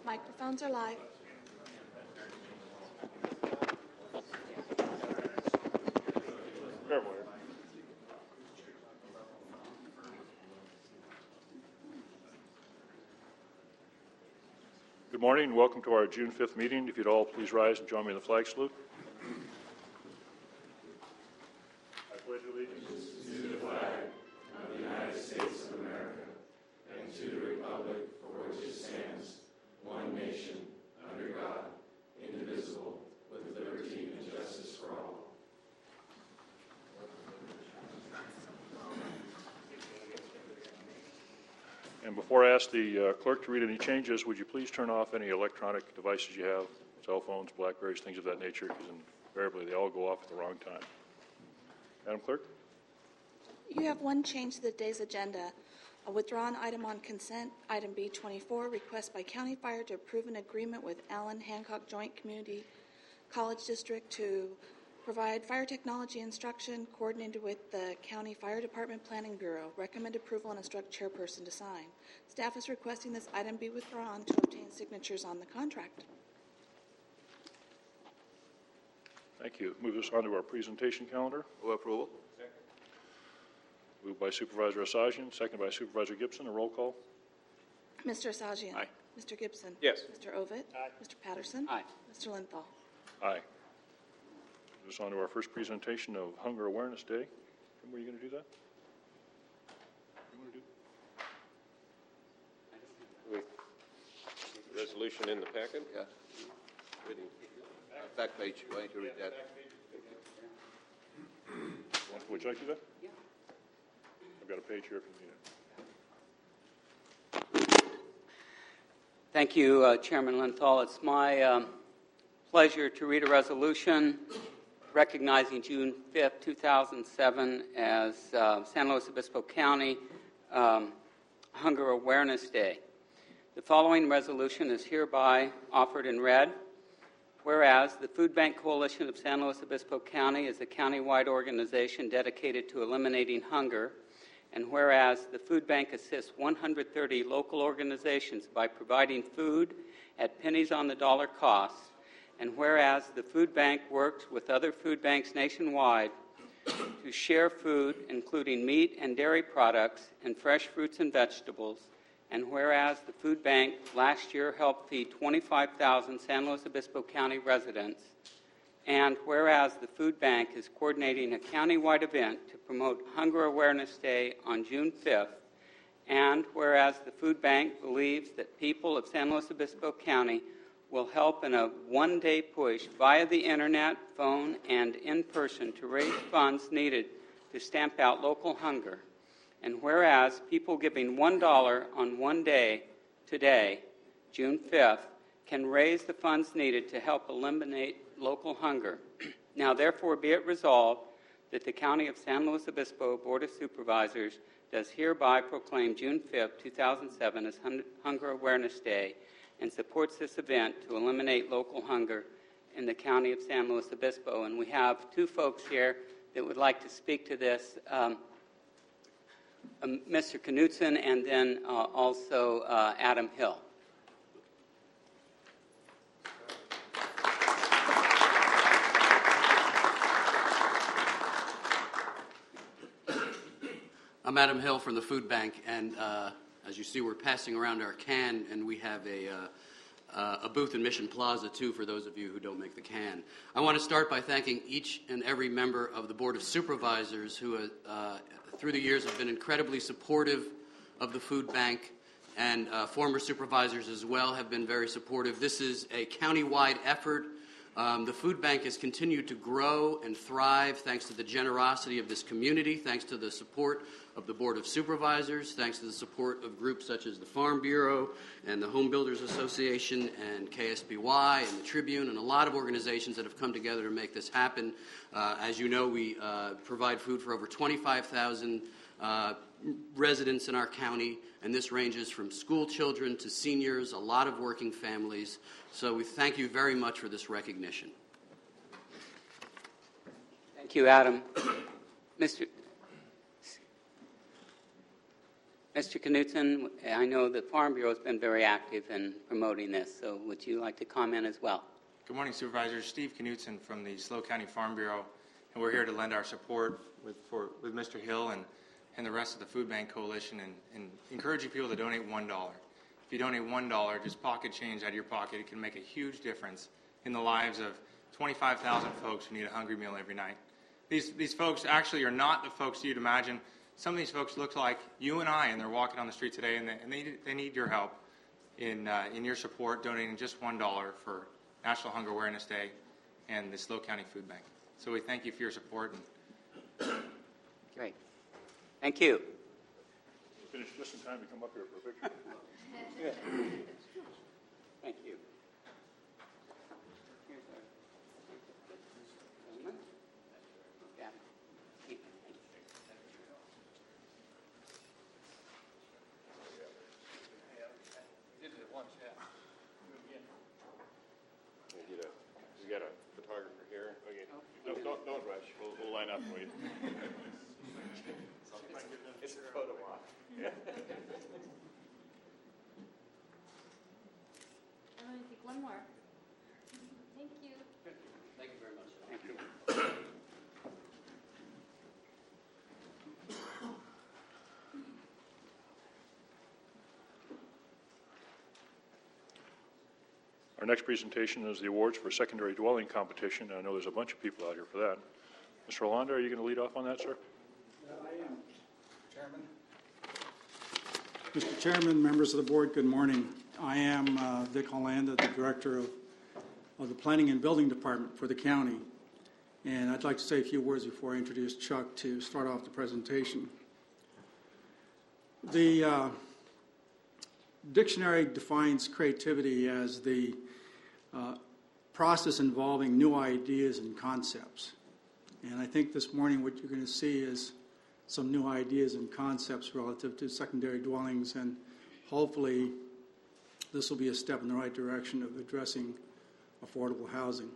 Microphones are live. Good morning and welcome to our June 5th meeting. If you'd all please rise and join me in the flag salute. I pledge allegiance to the flag of the United States of America and to the republic for which it stands, one nation, under God, indivisible, with liberty and justice for all. And before I ask the clerk to read any changes, would you please turn off any electronic devices you have, cell phones, Blackberries, things of that nature, because invariably they all go off at the wrong time. Madam Clerk? You have one change to the day's agenda. A withdrawn item on consent, item B24, request by County Fire to approve an agreement with Allen Hancock Joint Community College District to provide fire technology instruction coordinated with the County Fire Department Planning Bureau. Recommend approval and instruct chairperson to sign. Staff is requesting this item be withdrawn to obtain signatures on the contract. Thank you. Move us on to our presentation calendar. Move approval. Second. Moved by Supervisor Asajian, second by Supervisor Gibson. A roll call. Mr. Asajian. Aye. Mr. Gibson. Yes. Mr. Ovitt. Aye. Mr. Patterson. Aye. Mr. Linthal. Aye. Move us on to our first presentation of Hunger Awareness Day. Kim, were you going to do that? You want to do? Resolution in the packet? Yeah. Back page. Why don't you read that? Would you like to do that? Yeah. I've got a page here if you need it. Thank you, Chairman Linthal. It's my pleasure to read a resolution recognizing June 5th, 2007 as San Luis Obispo County Hunger Awareness Day. The following resolution is hereby offered and read. Whereas the Food Bank Coalition of San Luis Obispo County is a county-wide organization dedicated to eliminating hunger, and whereas the Food Bank assists 130 local organizations by providing food at pennies on the dollar costs, and whereas the Food Bank works with other food banks nationwide to share food, including meat and dairy products and fresh fruits and vegetables, and whereas the Food Bank last year helped feed 25,000 San Luis Obispo County residents, and whereas the Food Bank is coordinating a county-wide event to promote Hunger Awareness Day on June 5th, and whereas the Food Bank believes that people of San Luis Obispo County will help in a one-day push via the internet, phone, and in person to raise funds needed to stamp out local hunger. And whereas people giving $1 on one day today, June 5th, can raise the funds needed to help eliminate local hunger. Now, therefore, be it resolved that the County of San Luis Obispo Board of Supervisors does hereby proclaim June 5th, 2007 as Hunger Awareness Day and supports this event to eliminate local hunger in the County of San Luis Obispo. And we have two folks here that would like to speak to this. Mr. Knutson and then also Adam Hill. I'm Adam Hill from the Food Bank, and as you see, we're passing around our can, and we have a booth in Mission Plaza, too, for those of you who don't make the can. I want to start by thanking each and every member of the Board of Supervisors who, through the years, have been incredibly supportive of the Food Bank, and former supervisors as well have been very supportive. This is a county-wide effort. The Food Bank has continued to grow and thrive thanks to the generosity of this community, thanks to the support of the Board of Supervisors, thanks to the support of groups such as the Farm Bureau and the Home Builders Association and KSBY and the Tribune and a lot of organizations that have come together to make this happen. As you know, we provide food for over 25,000 residents in our county, and this ranges from school children to seniors, a lot of working families. So we thank you very much for this recognition. Thank you, Adam. Mr. Mr. Knutson, I know the Farm Bureau has been very active in promoting this, so would you like to comment as well? Good morning, Supervisors. Steve Knutson from the SLO County Farm Bureau, and we're here to lend our support with Mr. Hill and the rest of the Food Bank Coalition and encouraging people to donate $1. If you donate $1, just pocket change out of your pocket, it can make a huge difference in the lives of 25,000 folks who need a hungry meal every night. These folks actually are not the folks you'd imagine. Some of these folks look like you and I, and they're walking on the street today, and they need your help in your support, donating just $1 for National Hunger Awareness Day and the SLO County Food Bank. So we thank you for your support. Great. Thank you. We'll finish just in time to come up here for a picture. Thank you. You got a photographer here? Okay. Don't rush. We'll line up and wait. It's a photo op. Yeah. I'm going to take one more. Thank you. Thank you very much. Thank you. Our next presentation is the awards for secondary dwelling competition. I know there's a bunch of people out here for that. Mr. Hollander, are you going to lead off on that, sir? I am, Chairman. Mr. Chairman, members of the board, good morning. I am Vic Hollander, the Director of the Planning and Building Department for the county. And I'd like to say a few words before I introduce Chuck to start off the presentation. The dictionary defines creativity as the process involving new ideas and concepts. And I think this morning what you're going to see is some new ideas and concepts relative to secondary dwellings, and hopefully this will be a step in the right direction of addressing affordable housing.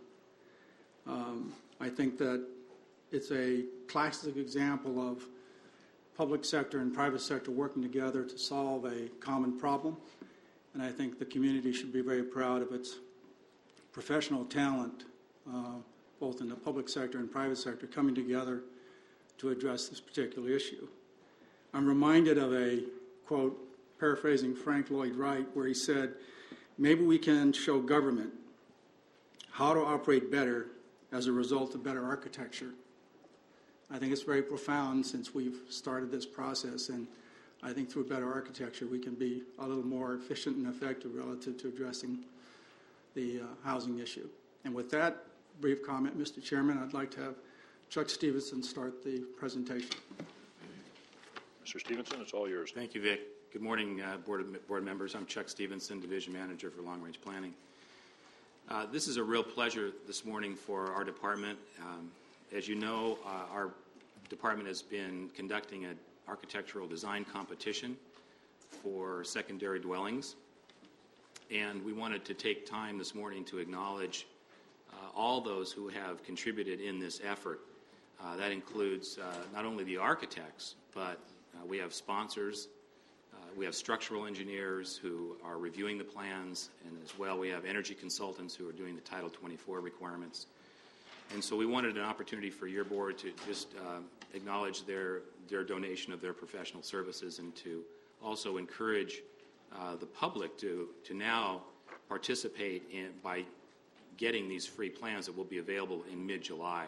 I think that it's a classic example of public sector and private sector working together to solve a common problem, and I think the community should be very proud of its professional talent, both in the public sector and private sector, coming together to address this particular issue. I'm reminded of a quote, paraphrasing Frank Lloyd Wright, where he said, "Maybe we can show government how to operate better as a result of better architecture." I think it's very profound since we've started this process, and I think through better architecture we can be a little more efficient and effective relative to addressing the housing issue. And with that brief comment, Mr. Chairman, I'd like to have Chuck Stevenson start the presentation. Mr. Stevenson, it's all yours. Thank you, Vic. Good morning, board members. I'm Chuck Stevenson, Division Manager for Long Range Planning. This is a real pleasure this morning for our department. As you know, our department has been conducting an architectural design competition for secondary dwellings, and we wanted to take time this morning to acknowledge all those who have contributed in this effort. That includes not only the architects, but we have sponsors, we have structural engineers who are reviewing the plans, and as well we have energy consultants who are doing the Title 24 requirements. And so we wanted an opportunity for your board to just acknowledge their donation of their professional services, and to also encourage the public to now participate by getting these free plans that will be available in mid-July.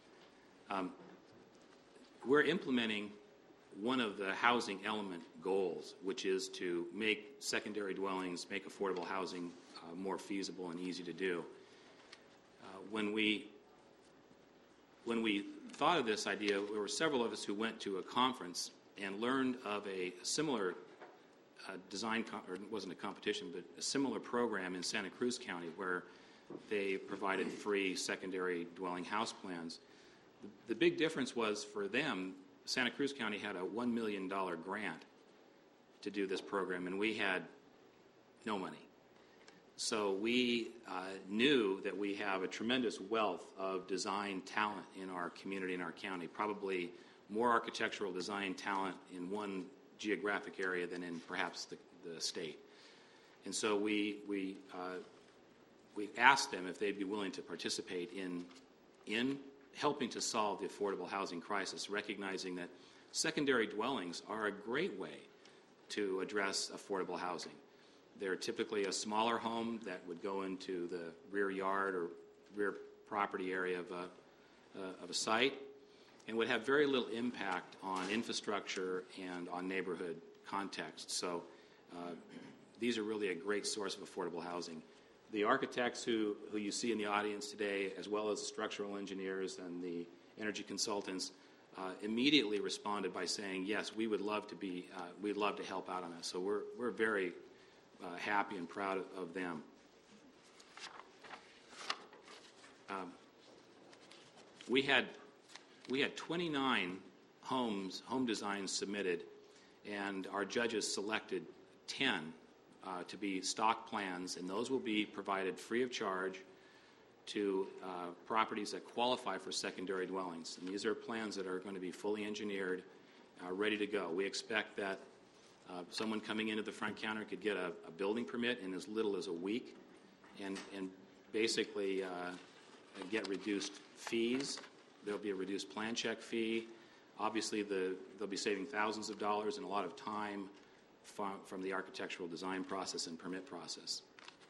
We're implementing one of the housing element goals, which is to make secondary dwellings, make affordable housing more feasible and easy to do. When we thought of this idea, there were several of us who went to a conference and learned of a similar design, or it wasn't a competition, but a similar program in Santa Cruz County where they provided free secondary dwelling house plans. The big difference was for them, Santa Cruz County had a $1 million grant to do this program, and we had no money. So we knew that we have a tremendous wealth of design talent in our community, in our county, probably more architectural design talent in one geographic area than in perhaps the state. And so we asked them if they'd be willing to participate in helping to solve the affordable housing crisis, recognizing that secondary dwellings are a great way to address affordable housing. They're typically a smaller home that would go into the rear yard or rear property area of a site and would have very little impact on infrastructure and on neighborhood context. So these are really a great source of affordable housing. The architects who you see in the audience today, as well as the structural engineers and the energy consultants, immediately responded by saying, yes, we would love to we'd love to help out on this. So we're very happy and proud of them. We had 29 home designs submitted, and our judges selected 10 to be stock plans, and those will be provided free of charge to properties that qualify for secondary dwellings. And these are plans that are going to be fully engineered, ready to go. We expect that someone coming into the front counter could get a building permit in as little as a week and basically get reduced fees. There'll be a reduced plan check fee. Obviously, they'll be saving thousands of dollars and a lot of time from the architectural design process and permit process.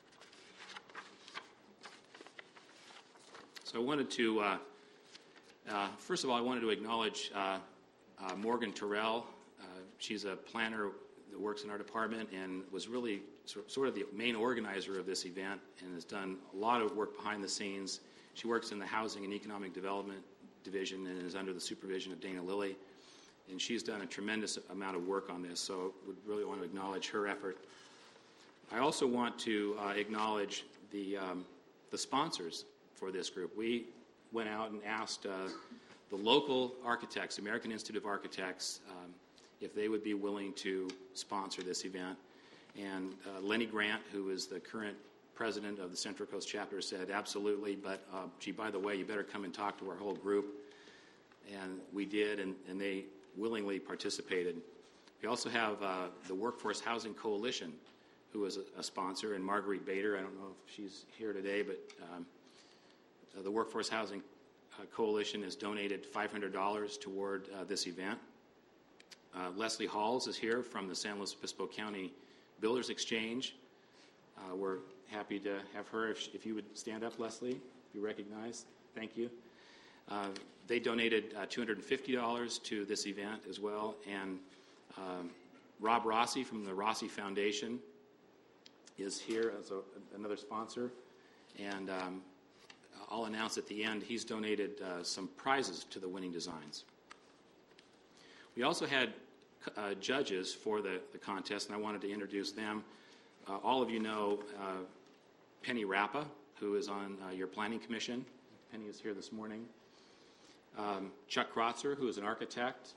So I wanted to, first of all, I wanted to acknowledge Morgan Terrell. She's a planner that works in our department and was really sort of the main organizer of this event and has done a lot of work behind the scenes. She works in the Housing and Economic Development Division and is under the supervision of Dana Lilly. And she's done a tremendous amount of work on this, so would really want to acknowledge her effort. I also want to acknowledge the sponsors for this group. We went out and asked the local architects, American Institute of Architects, if they would be willing to sponsor this event. And Lenny Grant, who is the current president of the Central Coast chapter, said absolutely, but gee, by the way, you better come and talk to our whole group. And we did, and they willingly participated. We also have the Workforce Housing Coalition, who is a sponsor, and Marguerite Bader. I don't know if she's here today, but the Workforce Housing Coalition has donated $500 toward this event. Leslie Halls is here from the San Luis Obispo County Builders Exchange. We're happy to have her. If you would stand up, Leslie, if you recognize. Thank you. They donated $250 to this event as well, and Rob Rossi from the Rossi Foundation is here as another sponsor, and I'll announce at the end he's donated some prizes to the winning designs. We also had judges for the contest, and I wanted to introduce them. All of you know Penny Rappa, who is on your planning commission. Penny is here this morning. Chuck Krotzer, who is an architect.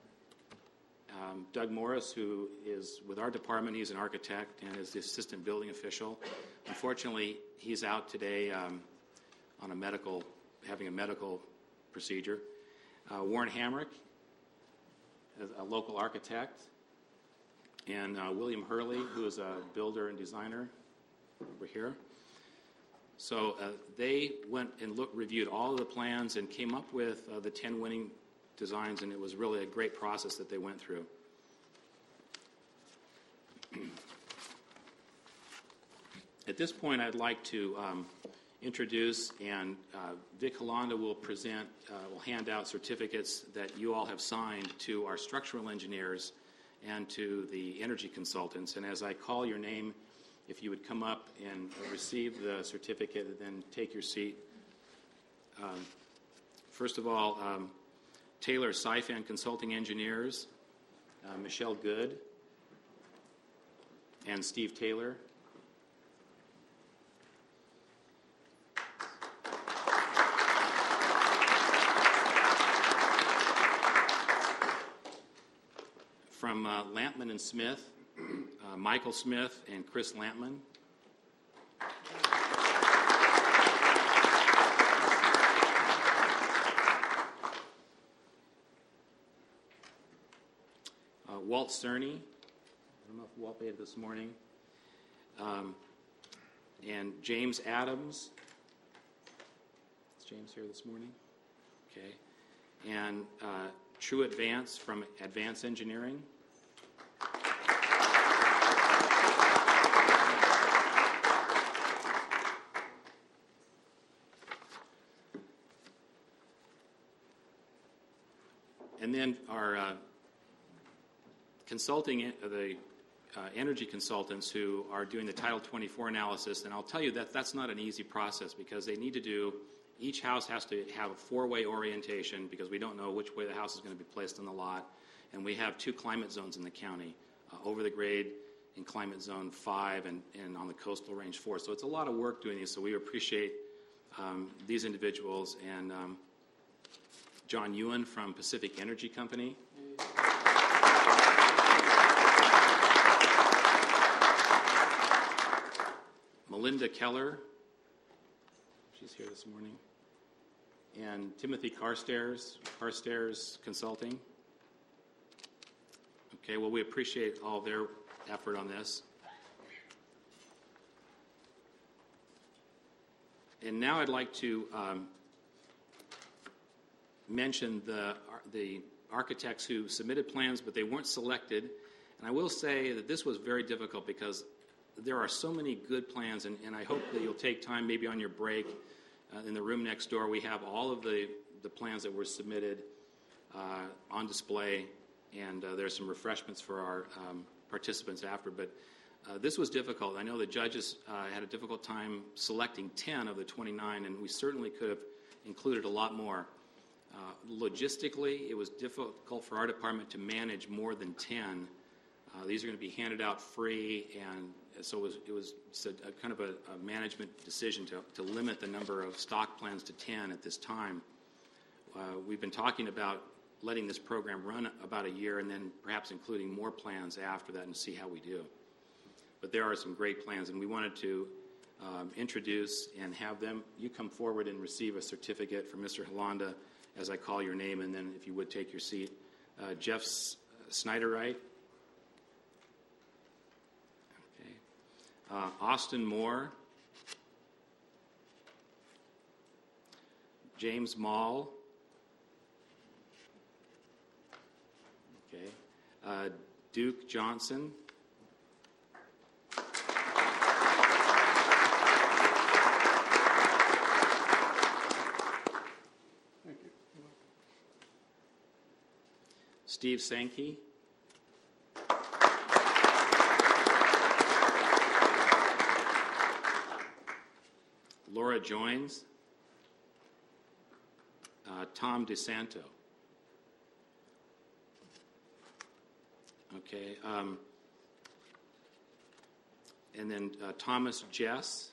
Doug Morris, who is with our department. He's an architect and is the assistant building official. Unfortunately, he's out today on having a medical procedure. Warren Hamrick, a local architect. And William Hurley, who is a builder and designer over here. So they went and reviewed all of the plans and came up with the 10 winning designs, and it was really a great process that they went through. At this point, I'd like to introduce, and Vic Hollanda will hand out certificates that you all have signed to our structural engineers and to the energy consultants. And as I call your name, if you would come up and receive the certificate and then take your seat. First of all, Taylor Sifan Consulting Engineers, Michelle Good, and Steve Taylor. From Lampman and Smith, Michael Smith and Chris Lampman. Walt Cerny. I don't know if Walt made it this morning. And James Adams. Is James here this morning? Okay. And True Advance from Advance Engineering. And then our energy consultants who are doing the Title 24 analysis, and I'll tell you that that's not an easy process because they need to do, each house has to have a four-way orientation because we don't know which way the house is going to be placed on the lot, and we have 2 climate zones in the county, over the grade in climate zone 5 and on the coastal range 4. So it's a lot of work doing these, so we appreciate these individuals, and John Ewan from Pacific Energy Company. Melinda Keller, she's here this morning, and Timothy Carstairs Consulting. Okay, well, we appreciate all their effort on this. And now I'd like to mention the architects who submitted plans, but they weren't selected. And I will say that this was very difficult because there are so many good plans, and I hope that you'll take time maybe on your break in the room next door. We have all of the plans that were submitted on display, and there's some refreshments for our participants after. But this was difficult. I know the judges had a difficult time selecting 10 of the 29, and we certainly could have included a lot more. Logistically, it was difficult for our department to manage more than 10. These are going to be handed out free, and so it was a kind of a management decision to limit the number of stock plans to 10 at this time. We've been talking about letting this program run about a year and then perhaps including more plans after that and see how we do. But there are some great plans, and we wanted to introduce and have them. You come forward and receive a certificate from Mr. Holanda as I call your name, and then if you would take your seat. Jeff Snyderwright. Okay. Austin Moore. James Mall. Okay. Duke Johnson. Steve Sankey. Laura Joins. Tom DeSanto. Okay. And then Thomas Jess.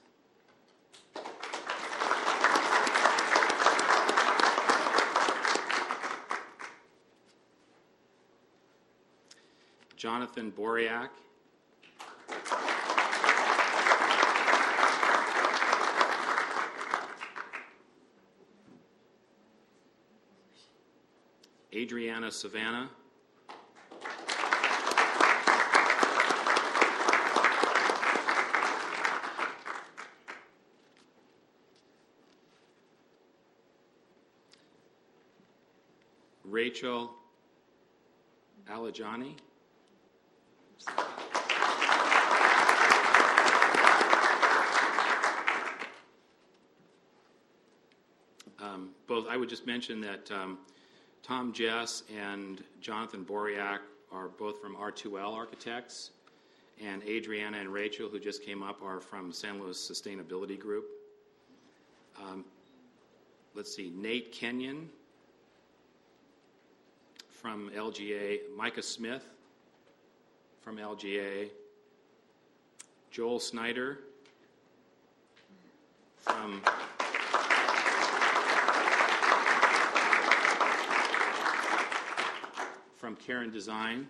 Jonathan Boriak. Adriana Savannah. Rachel Alajani. I would just mention that Tom Jess and Jonathan Boriak are both from R2L Architects, and Adriana and Rachel, who just came up, are from San Luis Sustainability Group. Let's see, Nate Kenyon from LGA, Micah Smith from LGA, Joel Snyder from Karen Design,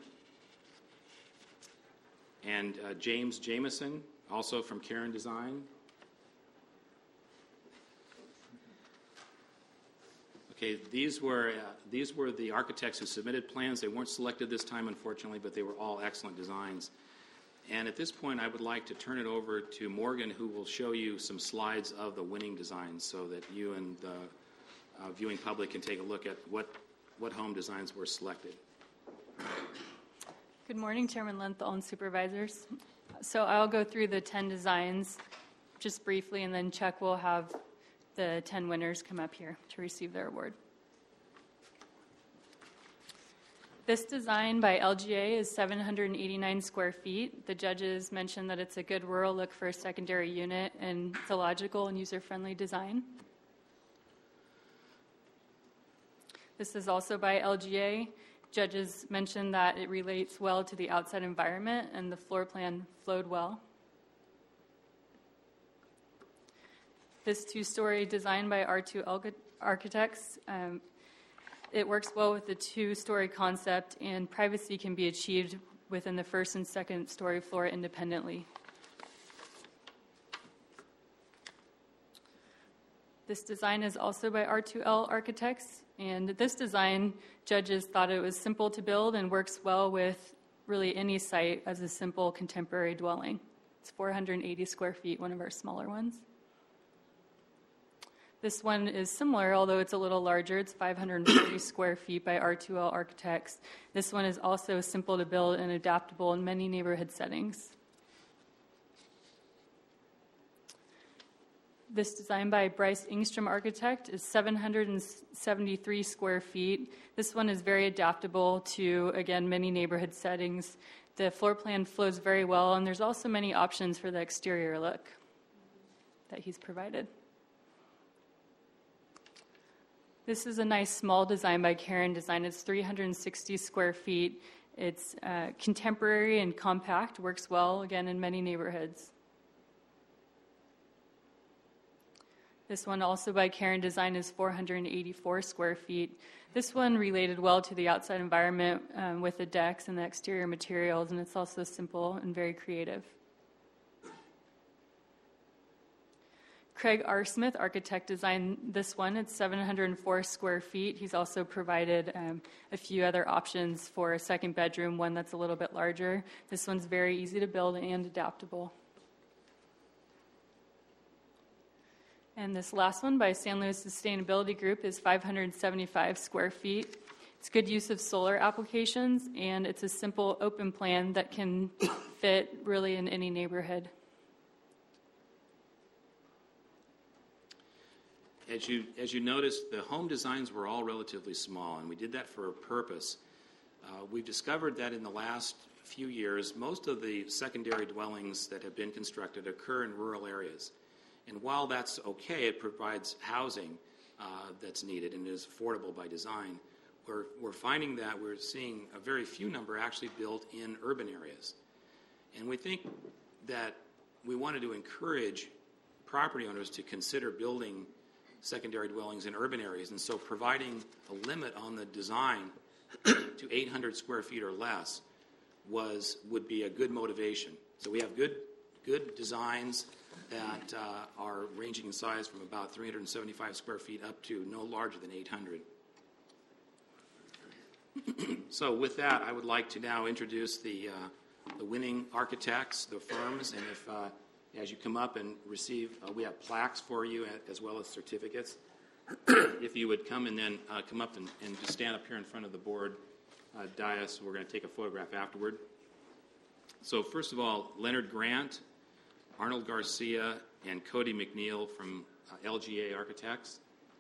and James Jameson, also from Karen Design. Okay, these were the architects who submitted plans. They weren't selected this time, unfortunately, but they were all excellent designs. And at this point, I would like to turn it over to Morgan, who will show you some slides of the winning designs so that you and the viewing public can take a look at what home designs were selected. Good morning, Chairman Lenthal and supervisors. So I'll go through the 10 designs just briefly, and then Chuck will have the 10 winners come up here to receive their award. This design by LGA is 789 square feet. The judges mentioned that it's a good rural look for a secondary unit, and it's a logical and user-friendly design. This is also by LGA. Judges mentioned that it relates well to the outside environment, and the floor plan flowed well. This two-story design by R2 Architects, it works well with the two-story concept, and privacy can be achieved within the first and second story floor independently. This design is also by R2L Architects, and this design, judges thought it was simple to build and works well with really any site as a simple contemporary dwelling. It's 480 square feet, one of our smaller ones. This one is similar, although it's a little larger. It's 540 square feet by R2L Architects. This one is also simple to build and adaptable in many neighborhood settings. This design by Bryce Ingstrom Architect is 773 square feet. This one is very adaptable to, again, many neighborhood settings. The floor plan flows very well, and there's also many options for the exterior look that he's provided. This is a nice small design by Karen Design. It's 360 square feet. It's contemporary and compact, works well, again, in many neighborhoods. This one, also by Karen Design, is 484 square feet. This one related well to the outside environment with the decks and the exterior materials, and it's also simple and very creative. Craig R. Smith Architect designed this one. It's 704 square feet. He's also provided a few other options for a second bedroom, one that's a little bit larger. This one's very easy to build and adaptable. And this last one by San Luis Sustainability Group is 575 square feet. It's good use of solar applications, and it's a simple open plan that can fit really in any neighborhood. As you noticed, the home designs were all relatively small, and we did that for a purpose. We've discovered that in the last few years, most of the secondary dwellings that have been constructed occur in rural areas. And while that's okay, it provides housing that's needed and is affordable by design. We're finding that we're seeing a very few number actually built in urban areas. And we think that we wanted to encourage property owners to consider building secondary dwellings in urban areas, and so providing a limit on the design to 800 square feet or less would be a good motivation. So we have good designs that are ranging in size from about 375 square feet up to no larger than 800. So with that, I would like to now introduce the winning architects, the firms, and if as you come up and receive, we have plaques for you as well as certificates. If you would come and then come up and just stand up here in front of the board dais, we're going to take a photograph afterward. So first of all, Leonard Grant, Arnold Garcia, and Cody McNeil from LGA Architects.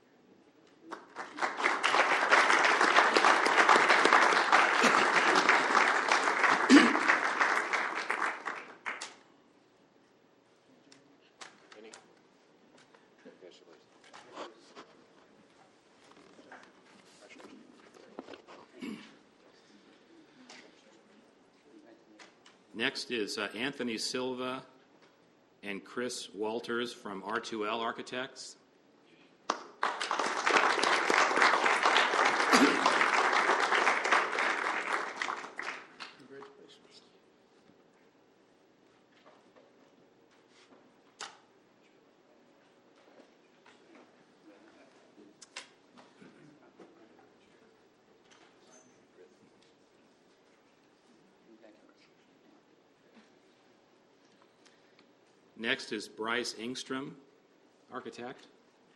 Next is Anthony Silva and Chris Walters from R2L Architects. Congratulations. Next is Bryce Engstrom, architect.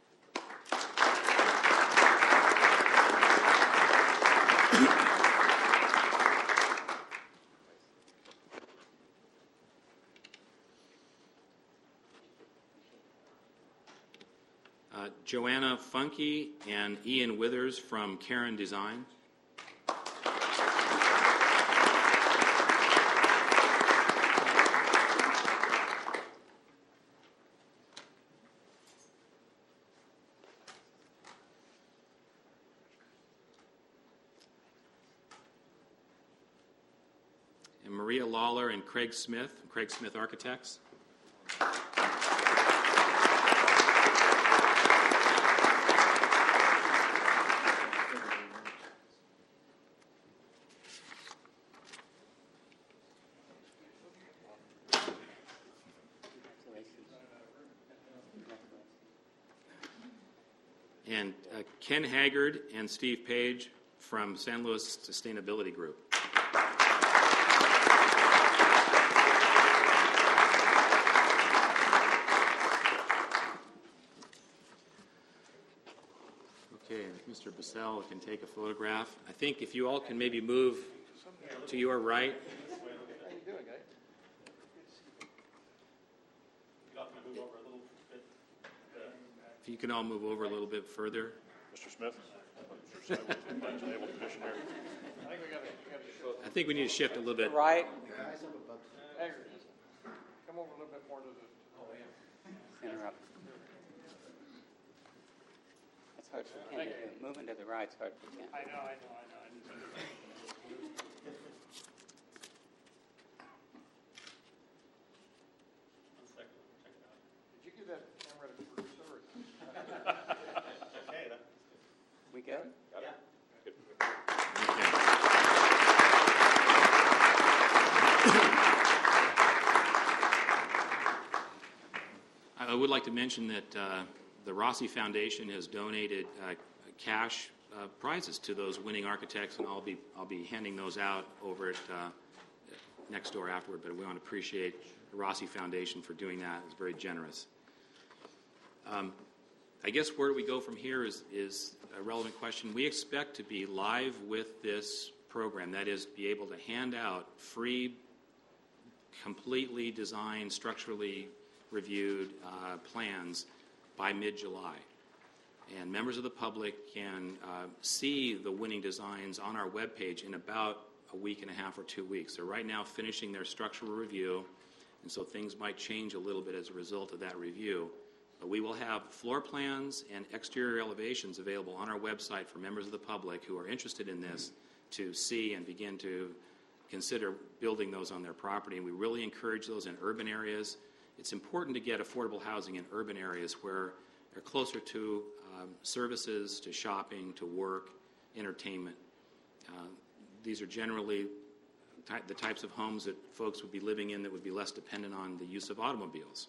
Joanna Funke and Ian Withers from Karen Design. And Maria Lawler and Craig Smith Architects. And Ken Haggard and Steve Page from San Luis Sustainability Group. Okay, if Mr. Bissell can take a photograph. I think if you all can maybe move to your right. How you doing, guys? If you can all move over a little bit further. Mr. Smith? Naval Commission here. I think we need to shift a little bit. Right. Come over a little bit more to the... Interrupt. That's hard for Ken to do. Moving to the right's hard for Ken. I know. Did you give that camera to the producer? Okay, then. We good? Yeah. I would like to mention that the Rossi Foundation has donated cash prizes to those winning architects, and I'll be handing those out over at next door afterward. But we want to appreciate the Rossi Foundation for doing that. It's very generous. I guess where do we go from here is a relevant question. We expect to be live with this program, that is, be able to hand out free, completely designed, structurally reviewed plans by mid-July. And members of the public can see the winning designs on our webpage in about a week and a half or 2 weeks. They're right now finishing their structural review, and so things might change a little bit as a result of that review. But we will have floor plans and exterior elevations available on our website for members of the public who are interested in this to see and begin to consider building those on their property. And we really encourage those in urban areas. It's important to get affordable housing in urban areas where they're closer to services, to shopping, to work, entertainment. These are generally the types of homes that folks would be living in that would be less dependent on the use of automobiles.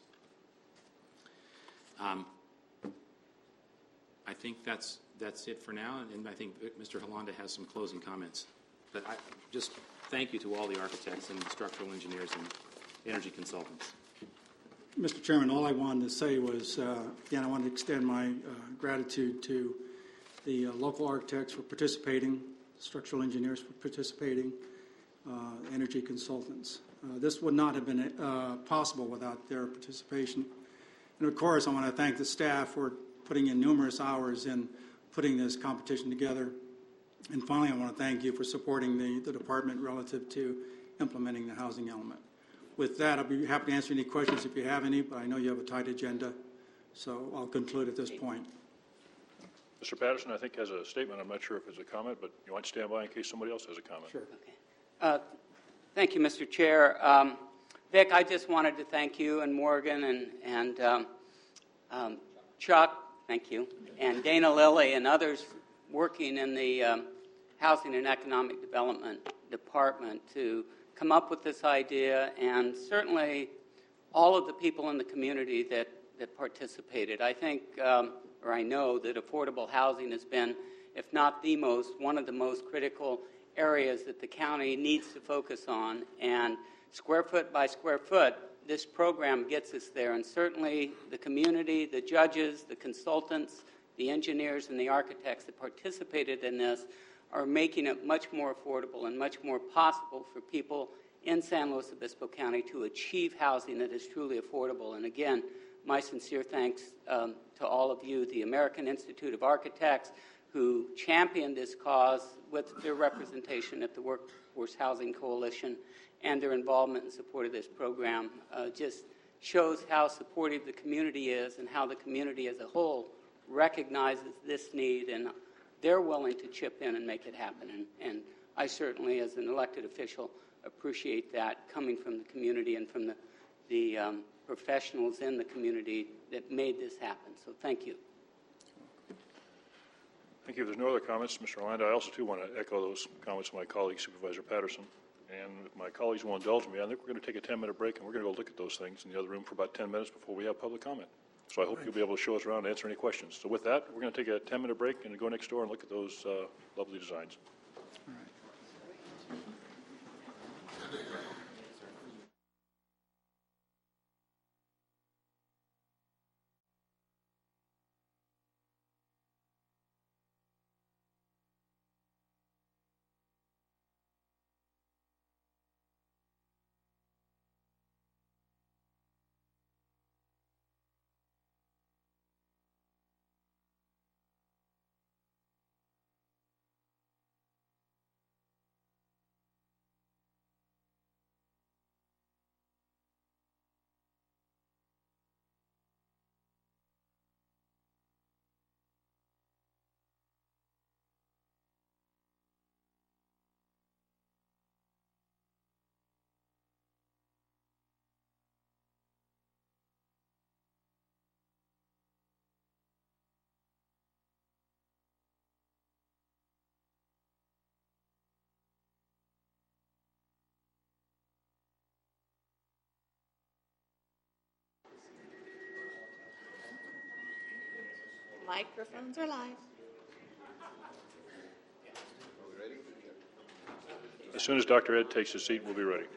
I think that's it for now, and I think Mr. Holanda has some closing comments. But I just thank you to all the architects and structural engineers and energy consultants. Mr. Chairman, all I wanted to say was, again, I want to extend my gratitude to the local architects for participating, structural engineers for participating, energy consultants. This would not have been possible without their participation. And of course, I want to thank the staff for putting in numerous hours in putting this competition together. And finally, I want to thank you for supporting the department relative to implementing the housing element. With that, I'll be happy to answer any questions if you have any, but I know you have a tight agenda, so I'll conclude at this point. Mr. Patterson, I think, has a statement. I'm not sure if it's a comment, but you want to stand by in case somebody else has a comment. Sure. Okay. Thank you, Mr. Chair. Vic, I just wanted to thank you and Morgan and Chuck, thank you, and Dana Lilly and others working in the Housing and Economic Development Department to come up with this idea, and certainly all of the people in the community that participated. I think, or I know, that affordable housing has been, if not the most, one of the most critical areas that the county needs to focus on. And square foot by square foot, this program gets us there. And certainly the community, the judges, the consultants, the engineers, and the architects that participated in this are making it much more affordable and much more possible for people in San Luis Obispo County to achieve housing that is truly affordable. And again, my sincere thanks to all of you, the American Institute of Architects, who championed this cause with their representation at the Workforce Housing Coalition, and their involvement and support of this program just shows how supportive the community is and how the community as a whole recognizes this need, and they're willing to chip in and make it happen. And I certainly, as an elected official, appreciate that coming from the community and from the professionals in the community that made this happen. So thank you. Thank you. If there's no other comments, Mr. Orlando, I also, too, want to echo those comments of my colleague, Supervisor Patterson. And if my colleagues will indulge me, I think we're going to take a 10-minute break, and we're going to go look at those things in the other room for about 10 minutes before we have public comment. So I hope you'll be able to show us around and answer any questions. So with that, we're going to take a 10-minute break and go next door and look at those lovely designs. All right. Microphones are live. As soon as Dr. Ed takes his seat, we'll be ready.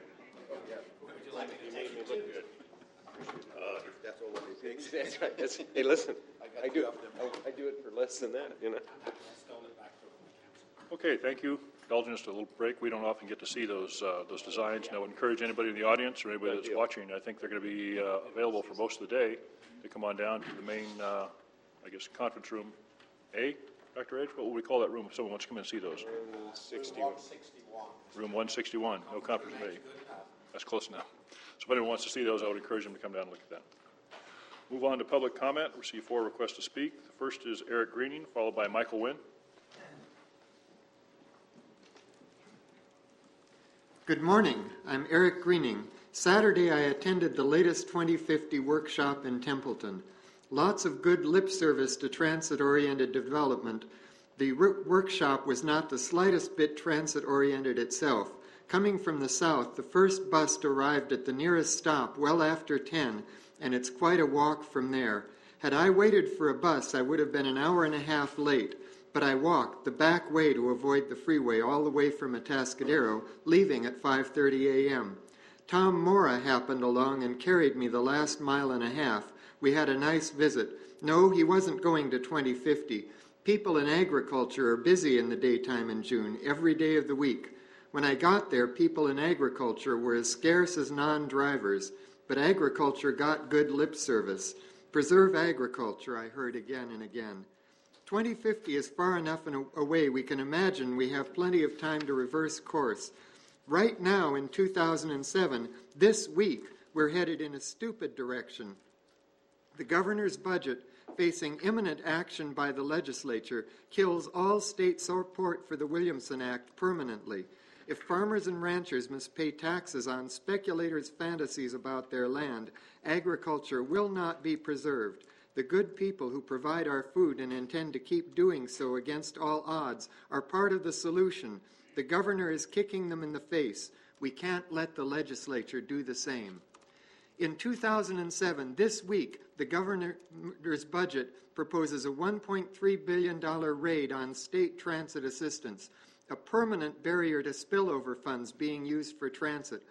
That's all what it takes. That's right. Hey, listen, I do it for less than that, you know. Okay, thank you. Indulging us a little break. We don't often get to see those designs, and I would encourage anybody in the audience or anybody that's watching, I think they're going to be available for most of the day, to come on down to the main, conference room A. Dr. Edge, what would we call that room if someone wants to come in and see those? Room 61. Room 161, no conference room A. That's close enough. So if anyone wants to see those, I would encourage them to come down and look at that. Move on to public comment. Receive 4 requests to speak. The first is Eric Greening, followed by Michael Wynn. Good morning. I'm Eric Greening. Saturday, I attended the latest 2050 workshop in Templeton. Lots of good lip service to transit-oriented development. The workshop was not the slightest bit transit-oriented itself. Coming from the south, the first bus arrived at the nearest stop well after 10, and it's quite a walk from there. Had I waited for a bus, I would have been an hour and a half late, but I walked the back way to avoid the freeway all the way from Atascadero, leaving at 5:30 a.m. Tom Mora happened along and carried me the last mile and a half. We had a nice visit. No, he wasn't going to 2050. People in agriculture are busy in the daytime in June, every day of the week. When I got there, people in agriculture were as scarce as non-drivers, but agriculture got good lip service. Preserve agriculture, I heard again and again. 2050 is far enough away we can imagine we have plenty of time to reverse course. Right now, in 2007, this week, we're headed in a stupid direction. The governor's budget, facing imminent action by the legislature, kills all state support for the Williamson Act permanently. If farmers and ranchers must pay taxes on speculators' fantasies about their land, agriculture will not be preserved. The good people who provide our food and intend to keep doing so against all odds are part of the solution. The governor is kicking them in the face. We can't let the legislature do the same. In 2007, this week, the governor's budget proposes a $1.3 billion raid on state transit assistance, a permanent barrier to spillover funds being used for transit.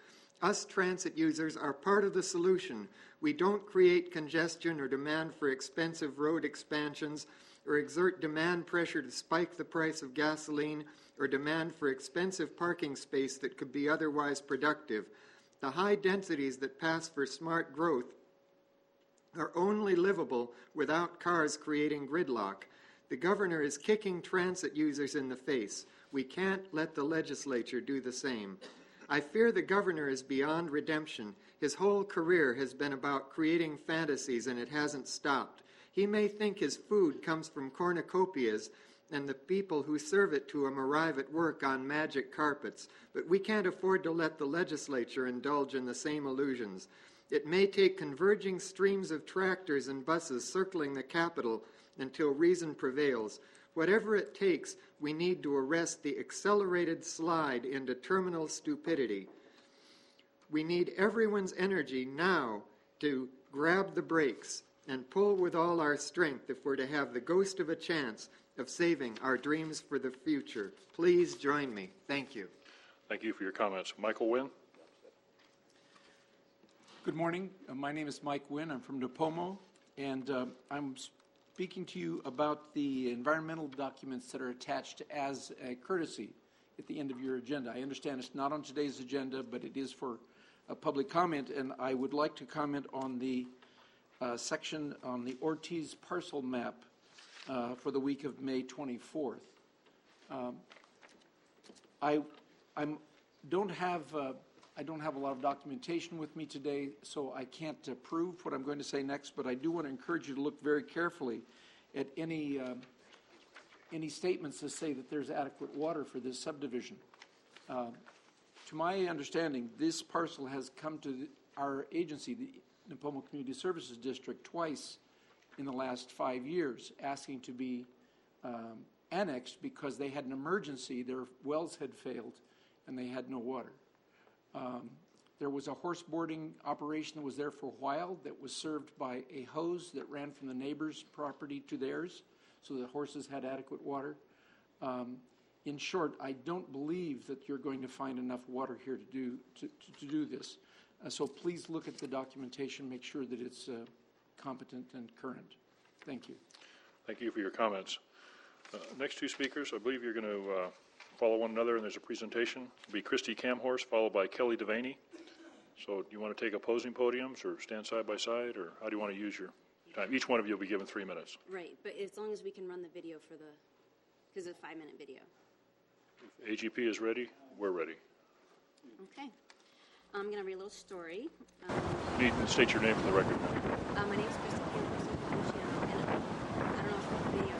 Us transit users are part of the solution. We don't create congestion or demand for expensive road expansions or exert demand pressure to spike the price of gasoline or demand for expensive parking space that could be otherwise productive. The high densities that pass for smart growth are only livable without cars creating gridlock. The governor is kicking transit users in the face. We can't let the legislature do the same. I fear the governor is beyond redemption. His whole career has been about creating fantasies, and it hasn't stopped. He may think his food comes from cornucopias and the people who serve it to him arrive at work on magic carpets, but we can't afford to let the legislature indulge in the same illusions. It may take converging streams of tractors and buses circling the Capitol until reason prevails. Whatever it takes, we need to arrest the accelerated slide into terminal stupidity. We need everyone's energy now to grab the brakes and pull with all our strength if we're to have the ghost of a chance of saving our dreams for the future. Please join me. Thank you. Thank you for your comments. Michael Wynn. Good morning. My name is Mike Wynn. I'm from Napomo, and I'm speaking to you about the environmental documents that are attached as a courtesy at the end of your agenda. I understand it's not on today's agenda, but it is for a public comment, and I would like to comment on the section on the Ortiz parcel map for the week of May 24th. I don't have a lot of documentation with me today, so I can't prove what I'm going to say next, but I do want to encourage you to look very carefully at any statements that say that there's adequate water for this subdivision. To my understanding, this parcel has come to our agency, the Napomo Community Services District, twice in the last 5 years, asking to be annexed because they had an emergency. Their wells had failed, and they had no water. There was a horse boarding operation that was there for a while that was served by a hose that ran from the neighbor's property to theirs, so the horses had adequate water. In short, I don't believe that you're going to find enough water here to do this. So please look at the documentation, make sure that it's competent and current. Thank you. Thank you for your comments. Next two speakers, I believe you're going to follow one another, and there's a presentation. It'll be Christy Camhorse, followed by Kelly Devaney. So do you want to take opposing podiums or stand side by side, or how do you want to use your time? Each one of you will be given 3 minutes. Right, but as long as we can run the video because it's a 5-minute video. If AGP is ready, we're ready. Okay. I'm going to read a little story. You need to state your name for the record. My name is Christy Camhorse, and I don't know if the video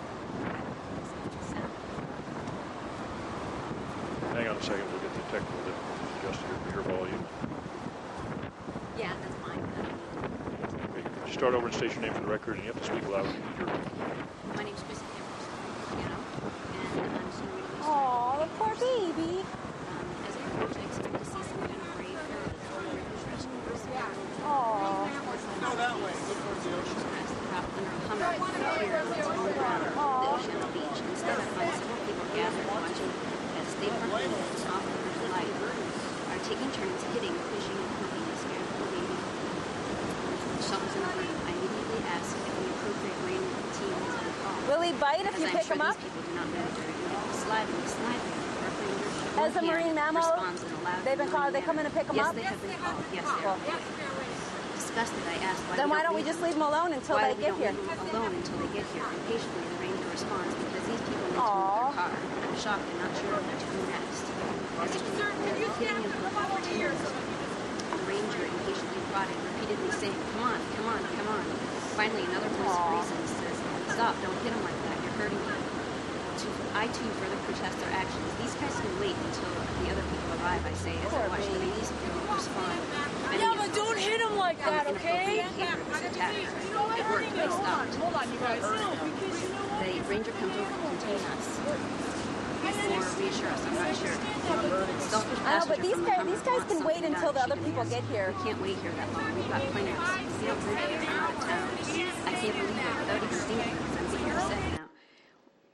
Hang on a second, we'll get the technical difficulties adjusted your volume. Yeah, that's fine. Okay, could you start over and state your name for the record, and you have to speak loud. My name is Christy Camhorse, and I'm just going to read a little story. Aw, the poor baby. As a coach, I expect to see some kind of brave rescuers. Aw. Go that way. Under a Hummer here on its own ground, the ocean and beach. Instead, I find several people gathered watching as they park boats off of the light are taking turns hitting, fishing, and cooking a scared little baby. Shelters in the room. I immediately ask if the appropriate rain team is on call. Will he bite if you pick him up? People do not monitor it. Sliding. As a marine mammal, they've been called. They come in and pick them up? Yes, they have been called. Yes, they are. Disgusted, I asked why. Then why don't we just leave them alone until they get here? Why we don't leave them alone until they get here? Impatiently, the ranger responds, because these people need to move their car. I'm shocked and not sure what to do next. As he keeps hitting him for 10 minutes, the ranger impatiently prodded, repeatedly saying, come on, come on, come on. Finally, another voice of reason says, stop, don't hit him like that, you're hurting me. I too further protest their actions. These guys can wait until the other people arrive, I say, as I watch the ladies respond. Yeah, but don't hit him like that, okay? It worked, they stopped. Hold on, you guys. The ranger comes over to contain us. Or reassure us, I'm not sure. Selfish I know, but these guys can wait until the other people get here. We can't wait here that long. We've got plans. We don't live here, we're out of town. I can't believe it without even thinking, because I'm getting upset now. I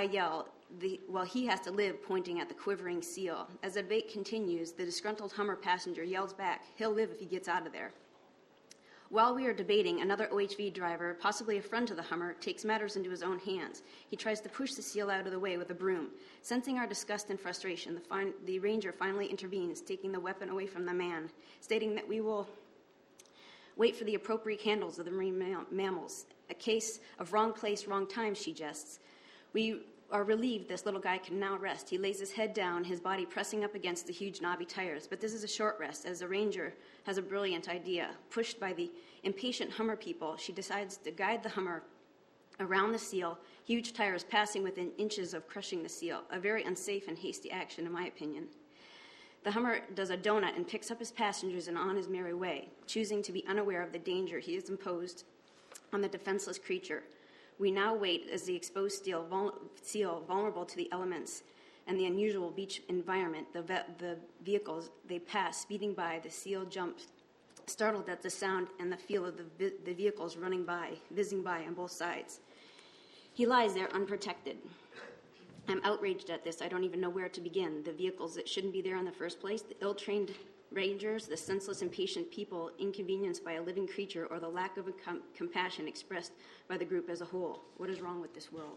yell, he has to live pointing at the quivering seal. As the debate continues, the disgruntled Hummer passenger yells back, he'll live if he gets out of there. While we are debating, another OHV driver, possibly a friend to the Hummer, takes matters into his own hands. He tries to push the seal out of the way with a broom. Sensing our disgust and frustration, the ranger finally intervenes, taking the weapon away from the man, stating that we will wait for the appropriate handles of the marine mammals. A case of wrong place, wrong time, she jests. We are relieved this little guy can now rest. He lays his head down, his body pressing up against the huge knobby tires. But this is a short rest, as the ranger has a brilliant idea. Pushed by the impatient Hummer people, she decides to guide the Hummer around the seal, huge tires passing within inches of crushing the seal. A very unsafe and hasty action, in my opinion. The Hummer does a donut and picks up his passengers and on his merry way, choosing to be unaware of the danger he has imposed on the defenseless creature. We now wait as the exposed seal, vulnerable to the elements and the unusual beach environment, the vehicles they pass, speeding by, the seal jumps, startled at the sound and the feel of the vehicles running by, whizzing by on both sides. He lies there unprotected. I'm outraged at this. I don't even know where to begin. The vehicles that shouldn't be there in the first place, the ill-trained rangers, the senseless, impatient people inconvenienced by a living creature, or the lack of compassion expressed by the group as a whole. What is wrong with this world?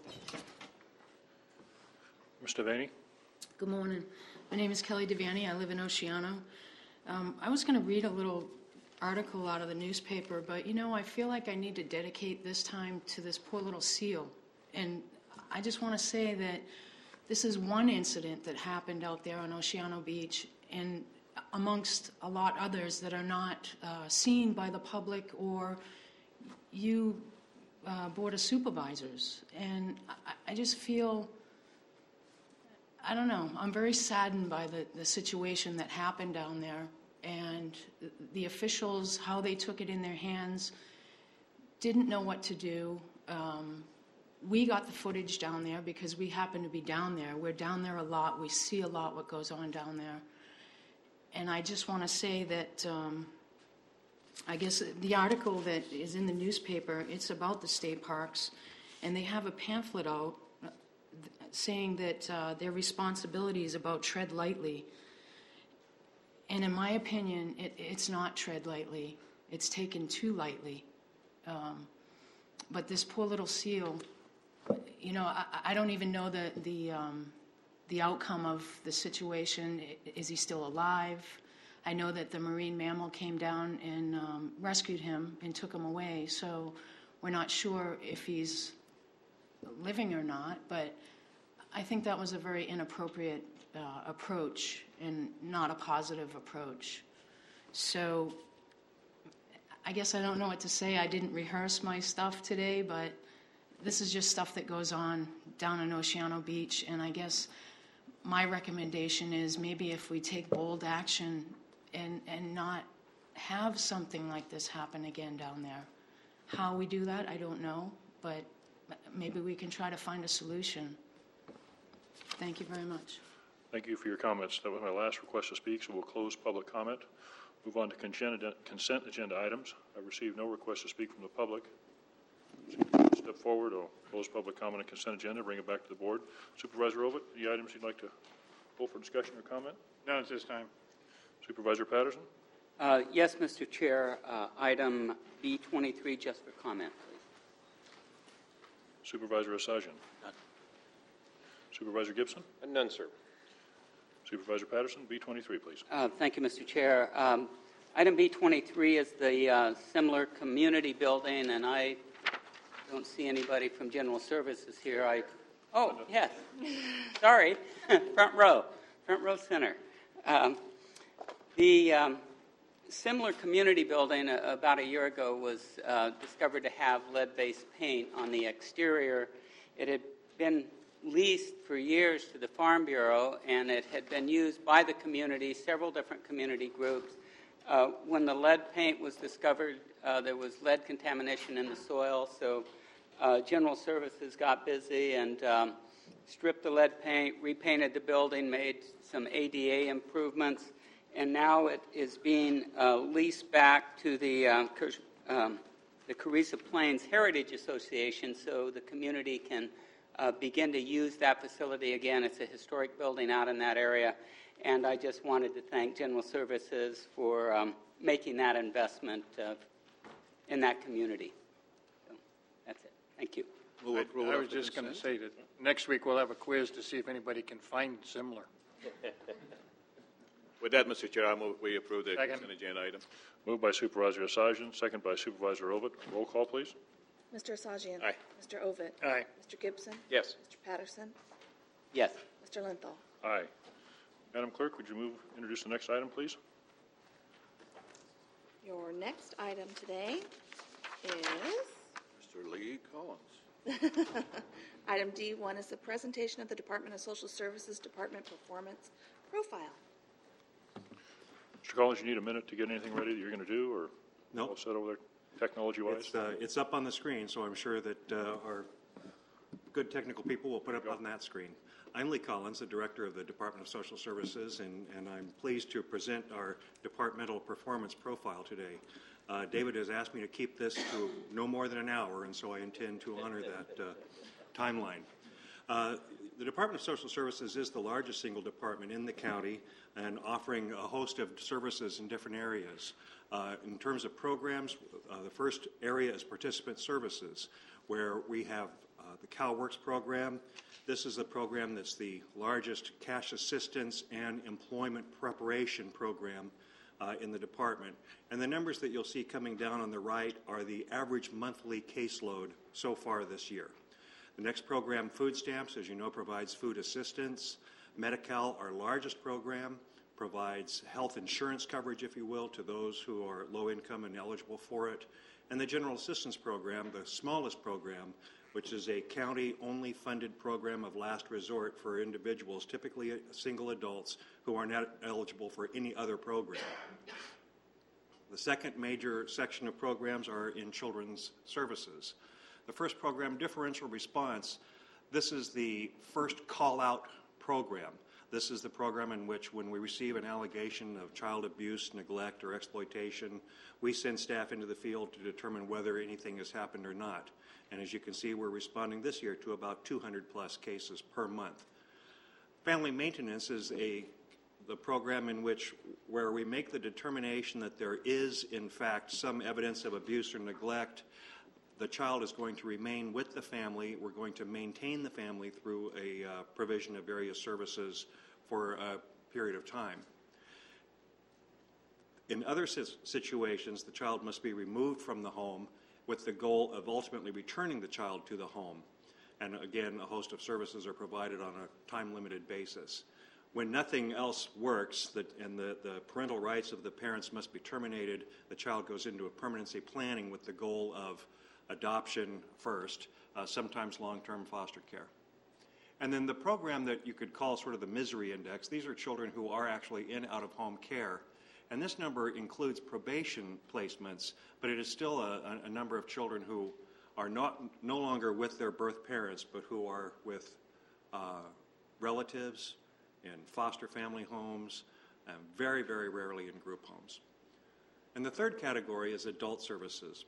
Ms. Devaney? Good morning. My name is Kelly Devaney. I live in Oceano. I was going to read a little article out of the newspaper, but, I feel like I need to dedicate this time to this poor little seal. And I just want to say that this is one incident that happened out there on Oceano Beach, and amongst a lot others that are not seen by the public or you Board of Supervisors. And I just feel, I don't know, I'm very saddened by the situation that happened down there, and the officials, how they took it in their hands, didn't know what to do. We got the footage down there because we happen to be down there. We're down there a lot. We see a lot what goes on down there. And I just want to say that I guess the article that is in the newspaper, it's about the state parks, and they have a pamphlet out saying that their responsibility is about tread lightly. And in my opinion, it's not tread lightly. It's taken too lightly. But this poor little seal, I don't even know the outcome of the situation. Is he still alive? I know that the marine mammal came down and rescued him and took him away, so we're not sure if he's living or not, but I think that was a very inappropriate approach and not a positive approach. So I guess I don't know what to say. I didn't rehearse my stuff today, but this is just stuff that goes on down in Oceano Beach, and I guess my recommendation is maybe if we take bold action and not have something like this happen again down there. How we do that, I don't know, but maybe we can try to find a solution. Thank you very much. Thank you for your comments. That was my last request to speak, so we'll close public comment. Move on to consent agenda items. I've received no request to speak from the public. Step forward, I'll close public comment and consent agenda, bring it back to the board. Supervisor Ovett, any items you'd like to pull for discussion or comment? None at this time. Supervisor Patterson? Yes, Mr. Chair. Item B23, just for comment, please. Supervisor Asajian? None. Supervisor Gibson? None, sir. Supervisor Patterson, B23, please. Thank you, Mr. Chair. Item B23 is the similar community building, and I don't see anybody from General Services here. Oh, yes. Sorry. Front row center. The similar community building about a year ago was discovered to have lead-based paint on the exterior. It had been leased for years to the Farm Bureau, and it had been used by the community, several different community groups. When the lead paint was discovered, there was lead contamination in the soil, so General Services got busy and stripped the lead paint, repainted the building, made some ADA improvements, and now it is being leased back to the Carrizo Plains Heritage Association so the community can begin to use that facility again. It's a historic building out in that area, and I just wanted to thank General Services for making that investment in that community. So that's it. Thank you. I was just going to say that next week we'll have a quiz to see if anybody can find similar. With that, Mr. Chair, I move we approve the Second. consent agenda item. Moved by Supervisor Assagian, second by Supervisor Ovitt. Roll call, please. Mr. Assagian. Aye. Mr. Ovitt. Aye. Mr. Gibson. Yes. Mr. Patterson. Yes. Mr. Lenthal. Aye. Madam Clerk, would you introduce the next item, please? Your next item today is Mr. Lee Collins. item D1 is the presentation of the Department of Social Services Department Performance Profile. Mr. Collins, you need a minute to get anything ready that you're going to do, or Nope. all set over there technology-wise? It's up on the screen, so I'm sure that our good technical people will put it up on that screen. I'm Lee Collins, the Director of the Department of Social Services, and I'm pleased to present our departmental performance profile today. David has asked me to keep this to no more than an hour, and so I intend to honor that timeline. The Department of Social Services is the largest single department in the county and offering a host of services in different areas. In terms of programs, the first area is participant services, where we have the CalWorks program. This is a program that's the largest cash assistance and employment preparation program in the department. And the numbers that you'll see coming down on the right are the average monthly caseload so far this year. The next program, Food Stamps, as you know, provides food assistance. Medi-Cal, our largest program, provides health insurance coverage, if you will, to those who are low income and eligible for it. And the General Assistance Program, the smallest program, which is a county-only funded program of last resort for individuals, typically single adults, who are not eligible for any other program. The second major section of programs are in children's services. The first program, Differential Response, this is the first call-out program. This is the program in which when we receive an allegation of child abuse, neglect, or exploitation, we send staff into the field to determine whether anything has happened or not. And as you can see, we're responding this year to about 200 plus cases per month. Family Maintenance is the program in which where we make the determination that there is, in fact, some evidence of abuse or neglect. The child is going to remain with the family. We're going to maintain the family through a provision of various services for a period of time. In other situations, the child must be removed from the home with the goal of ultimately returning the child to the home. And again, a host of services are provided on a time-limited basis. When nothing else works and the parental rights of the parents must be terminated, the child goes into a permanency planning with the goal of adoption first, sometimes long-term foster care. And then the program that you could call sort of the misery index, these are children who are actually in out-of-home care. And this number includes probation placements, but it is still a number of children who are no longer with their birth parents, but who are with relatives in foster family homes, and very, very rarely in group homes. And the third category is adult services.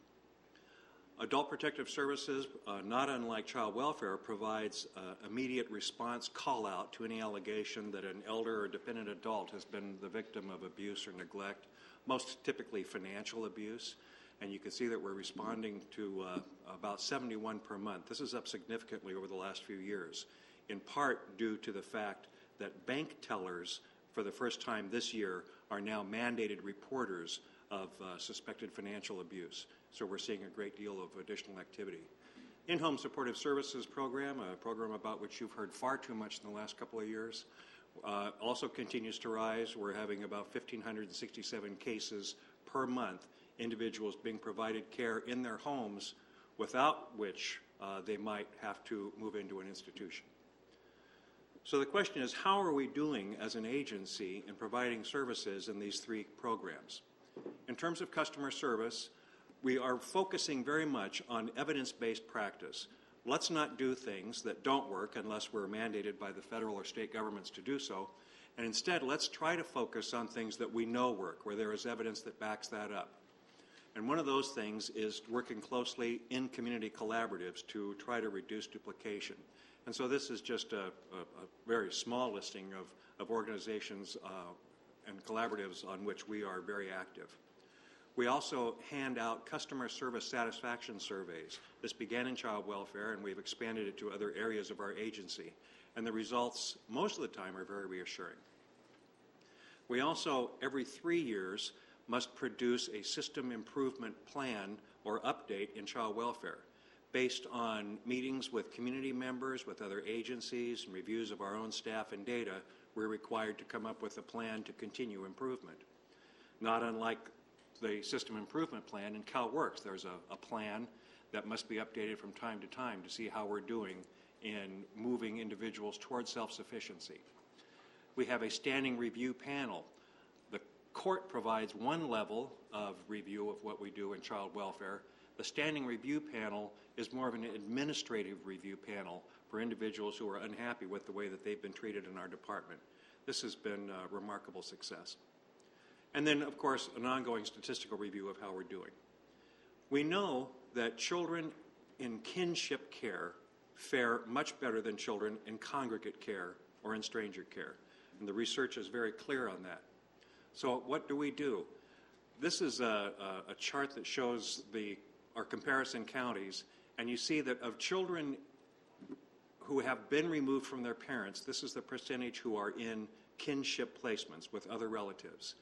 Adult Protective Services, not unlike child welfare, provides immediate response call-out to any allegation that an elder or dependent adult has been the victim of abuse or neglect, most typically financial abuse. And you can see that we're responding to about 71 per month. This is up significantly over the last few years, in part due to the fact that bank tellers, for the first time this year, are now mandated reporters of suspected financial abuse. So we're seeing a great deal of additional activity. In-Home Supportive Services program, a program about which you've heard far too much in the last couple of years, also continues to rise. We're having about 1,567 cases per month, individuals being provided care in their homes, without which they might have to move into an institution. So the question is, how are we doing as an agency in providing services in these three programs? In terms of customer service, we are focusing very much on evidence-based practice. Let's not do things that don't work unless we're mandated by the federal or state governments to do so. And instead, let's try to focus on things that we know work, where there is evidence that backs that up. And one of those things is working closely in community collaboratives to try to reduce duplication. And so this is just a very small listing of organizations and collaboratives on which we are very active. We also hand out customer service satisfaction surveys. This began in child welfare, and we've expanded it to other areas of our agency. And the results, most of the time, are very reassuring. We also, every 3 years, must produce a system improvement plan or update in child welfare based on meetings with community members, with other agencies, and reviews of our own staff and data. We're required to come up with a plan to continue improvement. Not unlike the system improvement plan in CalWorks, there's a plan that must be updated from time to time to see how we're doing in moving individuals towards self-sufficiency. We have a standing review panel. The court provides one level of review of what we do in child welfare. The standing review panel is more of an administrative review panel for individuals who are unhappy with the way that they've been treated in our department. This has been a remarkable success. And then, of course, an ongoing statistical review of how we're doing. We know that children in kinship care fare much better than children in congregate care or in stranger care. And the research is very clear on that. So what do? This is a chart that shows our comparison counties, and you see that of children who have been removed from their parents, this is the percentage who are in kinship placements with other relatives.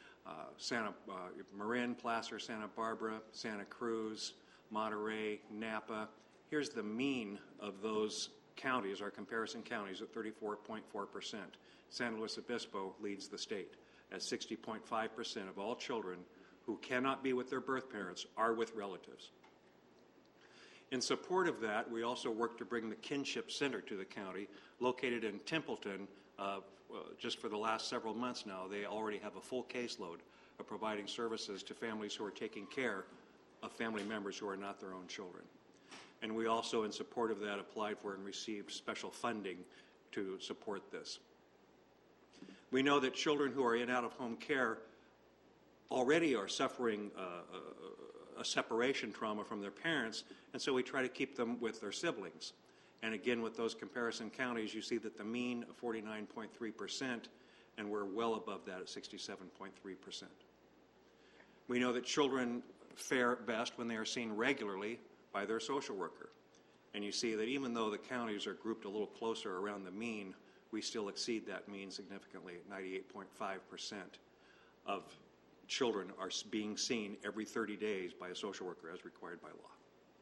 Marin, Placer, Santa Barbara, Santa Cruz, Monterey, Napa. Here's the mean of those counties, our comparison counties, at 34.4%. San Luis Obispo leads the state at 60.5% of all children who cannot be with their birth parents are with relatives. In support of that, we also work to bring the Kinship Center to the county, located in Templeton. Just for the last several months now, they already have a full caseload of providing services to families who are taking care of family members who are not their own children. And we also, in support of that, applied for and received special funding to support this. We know that children who are in out-of-home care already are suffering a separation trauma from their parents, and so we try to keep them with their siblings. And again, with those comparison counties, you see that the mean of 49.3%, and we're well above that at 67.3%. We know that children fare best when they are seen regularly by their social worker. And you see that even though the counties are grouped a little closer around the mean, we still exceed that mean significantly at 98.5% of children are being seen every 30 days by a social worker as required by law.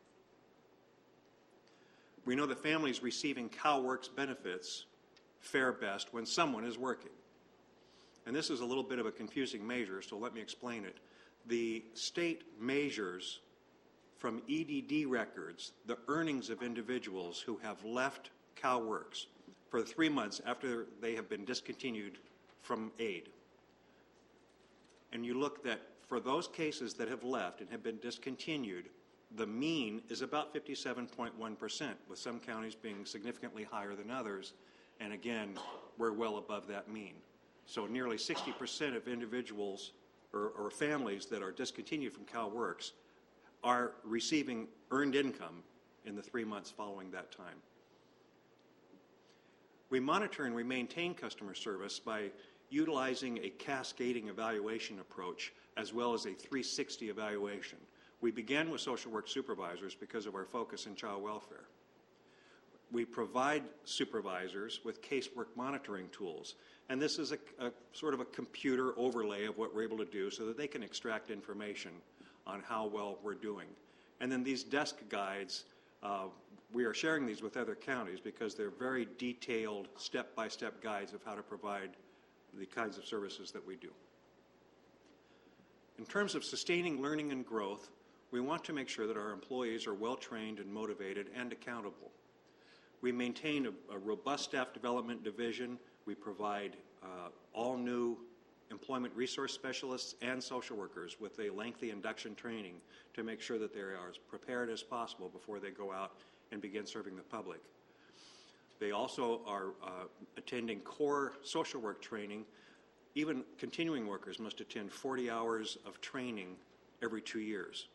We know that families receiving CalWorks benefits fare best when someone is working. And this is a little bit of a confusing measure, so let me explain it. The state measures from EDD records the earnings of individuals who have left CalWorks for 3 months after they have been discontinued from aid. And you look that for those cases that have left and have been discontinued, the mean is about 57.1%, with some counties being significantly higher than others. And again, we're well above that mean. So nearly 60% of individuals or families that are discontinued from CalWorks are receiving earned income in the 3 months following that time. We monitor and we maintain customer service by utilizing a cascading evaluation approach as well as a 360 evaluation. We began with social work supervisors because of our focus in child welfare. We provide supervisors with casework monitoring tools, and this is a sort of a computer overlay of what we're able to do so that they can extract information on how well we're doing. And then these desk guides, we are sharing these with other counties because they're very detailed step-by-step guides of how to provide the kinds of services that we do. In terms of sustaining learning and growth, we want to make sure that our employees are well-trained and motivated and accountable. We maintain a robust staff development division. We provide all new employment resource specialists and social workers with a lengthy induction training to make sure that they are as prepared as possible before they go out and begin serving the public. They also are attending core social work training. Even continuing workers must attend 40 hours of training every 2 years.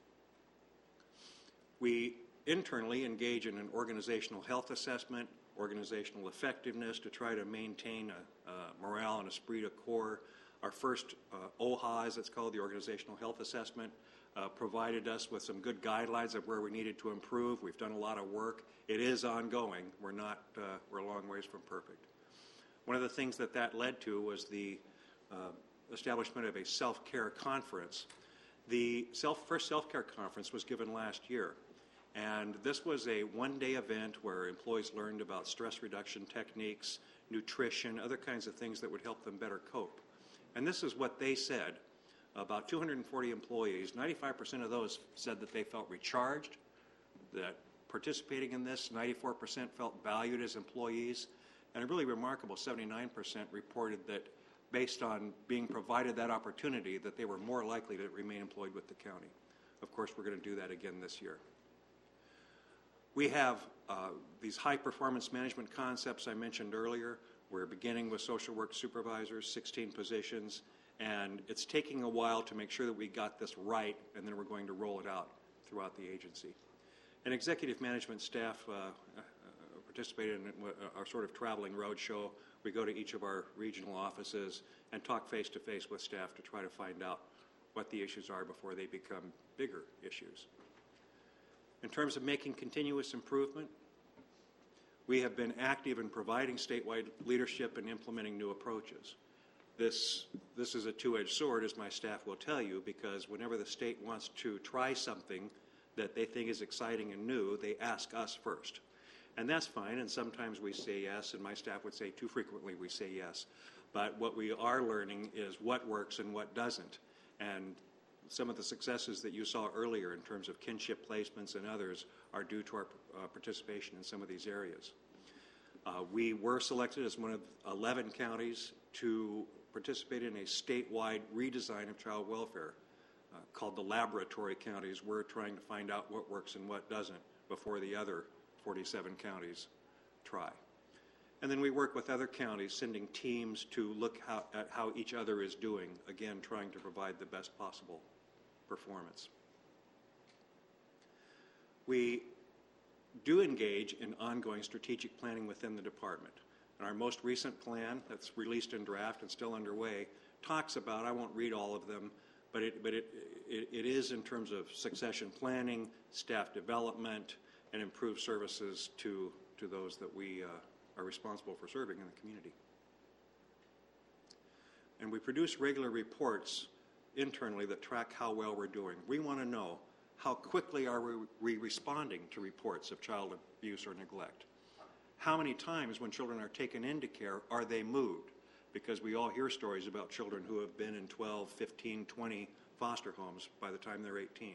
We internally engage in an organizational health assessment, organizational effectiveness to try to maintain morale and esprit de corps. Our first OHA, as it's called, the Organizational Health Assessment, provided us with some good guidelines of where we needed to improve. We've done a lot of work. It is ongoing. We're a long ways from perfect. One of the things that led to was the establishment of a self-care conference. The first self-care conference was given last year, and this was a one-day event where employees learned about stress reduction techniques, nutrition, other kinds of things that would help them better cope. And this is what they said. About 240 employees, 95% of those said that they felt recharged, that participating in this, 94% felt valued as employees, and a really remarkable 79% reported that based on being provided that opportunity, that they were more likely to remain employed with the county. Of course, we're going to do that again this year. We have these high-performance management concepts I mentioned earlier. We're beginning with social work supervisors, 16 positions, and it's taking a while to make sure that we got this right, and then we're going to roll it out throughout the agency. And executive management staff participated in our sort of traveling road show. We go to each of our regional offices and talk face-to-face with staff to try to find out what the issues are before they become bigger issues. In terms of making continuous improvement, we have been active in providing statewide leadership and implementing new approaches. This is a two-edged sword, as my staff will tell you, because whenever the state wants to try something that they think is exciting and new, they ask us first. And that's fine, and sometimes we say yes, and my staff would say too frequently we say yes. But what we are learning is what works and what doesn't. And some of the successes that you saw earlier in terms of kinship placements and others are due to our participation in some of these areas. We were selected as one of 11 counties to participate in a statewide redesign of child welfare called the laboratory counties. We're trying to find out what works and what doesn't before the other 47 counties try. And then we work with other counties, sending teams to look at how each other is doing, again, trying to provide the best possible performance. We do engage in ongoing strategic planning within the department. And our most recent plan that's released in draft and still underway talks about, I won't read all of them, but it is in terms of succession planning, staff development, and improved services to those that we are responsible for serving in the community. And we produce regular reports internally that track how well we're doing. We want to know how quickly are we responding to reports of child abuse or neglect. How many times when children are taken into care are they moved? Because we all hear stories about children who have been in 12, 15, 20 foster homes by the time they're 18.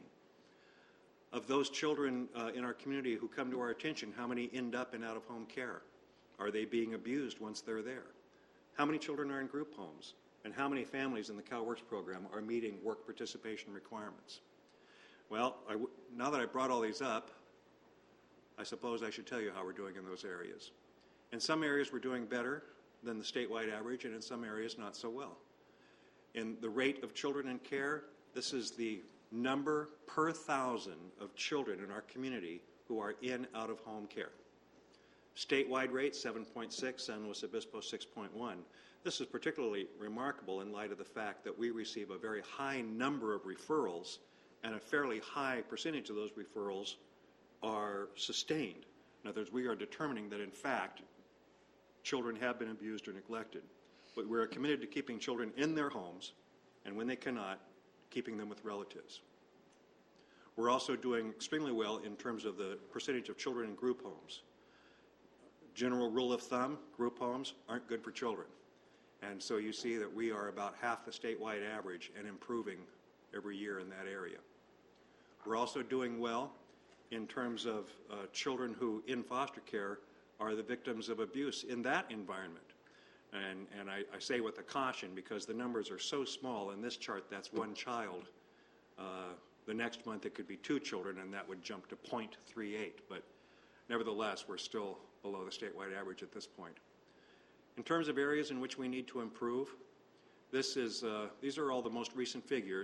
Of those children in our community who come to our attention, how many end up in out-of-home care? Are they being abused once they're there? How many children are in group homes? And how many families in the CalWorks program are meeting work participation requirements? Well, now that I brought all these up, I suppose I should tell you how we're doing in those areas. In some areas, we're doing better than the statewide average, and in some areas, not so well. In the rate of children in care, this is the number per 1,000 of children in our community who are in out-of-home care. Statewide rate, 7.6, San Luis Obispo, 6.1. This is particularly remarkable in light of the fact that we receive a very high number of referrals, and a fairly high percentage of those referrals are sustained. In other words, we are determining that, in fact, children have been abused or neglected. But we're committed to keeping children in their homes, and when they cannot, keeping them with relatives. We're also doing extremely well in terms of the percentage of children in group homes. General rule of thumb, group homes aren't good for children. And so you see that we are about half the statewide average and improving every year in that area. We're also doing well in terms of children who in foster care are the victims of abuse in that environment. And I say with a caution because the numbers are so small. In this chart, that's one child. The next month, it could be 2 children, and that would jump to 0.38. But nevertheless, we're still below the statewide average at this point. In terms of areas in which we need to improve, these are all the most recent figures.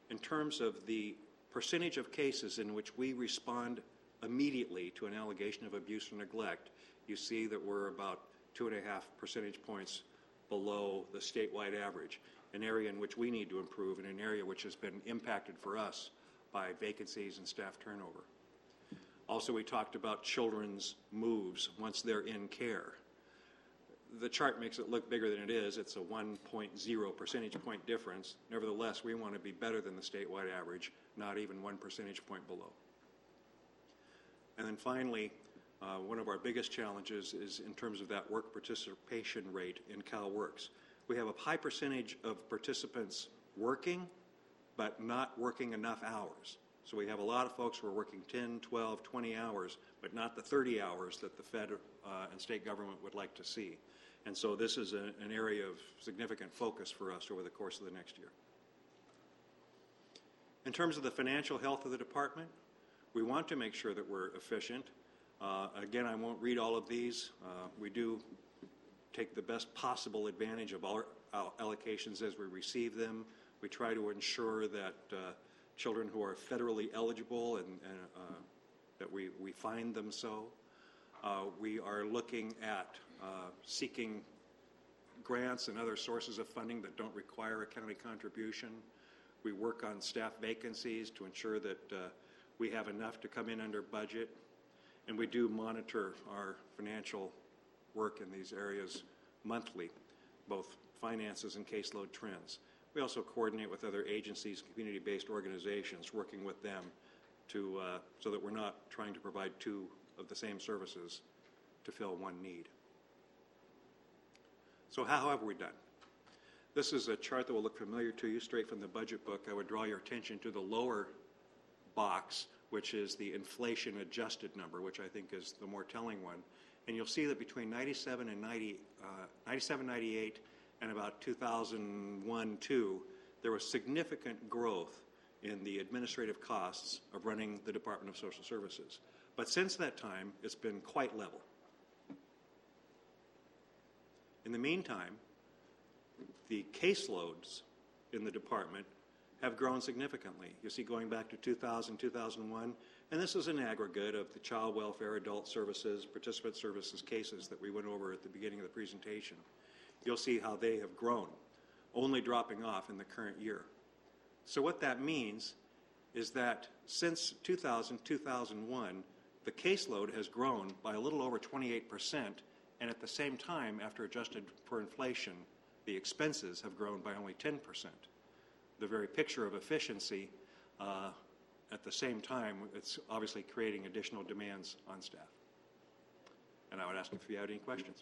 in terms of the percentage of cases in which we respond immediately to an allegation of abuse or neglect, you see that we're about 2.5 percentage points below the statewide average, an area in which we need to improve and an area which has been impacted for us by vacancies and staff turnover. Also, we talked about children's moves once they're in care. The chart makes it look bigger than it is. It's a 1.0 percentage point difference. Nevertheless, we want to be better than the statewide average, not even 1 percentage point below. And then finally, one of our biggest challenges is in terms of that work participation rate in CalWorks. We have a high percentage of participants working, but not working enough hours. So we have a lot of folks who are working 10, 12, 20 hours, but not the 30 hours that the Fed and state government would like to see. And so this is an area of significant focus for us over the course of the next year. In terms of the financial health of the department, we want to make sure that we're efficient. Again, I won't read all of these. We do take the best possible advantage of our allocations as we receive them. We try to ensure that children who are federally eligible and that we find them so. We are looking at seeking grants and other sources of funding that don't require a county contribution. We work on staff vacancies to ensure that we have enough to come in under budget. And we do monitor our financial work in these areas monthly, both finances and caseload trends. We also coordinate with other agencies, community-based organizations, working with them to, so that we're not trying to provide two of the same services to fill one need. So how have we done? This is a chart that will look familiar to you straight from the budget book. I would draw your attention to the lower box, which is the inflation-adjusted number, which I think is the more telling one. And you'll see that between 97 and 98 and about 2001-2, there was significant growth in the administrative costs of running the Department of Social Services. But since that time, it's been quite level. In the meantime, the caseloads in the department have grown significantly. You see, going back to 2000, 2001, and this is an aggregate of the child welfare, adult services, participant services cases that we went over at the beginning of the presentation. You'll see how they have grown, only dropping off in the current year. So what that means is that since 2000, 2001, the caseload has grown by a little over 28%, and at the same time, after adjusted for inflation, the expenses have grown by only 10%. The very picture of efficiency, at the same time, it's obviously creating additional demands on staff. And I would ask if you had any questions.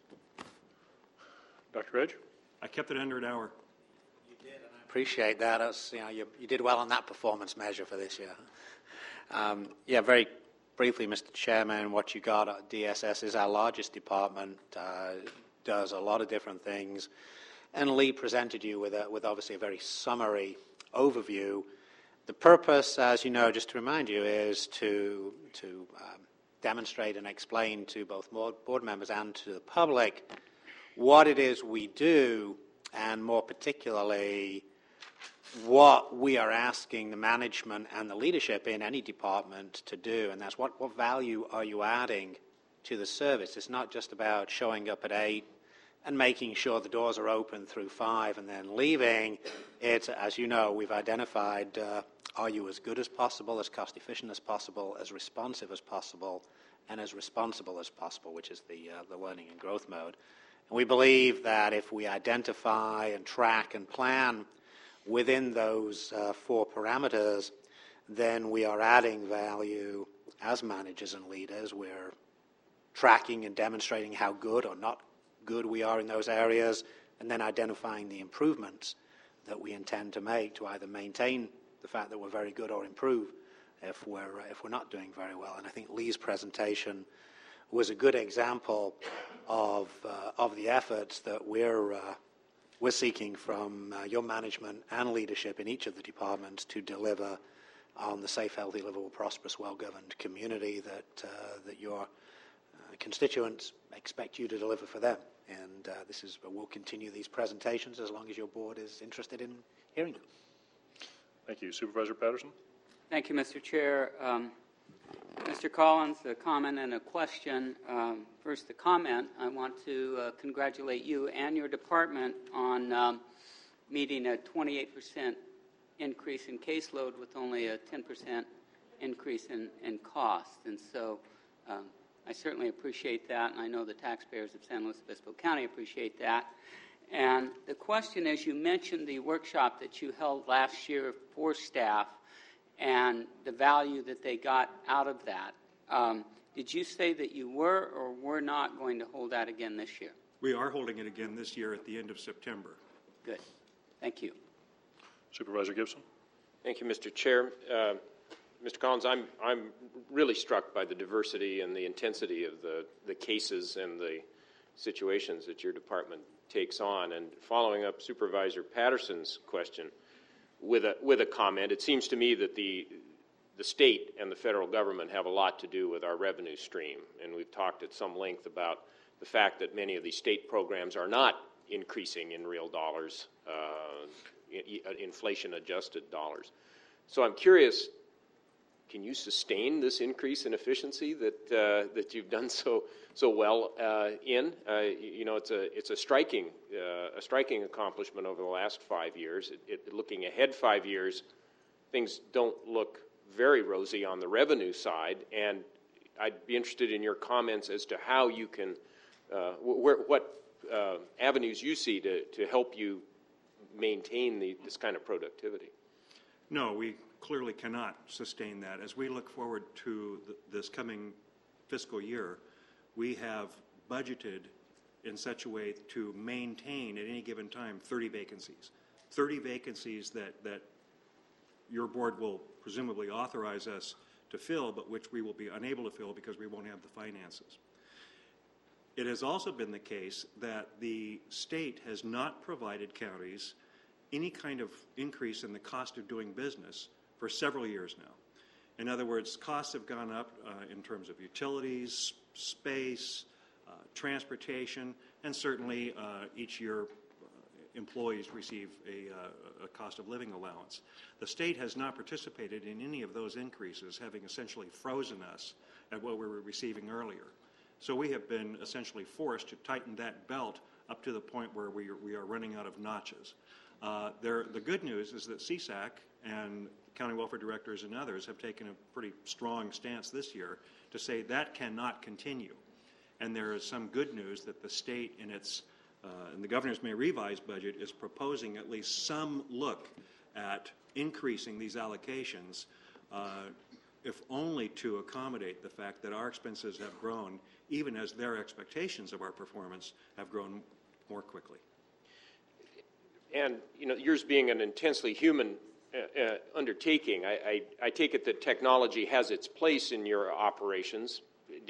Dr. Edge? I kept it under an hour. You did, and I appreciate that. You did well on that performance measure for this year. Yeah, very briefly, Mr. Chairman, what you got at DSS is our largest department, does a lot of different things. And Lee presented you with obviously a very summary overview. The purpose, as you know, just to remind you, is to demonstrate and explain to both board members and to the public what it is we do, and more particularly what we are asking the management and the leadership in any department to do, and that's what value are you adding to the service. It's not just about showing up at 8 and making sure the doors are open through 5 and then leaving. It's, as you know, we've identified, are you as good as possible, as cost efficient as possible, as responsive as possible, and as responsible as possible, which is the learning and growth mode. And we believe that if we identify and track and plan within those 4 parameters, then we are adding value as managers and leaders. We're tracking and demonstrating how good or not good we are in those areas, and then identifying the improvements that we intend to make to either maintain the fact that we're very good or improve if we're not doing very well. And I think Lee's presentation was a good example of the efforts that we're seeking from your management and leadership in each of the departments to deliver on the safe, healthy, livable, prosperous, well-governed community that your constituents expect you to deliver for them. And we'll continue these presentations as long as your board is interested in hearing them. Thank you. Supervisor Patterson? Thank you, Mr. Chair. Mr. Collins, a comment and a question. First, the comment. I want to congratulate you and your department on meeting a 28% increase in caseload with only a 10% increase in cost. And so I certainly appreciate that, and I know the taxpayers of San Luis Obispo County appreciate that. And the question is, you mentioned the workshop that you held last year for staff and the value that they got out of that. Did you say that you were or were not going to hold that again this year? We are holding it again this year at the end of September. Good. Thank you. Supervisor Gibson? Thank you, Mr. Chair. Mr. Collins, I'm really struck by the diversity and the intensity of the cases and the situations that your department takes on. And following up Supervisor Patterson's question with a comment, it seems to me that the state and the federal government have a lot to do with our revenue stream. And we've talked at some length about the fact that many of these state programs are not increasing in real dollars, inflation-adjusted dollars. So I'm curious, can you sustain this increase in efficiency that you've done so well in? It's a striking accomplishment over the last 5 years. Looking ahead 5 years, things don't look very rosy on the revenue side, and I'd be interested in your comments as to how you can, what avenues you see to help you maintain this kind of productivity. No, we clearly cannot sustain that. As we look forward to this coming fiscal year, we have budgeted in such a way to maintain at any given time 30 vacancies. 30 vacancies that your board will presumably authorize us to fill, but which we will be unable to fill because we won't have the finances. It has also been the case that the state has not provided counties any kind of increase in the cost of doing business for several years now. In other words, costs have gone up in terms of utilities, space, transportation, and certainly each year employees receive a cost of living allowance. The state has not participated in any of those increases, having essentially frozen us at what we were receiving earlier. So we have been essentially forced to tighten that belt up to the point where we are running out of notches. The good news is that CSAC and county welfare directors and others have taken a pretty strong stance this year to say that cannot continue. And there is some good news that the state in its and the governor's May revised budget is proposing at least some look at increasing these allocations, if only to accommodate the fact that our expenses have grown, even as their expectations of our performance have grown more quickly. And, yours being an intensely human undertaking, I take it that technology has its place in your operations.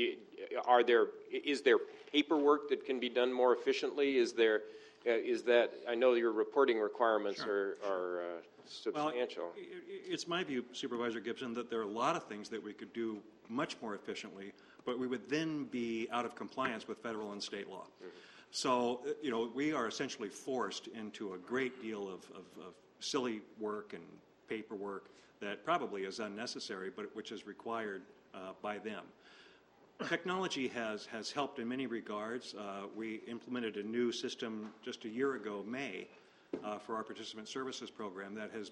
Is there paperwork that can be done more efficiently? Is that, I know your reporting requirements are substantial. Well, it's my view, Supervisor Gibson, that there are a lot of things that we could do much more efficiently, but we would then be out of compliance with federal and state law. Mm-hmm. So, we are essentially forced into a great deal of silly work and paperwork that probably is unnecessary, but which is required by them. Technology has helped in many regards. We implemented a new system just a year ago, May, for our participant services program that has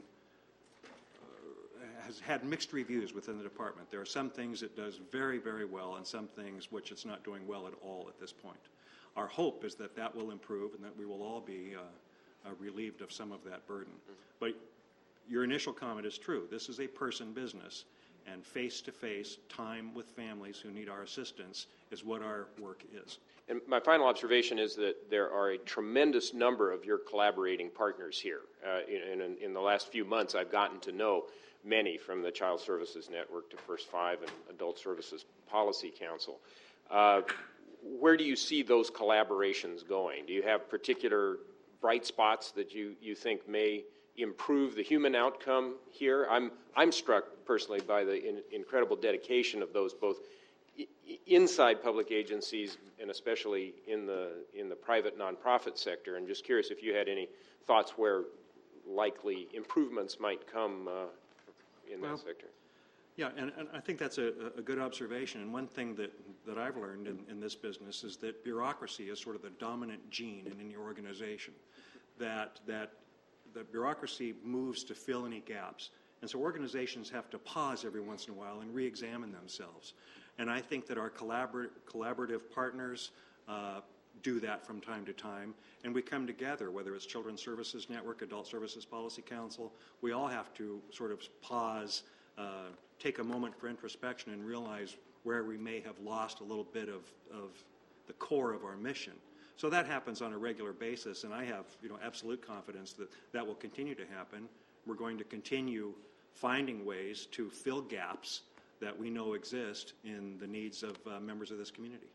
had mixed reviews within the department. There are some things it does very, very well and some things which it's not doing well at all at this point. Our hope is that will improve and that we will all be relieved of some of that burden. But your initial comment is true. This is a person business, and face-to-face time with families who need our assistance is what our work is. And my final observation is that there are a tremendous number of your collaborating partners here. In the last few months, I've gotten to know many, from the Child Services Network to First Five and Adult Services Policy Council. Where do you see those collaborations going? Do you have particular bright spots that you think may improve the human outcome here? I'm struck personally by the incredible dedication of those both inside public agencies and especially in the private nonprofit sector. And just curious if you had any thoughts where likely improvements might come in that sector. Yeah, and I think that's a good observation. And one thing that I've learned in this business is that bureaucracy is sort of the dominant gene in any organization, that bureaucracy moves to fill any gaps. And so organizations have to pause every once in a while and re-examine themselves. And I think that our collaborative partners do that from time to time, and we come together, whether it's Children's Services Network, Adult Services Policy Council. We all have to sort of pause, take a moment for introspection and realize where we may have lost a little bit of the core of our mission. So that happens on a regular basis, and I have absolute confidence that that will continue to happen. We're going to continue finding ways to fill gaps that we know exist in the needs of members of this community.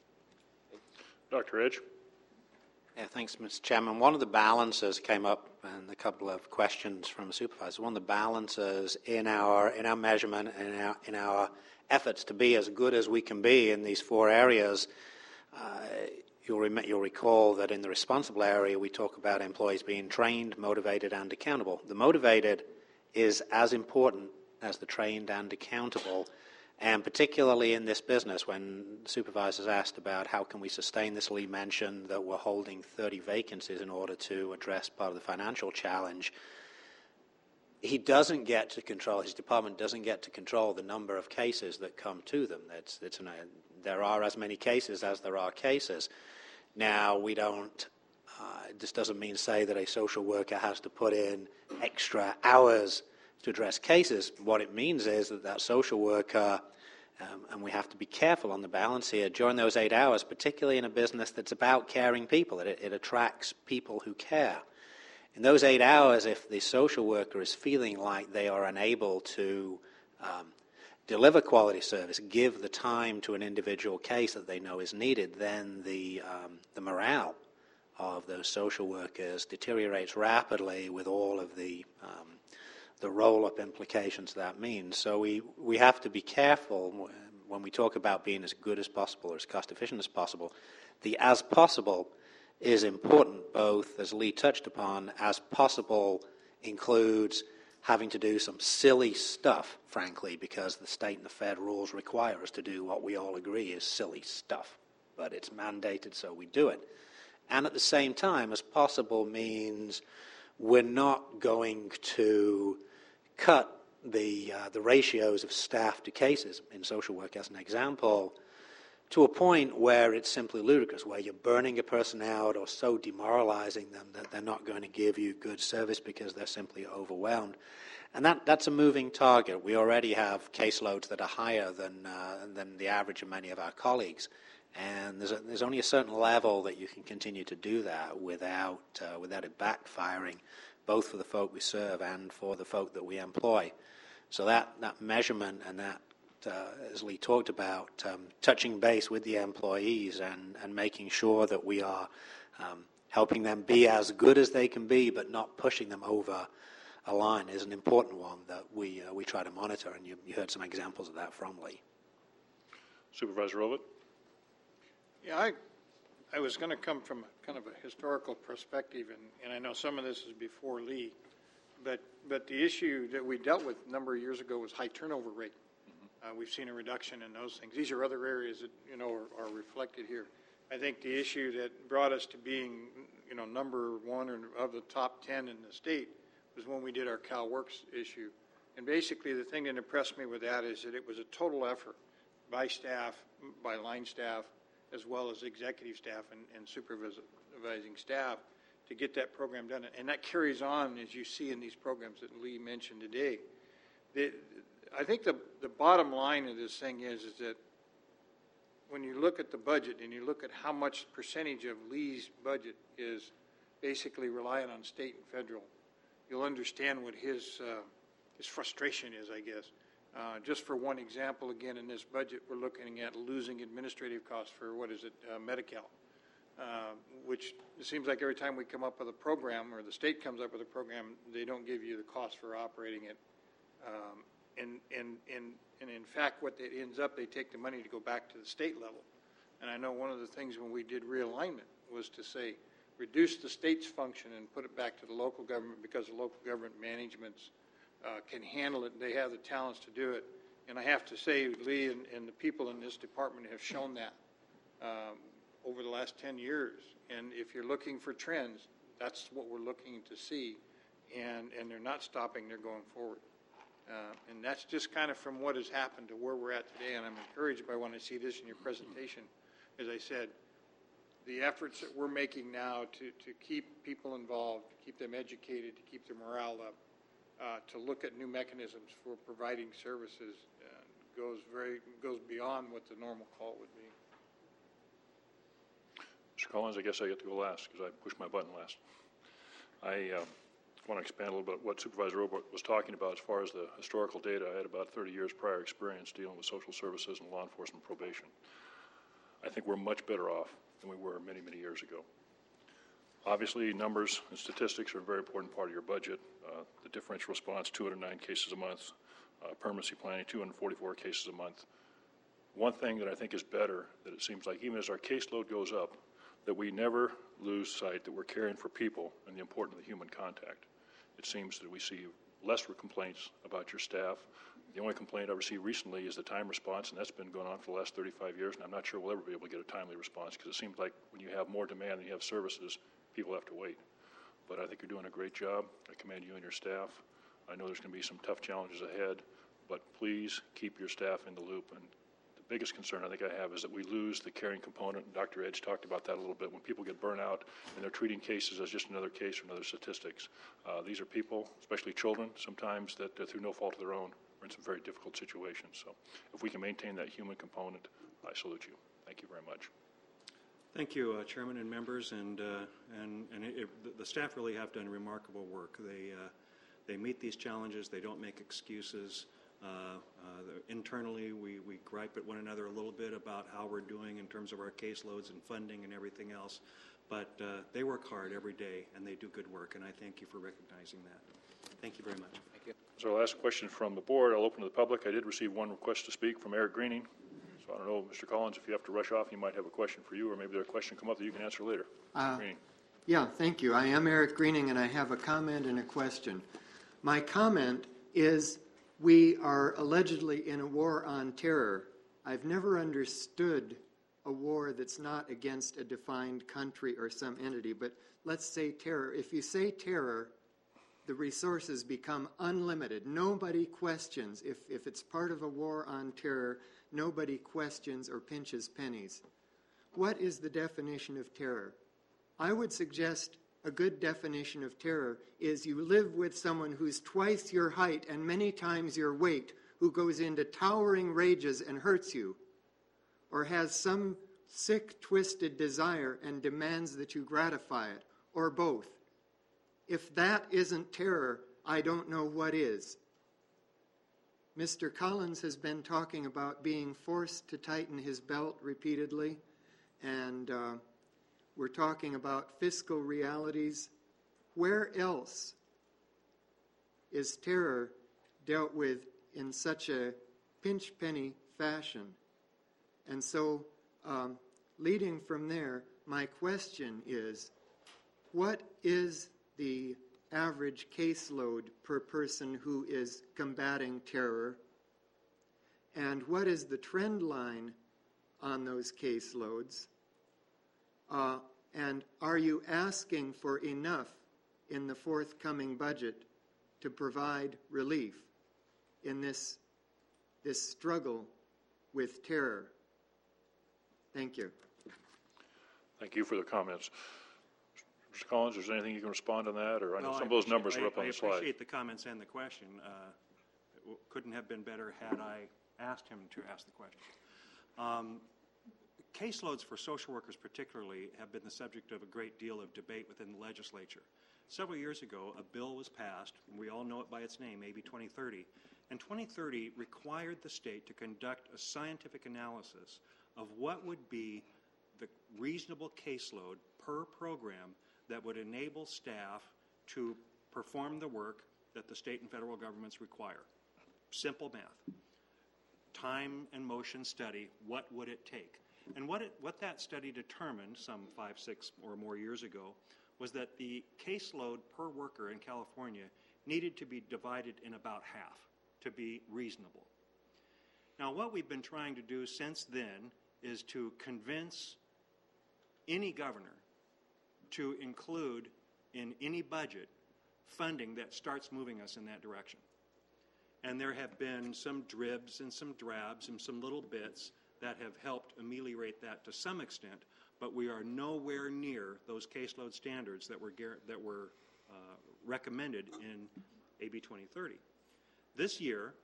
Dr. Edge. Yeah, thanks, Mr. Chairman. One of the balances came up in a couple of questions from the supervisor. One of the balances in our measurement and in our efforts to be as good as we can be in these four areas, you'll recall that in the responsible area we talk about employees being trained, motivated, and accountable. The motivated is as important as the trained and accountable. And particularly in this business, when supervisors asked about how can we sustain this, Lee mentioned that we're holding 30 vacancies in order to address part of the financial challenge. He doesn't get to control, his department doesn't get to control the number of cases that come to them. There are as many cases as there are cases. Now, we don't, this doesn't mean say that a social worker has to put in extra hours to address cases. What it means is that social worker, and we have to be careful on the balance here, during those 8 hours, particularly in a business that's about caring people, it attracts people who care. In those 8 hours, if the social worker is feeling like they are unable to deliver quality service, give the time to an individual case that they know is needed, then the morale of those social workers deteriorates rapidly with all of the roll-up implications that means. So we have to be careful when we talk about being as good as possible or as cost-efficient as possible. The as possible is important, both, as Lee touched upon, as possible includes having to do some silly stuff, frankly, because the state and the Fed rules require us to do what we all agree is silly stuff. But it's mandated, so we do it. And at the same time, as possible means we're not going to cut the ratios of staff to cases in social work, as an example, to a point where it's simply ludicrous, where you're burning a person out or so demoralizing them that they're not going to give you good service because they're simply overwhelmed. And that's a moving target. We already have caseloads that are higher than the average of many of our colleagues. And there's only a certain level that you can continue to do that without it backfiring, both for the folk we serve and for the folk that we employ. So that measurement and that, as Lee talked about, touching base with the employees and making sure that we are helping them be as good as they can be but not pushing them over a line is an important one that we try to monitor, and you heard some examples of that from Lee. Supervisor Rovett? Yeah, I was going to come from kind of a historical perspective, and I know some of this is before Lee, but the issue that we dealt with a number of years ago was high turnover rate. We've seen a reduction in those things. These are other areas that are reflected here. I think the issue that brought us to being number one or of the top 10 in the state was when we did our CalWorks issue. And basically the thing that impressed me with that is that it was a total effort by staff, by line staff, as well as executive staff and supervising staff to get that program done. And that carries on, as you see in these programs that Lee mentioned today. I think the bottom line of this thing is that when you look at the budget and you look at how much percentage of Lee's budget is basically reliant on state and federal, you'll understand what his frustration is, I guess. Just for one example, again, in this budget, we're looking at losing administrative costs for, Medi-Cal, which it seems like every time we come up with a program or the state comes up with a program, they don't give you the cost for operating it. And in fact, what it ends up, they take the money to go back to the state level. And I know one of the things when we did realignment was to say, reduce the state's function and put it back to the local government, because the local government managements can handle it and they have the talents to do it. And I have to say, Lee and the people in this department have shown that over the last 10 years. And if you're looking for trends, that's what we're looking to see. And they're not stopping, they're going forward. And that's just kind of from what has happened to where we're at today. And I'm encouraged by when I see this in your presentation. As I said, the efforts that we're making now to keep people involved, to keep them educated, to keep their morale up, to look at new mechanisms for providing services goes beyond what the normal call would be. Mr. Collins, I guess I get to go last because I pushed my button last. I want to expand a little bit what Supervisor Robert was talking about as far as the historical data. I had about 30 years prior experience dealing with social services and law enforcement probation. I think we're much better off than we were many, many years ago. Obviously, numbers and statistics are a very important part of your budget. The differential response, 209 cases a month. Permanency planning, 244 cases a month. One thing that I think is better, that it seems like even as our caseload goes up, that we never lose sight that we're caring for people and the importance of the human contact. It seems that we see less complaints about your staff. The only complaint I've received recently is the time response, and that's been going on for the last 35 years, and I'm not sure we'll ever be able to get a timely response because it seems like when you have more demand than you have services, people have to wait. But I think you're doing a great job. I commend you and your staff. I know there's going to be some tough challenges ahead, but please keep your staff in the loop. And the biggest concern I think I have is that we lose the caring component, and Dr. Edge talked about that a little bit, when people get burnt out and they're treating cases as just another case or another statistics. These are people, especially children, sometimes that through no fault of their own are in some very difficult situations. So if we can maintain that human component, I salute you. Thank you very much. Thank you, Chairman and members, and the staff really have done remarkable work. They meet these challenges. They don't make excuses. Internally, we gripe at one another a little bit about how we're doing in terms of our caseloads and funding and everything else, but they work hard every day, and they do good work, and I thank you for recognizing that. Thank you very much. Thank you. So our last question from the board. I'll open to the public. I did receive one request to speak from Eric Greening. So I don't know, Mr. Collins, if you have to rush off, he might have a question for you, or maybe there's a question come up that you can answer later. Mr. Greening. Yeah, thank you. I am Eric Greening, and I have a comment and a question. My comment is we are allegedly in a war on terror. I've never understood a war that's not against a defined country or some entity, but let's say terror. If you say terror, the resources become unlimited. Nobody questions. If it's part of a war on terror, nobody questions or pinches pennies. What is the definition of terror? I would suggest a good definition of terror is you live with someone who's twice your height and many times your weight, who goes into towering rages and hurts you, or has some sick, twisted desire and demands that you gratify it, or both. If that isn't terror, I don't know what is. Mr. Collins has been talking about being forced to tighten his belt repeatedly, and we're talking about fiscal realities. Where else is terror dealt with in such a pinch penny fashion? And so, leading from there, my question is, what is the average caseload per person who is combating terror? And what is the trend line on those caseloads? And are you asking for enough in the forthcoming budget to provide relief in this struggle with terror? Thank you. Thank you for the comments. Mr. Collins, is there anything you can respond on that? Or I know some of those numbers are up on the slide. I appreciate the comments and the question. It couldn't have been better had I asked him to ask the question. Caseloads for social workers particularly have been the subject of a great deal of debate within the legislature. Several years ago, a bill was passed, and we all know it by its name, AB 2030, and 2030 required the state to conduct a scientific analysis of what would be the reasonable caseload per program that would enable staff to perform the work that the state and federal governments require. Simple math. Time and motion study, what would it take? And what that study determined some 5, 6 or more years ago was that the caseload per worker in California needed to be divided in about half to be reasonable. Now, what we've been trying to do since then is to convince any governor to include in any budget funding that starts moving us in that direction. And there have been some dribs and some drabs and some little bits that have helped ameliorate that to some extent, but we are nowhere near those caseload standards that were recommended in AB 2030. This year,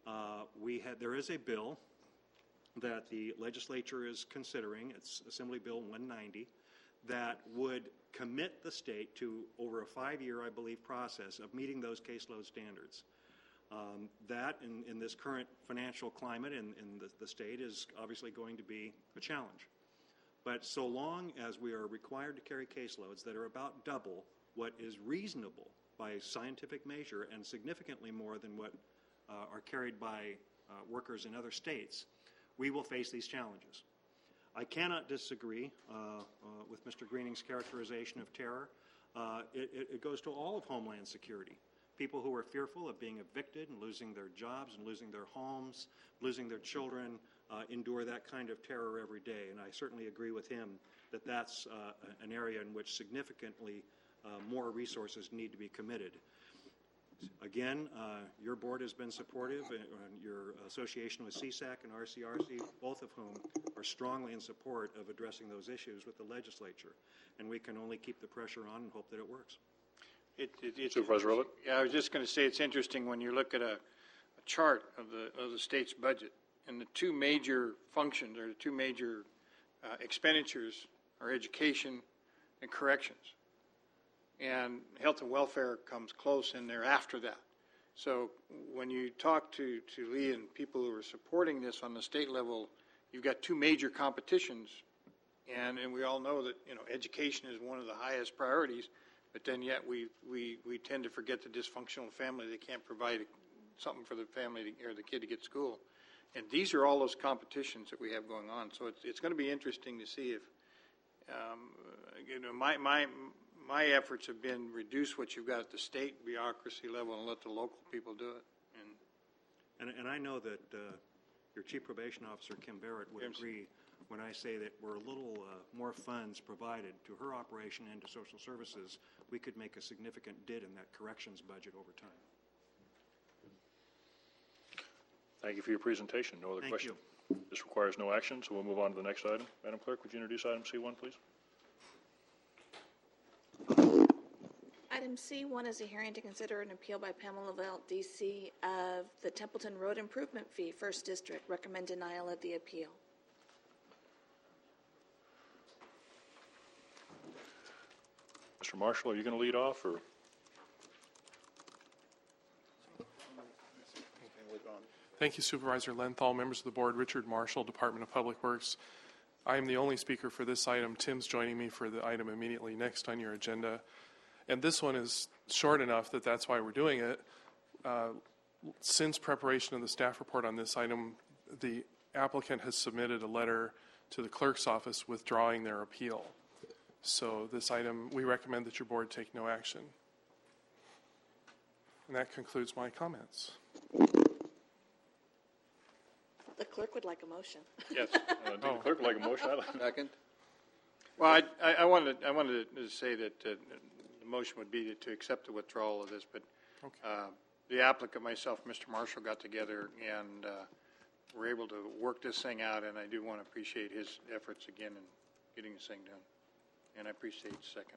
there is a bill that the legislature is considering. It's Assembly Bill 190 that would commit the state to over a 5-year, I believe, process of meeting those caseload standards. That, in this current financial climate in the state, is obviously going to be a challenge. But so long as we are required to carry caseloads that are about double what is reasonable by scientific measure and significantly more than what are carried by workers in other states, we will face these challenges. I cannot disagree with Mr. Greening's characterization of terror. It goes to all of Homeland Security. People who are fearful of being evicted and losing their jobs and losing their homes, losing their children, endure that kind of terror every day. And I certainly agree with him that that's an area in which significantly more resources need to be committed. Again, your board has been supportive, and your association with CSAC and RCRC, both of whom are strongly in support of addressing those issues with the legislature. And we can only keep the pressure on and hope that it works. Supervisor Rowlett? Yeah, I was just going to say it's interesting when you look at a chart of the state's budget, and the two major functions or the two major expenditures are education and corrections. And health and welfare comes close in there after that. So when you talk to Lee and people who are supporting this on the state level, you've got two major competitions, and we all know that education is one of the highest priorities. But then yet we tend to forget the dysfunctional family. They can't provide something for the family or the kid to get to school. And these are all those competitions that we have going on. So it's going to be interesting to see if, my efforts have been reduce what you've got at the state bureaucracy level and let the local people do it. And I know that your Chief Probation Officer, Kim Barrett, would agree when I say that we're a little more funds provided to her operation and to social services, we could make a significant dent in that corrections budget over time. Thank you for your presentation. No other questions. This requires no action, so we'll move on to the next item. Madam Clerk, would you introduce item C1, please? Item C1 is a hearing to consider an appeal by Pamela Velt, D.C. of the Templeton Road Improvement Fee, 1st District. Recommend denial of the appeal. Mr. Marshall, are you going to lead off, or? Thank you, Supervisor Lenthal, members of the board. Richard Marshall, Department of Public Works. I am the only speaker for this item. Tim's joining me for the item immediately next on your agenda. And this one is short enough that that's why we're doing it. Since preparation of the staff report on this item, the applicant has submitted a letter to the clerk's office withdrawing their appeal. So this item, we recommend that your board take no action. And that concludes my comments. The clerk would like a motion. Yes. The clerk would like a motion. Second. Well, I wanted to say that the motion would be to accept the withdrawal of this, but the applicant, myself, Mr. Marshall, got together and were able to work this thing out, and I do want to appreciate his efforts again in getting this thing done. And I appreciate the second.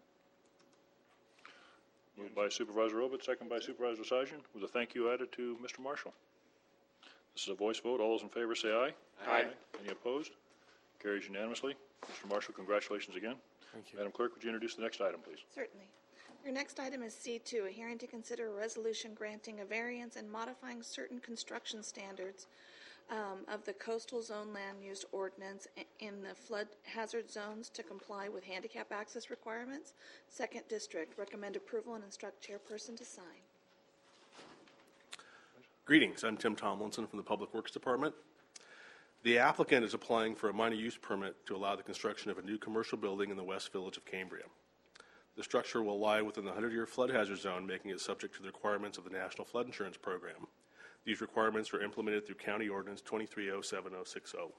Moved by Supervisor Robert, second by Supervisor Sajian. With a thank you added to Mr. Marshall. This is a voice vote. All those in favor say aye. Aye. Any opposed? Carries unanimously. Mr. Marshall, congratulations again. Thank you. Madam Clerk, would you introduce the next item, please? Certainly. Your next item is C2, a hearing to consider a resolution granting a variance and modifying certain construction standards of the coastal zone land use ordinance in the flood hazard zones to comply with handicap access requirements. 2nd District. Recommend approval and instruct chairperson to sign. Greetings. I'm Tim Tomlinson from the Public Works Department. The applicant is applying for a minor use permit to allow the construction of a new commercial building in the West Village of Cambria. The structure will lie within the 100-year flood hazard zone, making it subject to the requirements of the National Flood Insurance Program. These requirements are implemented through County Ordinance 2307-060.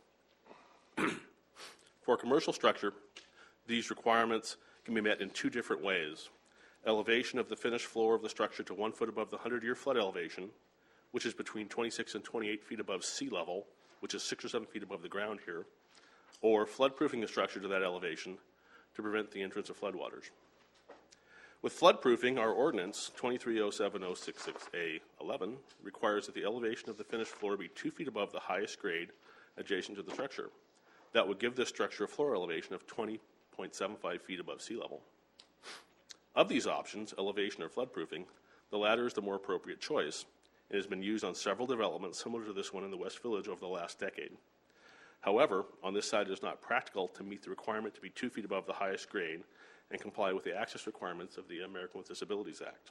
For a commercial structure, these requirements can be met in two different ways. Elevation of the finished floor of the structure to 1 foot above the 100-year flood elevation, which is between 26 and 28 feet above sea level, which is 6 or 7 feet above the ground here, or floodproofing the structure to that elevation to prevent the entrance of floodwaters. With floodproofing, our ordinance 2307-066A11 requires that the elevation of the finished floor be 2 feet above the highest grade adjacent to the structure. That would give this structure a floor elevation of 20.75 feet above sea level. Of these options, elevation or floodproofing, the latter is the more appropriate choice. It has been used on several developments similar to this one in the West Village over the last decade. However, on this site it is not practical to meet the requirement to be 2 feet above the highest grade and comply with the access requirements of the American with Disabilities Act.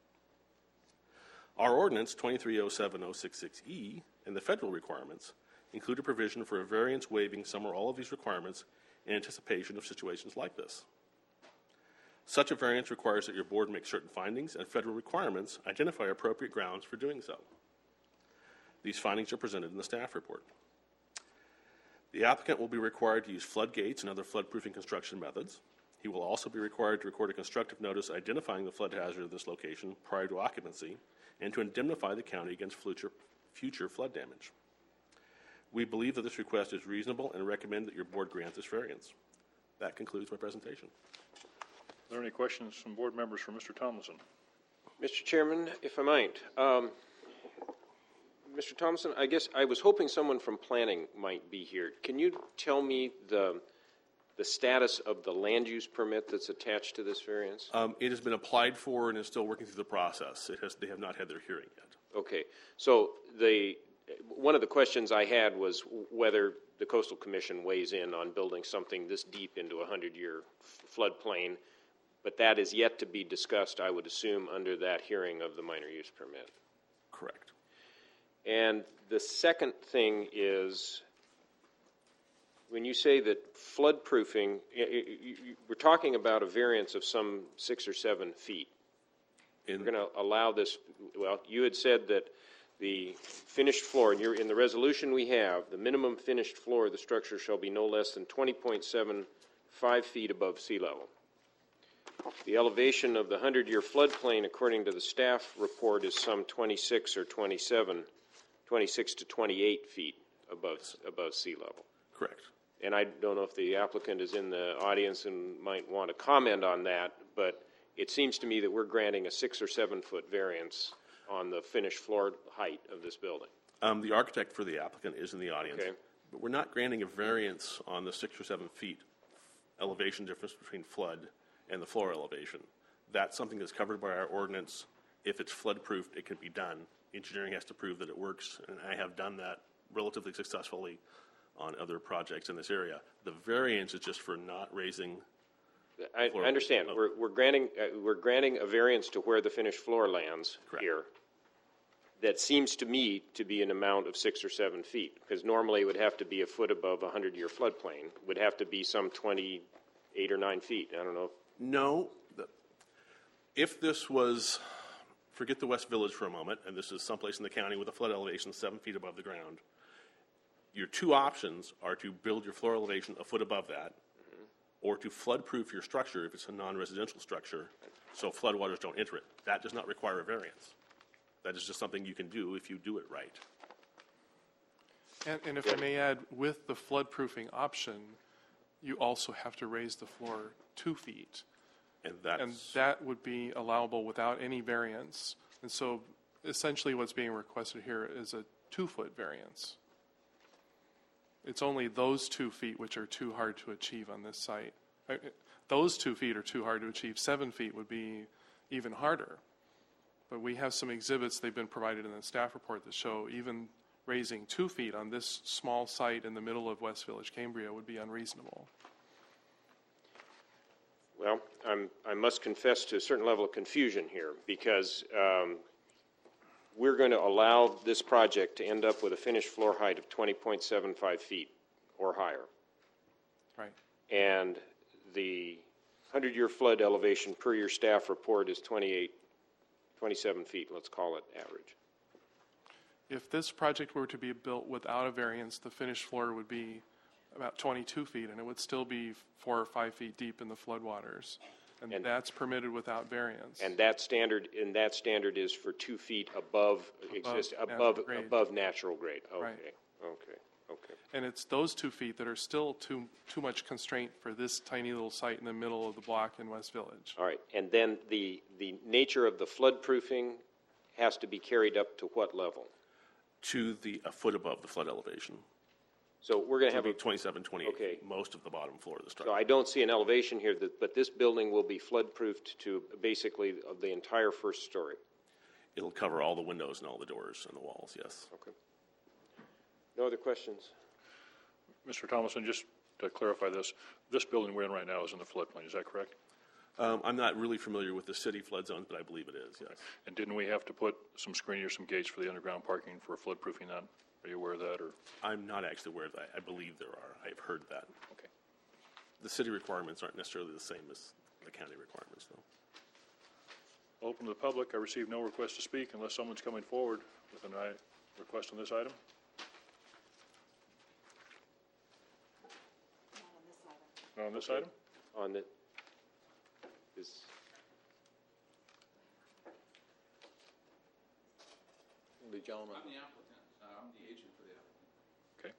Our ordinance 2307-066E and the federal requirements include a provision for a variance waiving some or all of these requirements in anticipation of situations like this. Such a variance requires that your board make certain findings, and federal requirements identify appropriate grounds for doing so. These findings are presented in the staff report. The applicant will be required to use floodgates and other floodproofing construction methods. He will also be required to record a constructive notice identifying the flood hazard of this location prior to occupancy and to indemnify the county against future flood damage. We believe that this request is reasonable and recommend that your board grant this variance. That concludes my presentation. Are there any questions from board members for Mr. Tomlinson? Mr. Chairman, if I might. Mr. Thompson, I guess I was hoping someone from planning might be here. Can you tell me the status of the land use permit that's attached to this variance? It has been applied for and is still working through the process. They have not had their hearing yet. Okay. So one of the questions I had was whether the Coastal Commission weighs in on building something this deep into a 100-year floodplain, but that is yet to be discussed, I would assume, under that hearing of the minor use permit. Correct. And the second thing is, when you say that floodproofing, we're talking about a variance of some 6 or 7 feet. We're going to allow this. Well, you had said that the finished floor, and in the resolution we have, the minimum finished floor of the structure shall be no less than 20.75 feet above sea level. The elevation of the 100-year floodplain, according to the staff report, is some 26 to 28 feet above sea level. Correct. And I don't know if the applicant is in the audience and might want to comment on that, but it seems to me that we're granting a 6 or 7 foot variance on the finished floor height of this building. The architect for the applicant is in the audience, okay, but we're not granting a variance on the 6 or 7 feet elevation difference between flood and the floor elevation. That's something that's covered by our ordinance. If it's flood-proofed, it can be done. Engineering has to prove that it works, and I have done that relatively successfully on other projects in this area. The variance is just for not raising. I understand. We're granting a variance to where the finished floor lands. Correct. Here. That seems to me to be an amount of 6 or 7 feet, because normally it would have to be a foot above a 100-year floodplain. It would have to be some 28 or 9 feet. I don't know. No. If this was, forget the West Village for a moment, and this is someplace in the county with a flood elevation 7 feet above the ground, your two options are to build your floor elevation a foot above that, or to flood-proof your structure if it's a non-residential structure, so floodwaters don't enter it. That does not require a variance. That is just something you can do if you do it right. And if I may add, with the flood-proofing option, you also have to raise the floor 2 feet. And that would be allowable without any variance. And so essentially what's being requested here is a 2-foot variance. It's only those 2 feet which are too hard to achieve on this site. Those 2 feet are too hard to achieve. 7 feet would be even harder. But we have some exhibits they've been provided in the staff report that show even raising 2 feet on this small site in the middle of West Village, Cambria, would be unreasonable. Well, I must confess to a certain level of confusion here, because we're going to allow this project to end up with a finished floor height of 20.75 feet or higher. Right. And the 100-year flood elevation per your staff report is 27 feet, let's call it average. If this project were to be built without a variance, the finished floor would be about 22 feet, and it would still be 4 or 5 feet deep in the floodwaters. And that's permitted without variance. And that standard is for 2 feet above natural grade. Okay. Right. Okay. And it's those 2 feet that are still too much constraint for this tiny little site in the middle of the block in West Village. All right. And then the nature of the flood proofing has to be carried up to what level? To a foot above the flood elevation. So we're going to have about 27, 28, okay. Most of the bottom floor of the structure. So I don't see an elevation here, but this building will be flood proofed to basically the entire first story. It'll cover all the windows and all the doors and the walls, yes. Okay. No other questions? Mr. Thomason, just to clarify this building we're in right now is in the floodplain, is that correct? I'm not really familiar with the city flood zones, but I believe it is, yes. And didn't we have to put some screening or some gates for the underground parking for flood proofing that? Are you aware of that? Or I'm not actually aware of that. I believe there are. I've heard that. Okay. The city requirements aren't necessarily the same as the county requirements, though. Open to the public. I received no request to speak unless someone's coming forward with a request on this item. Not on this item? On the is. The gentleman. I'm the applicant. I'm the agent for the applicant.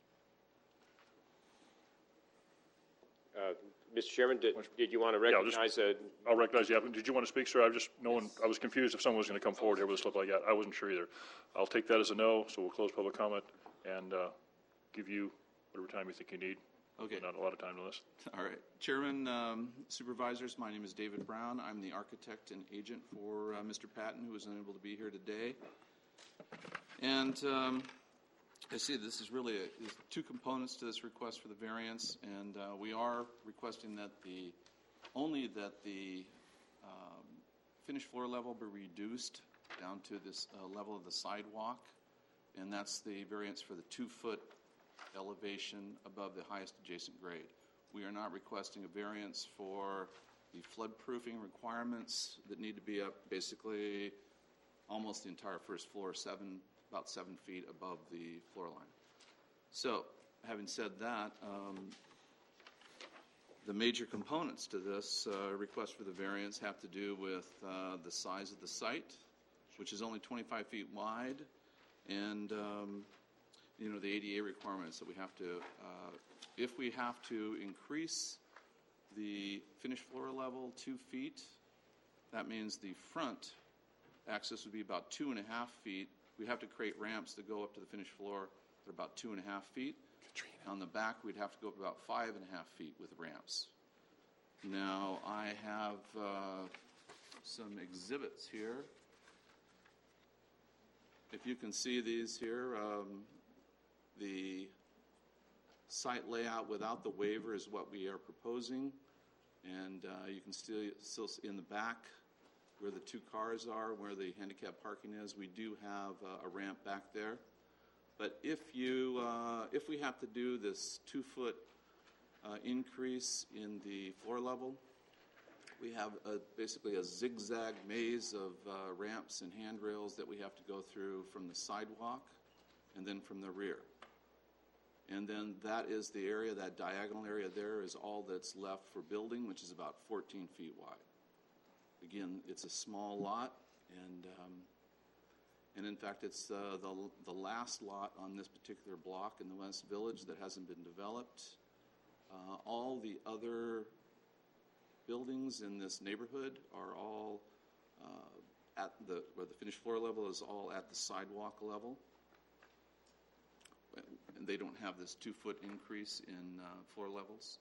Okay. Mr. Chairman, did you want to recognize I'll recognize the applicant. Did you want to speak, sir? I was confused if someone was going to come forward here with a slip like that. I wasn't sure either. I'll take that as a no, so we'll close public comment and give you whatever time you think you need. Okay. Not a lot of time to list. All right. Chairman, supervisors, my name is David Brown. I'm the architect and agent for Mr. Patton, who is unable to be here today. And I see this is really there's two components to this request for the variance, and we are requesting that the finished floor level be reduced down to this level of the sidewalk, and that's the variance for the 2-foot elevation above the highest adjacent grade. We are not requesting a variance for the flood proofing requirements that need to be up basically almost the entire first floor, about 7 feet above the floor line. So, having said that, the major components to this request for the variance have to do with the size of the site, which is only 25 feet wide, and the ADA requirements that we have to, if we have to increase the finished floor level 2 feet, that means the front access would be about 2.5 feet. We have to create ramps that go up to the finished floor. They're about 2.5 feet. Katrina. On the back, we'd have to go up about 5.5 feet with ramps. Now, I have some exhibits here. If you can see these here, the site layout without the waiver is what we are proposing, and you can still in the back where the 2 cars are, where the handicap parking is. We do have a ramp back there, but if we have to do this 2-foot increase in the floor level, we have basically a zigzag maze of ramps and handrails that we have to go through from the sidewalk and then from the rear. And then that is the area, that diagonal area there is all that's left for building, which is about 14 feet wide. Again, it's a small lot, and in fact, it's the last lot on this particular block in the West Village that hasn't been developed. All the other buildings in this neighborhood are all where the finished floor level is all at the sidewalk level. And they don't have this 2-foot increase in floor levels.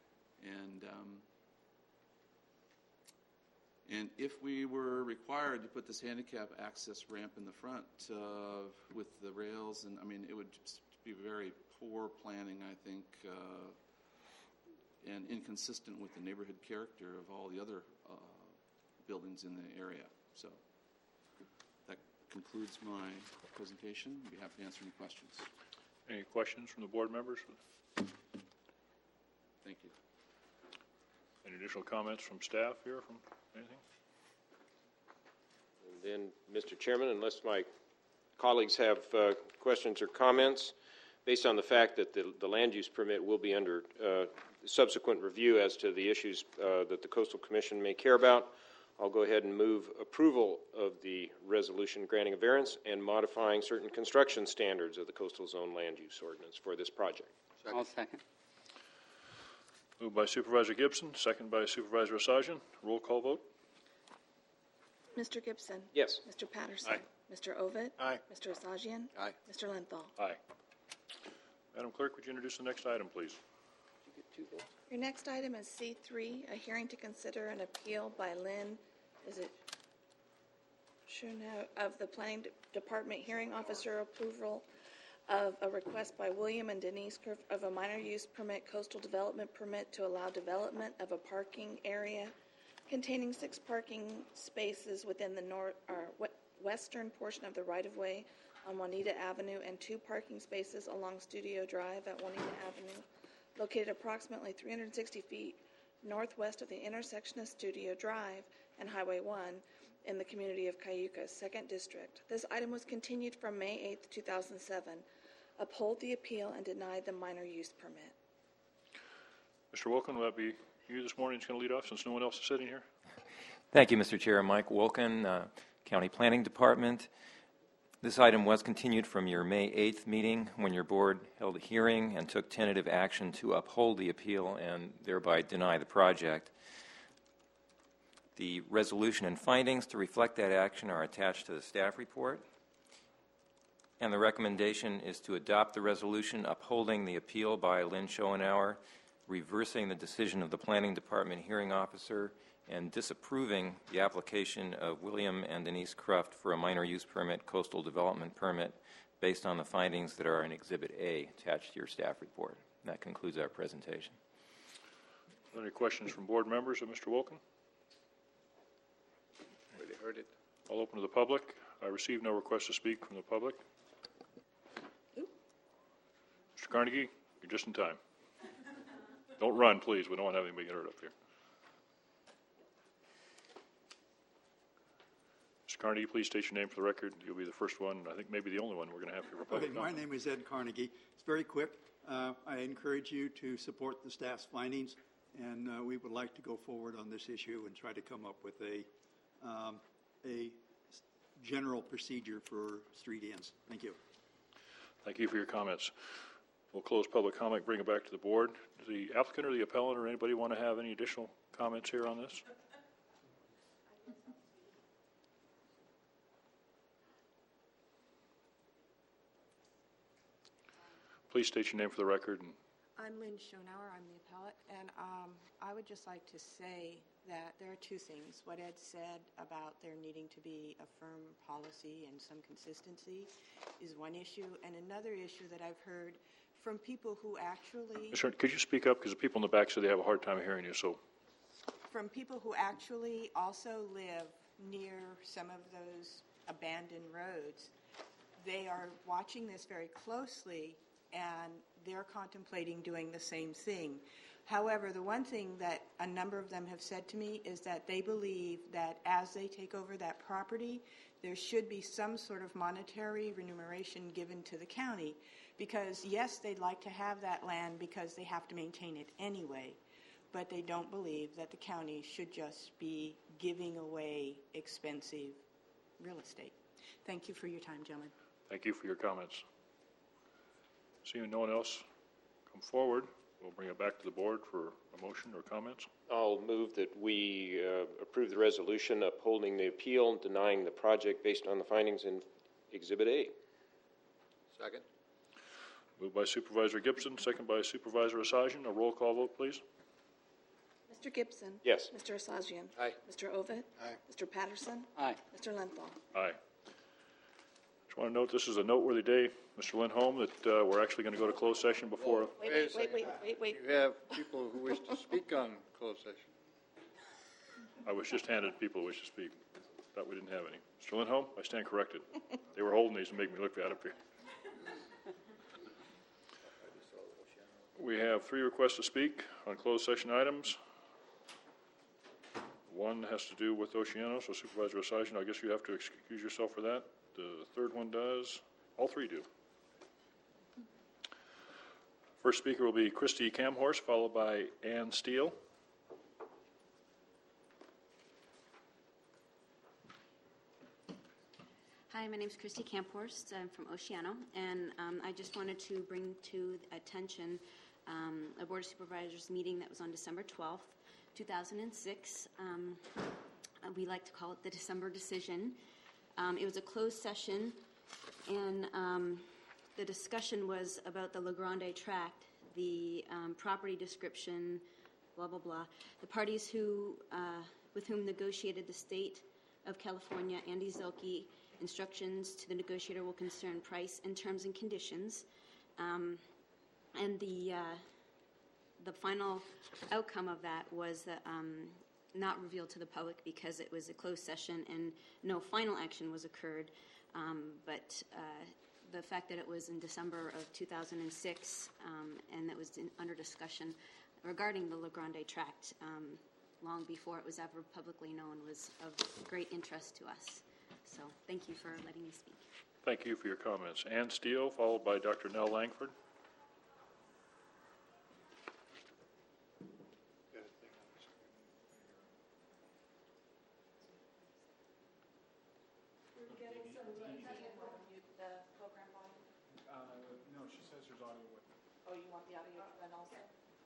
And if we were required to put this handicap access ramp in the front with the rails, and I mean, it would just be very poor planning, I think, and inconsistent with the neighborhood character of all the other buildings in the area. So that concludes my presentation. I'd be happy to answer any questions. Any questions from the board members? Thank you. Any additional comments from staff here, from anything? And then, Mr. Chairman, unless my colleagues have questions or comments, based on the fact that the land use permit will be under subsequent review as to the issues that the Coastal Commission may care about, I'll go ahead and move approval of the resolution granting a variance and modifying certain construction standards of the Coastal Zone Land Use Ordinance for this project. I'll second. Moved by Supervisor Gibson, second by Supervisor Asajian. Roll call vote. Mr. Gibson? Yes. Mr. Patterson? Aye. Mr. Ovitt? Aye. Mr. Asajian? Aye. Mr. Lenthal? Aye. Madam Clerk, would you introduce the next item, please? Your next item is C3, a hearing to consider an appeal by Lynn, of the Planning Department Hearing Officer approval of a request by William and Denise Kerf of a minor use permit, coastal development permit to allow development of a parking area containing 6 parking spaces within the western portion of the right-of-way on Juanita Avenue and 2 parking spaces along Studio Drive at Juanita Avenue, located approximately 360 feet northwest of the intersection of Studio Drive and Highway 1 in the community of Cayuga, 2nd District. This item was continued from May 8, 2007. Uphold the appeal and deny the minor use permit. Mr. Wilkin, will that be you this morning who's going to lead off since no one else is sitting here? Thank you, Mr. Chair. Mike Wilkin, County Planning Department. This item was continued from your May 8th meeting when your board held a hearing and took tentative action to uphold the appeal and thereby deny the project. The resolution and findings to reflect that action are attached to the staff report. And the recommendation is to adopt the resolution upholding the appeal by Lynn Schoenauer, reversing the decision of the Planning Department hearing officer, and disapproving the application of William and Denise Cruft for a minor use permit, coastal development permit, based on the findings that are in Exhibit A attached to your staff report. And that concludes our presentation. Any questions from board members of Mr. Wilkin? Already heard it. I'll open to the public. I received no request to speak from the public. Mr. Carnegie, you're just in time. Don't run, please. We don't want to have anybody get hurt up here. Mr. Carnegie, please state your name for the record. You'll be the first one, I think maybe the only one we're going to have here for public Okay, my name is Ed Carnegie. It's very quick. I encourage you to support the staff's findings, and we would like to go forward on this issue and try to come up with a general procedure for street ends. Thank you. Thank you for your comments. We'll close public comment, bring it back to the board. Does the applicant or the appellant or anybody want to have any additional comments here on this? Please state your name for the record. I'm Lynn Schoenauer. I'm the appellate, and I would just like to say that there are 2 things. What Ed said about there needing to be a firm policy and some consistency is one issue, and another issue that I've heard from people who actually... Sure. Could you speak up, because the people in the back said they have a hard time hearing you, so... From people who actually also live near some of those abandoned roads, they are watching this very closely, and they're contemplating doing the same thing. However, the one thing that a number of them have said to me is that they believe that as they take over that property, there should be some sort of monetary remuneration given to the county, because yes, they'd like to have that land because they have to maintain it anyway, but they don't believe that the county should just be giving away expensive real estate. Thank you for your time, gentlemen. Thank you for your comments. Seeing no one else come forward, we'll bring it back to the board for a motion or comments. I'll move that we approve the resolution upholding the appeal and denying the project based on the findings in Exhibit A. Second. Moved by Supervisor Gibson, second by Supervisor Asajian. A roll call vote, please. Mr. Gibson? Yes. Mr. Asajian? Aye. Mr. Ovitt? Aye. Mr. Patterson? Aye. Mr. Lenthal? Aye. Just want to note this is a noteworthy day, Mr. Lindholm, that we're actually going to go to closed session before... Wait. You have people who wish to speak on closed session. I was just handed people who wish to speak. Thought we didn't have any. Mr. Lindholm, I stand corrected. They were holding these and making me look bad up here. We have 3 requests to speak on closed session items. One has to do with Oceano, so Supervisor Osagian, I guess you have to excuse yourself for that. The third one does. All 3 do. First speaker will be Christy Camhorst, followed by Ann Steele. Hi, my name is Christy Camphorst. I'm from Oceano, and I just wanted to bring to attention a Board of Supervisors meeting that was on December 12th, 2006. We like to call it the December decision. It was a closed session, and the discussion was about the La Grande tract, the property description, blah, blah, blah. The parties with whom negotiated the State of California, Andy Zelke. Instructions to the negotiator will concern price and terms and conditions. And the final outcome of that was not revealed to the public because it was a closed session and no final action was occurred. But the fact that it was in December of 2006 and that was under discussion regarding the La Grande tract long before it was ever publicly known was of great interest to us. So thank you for letting me speak. Thank you for your comments. Ann Steele, followed by Dr. Nell Langford. No, she says there's audio with it. Oh, you want the audio then also?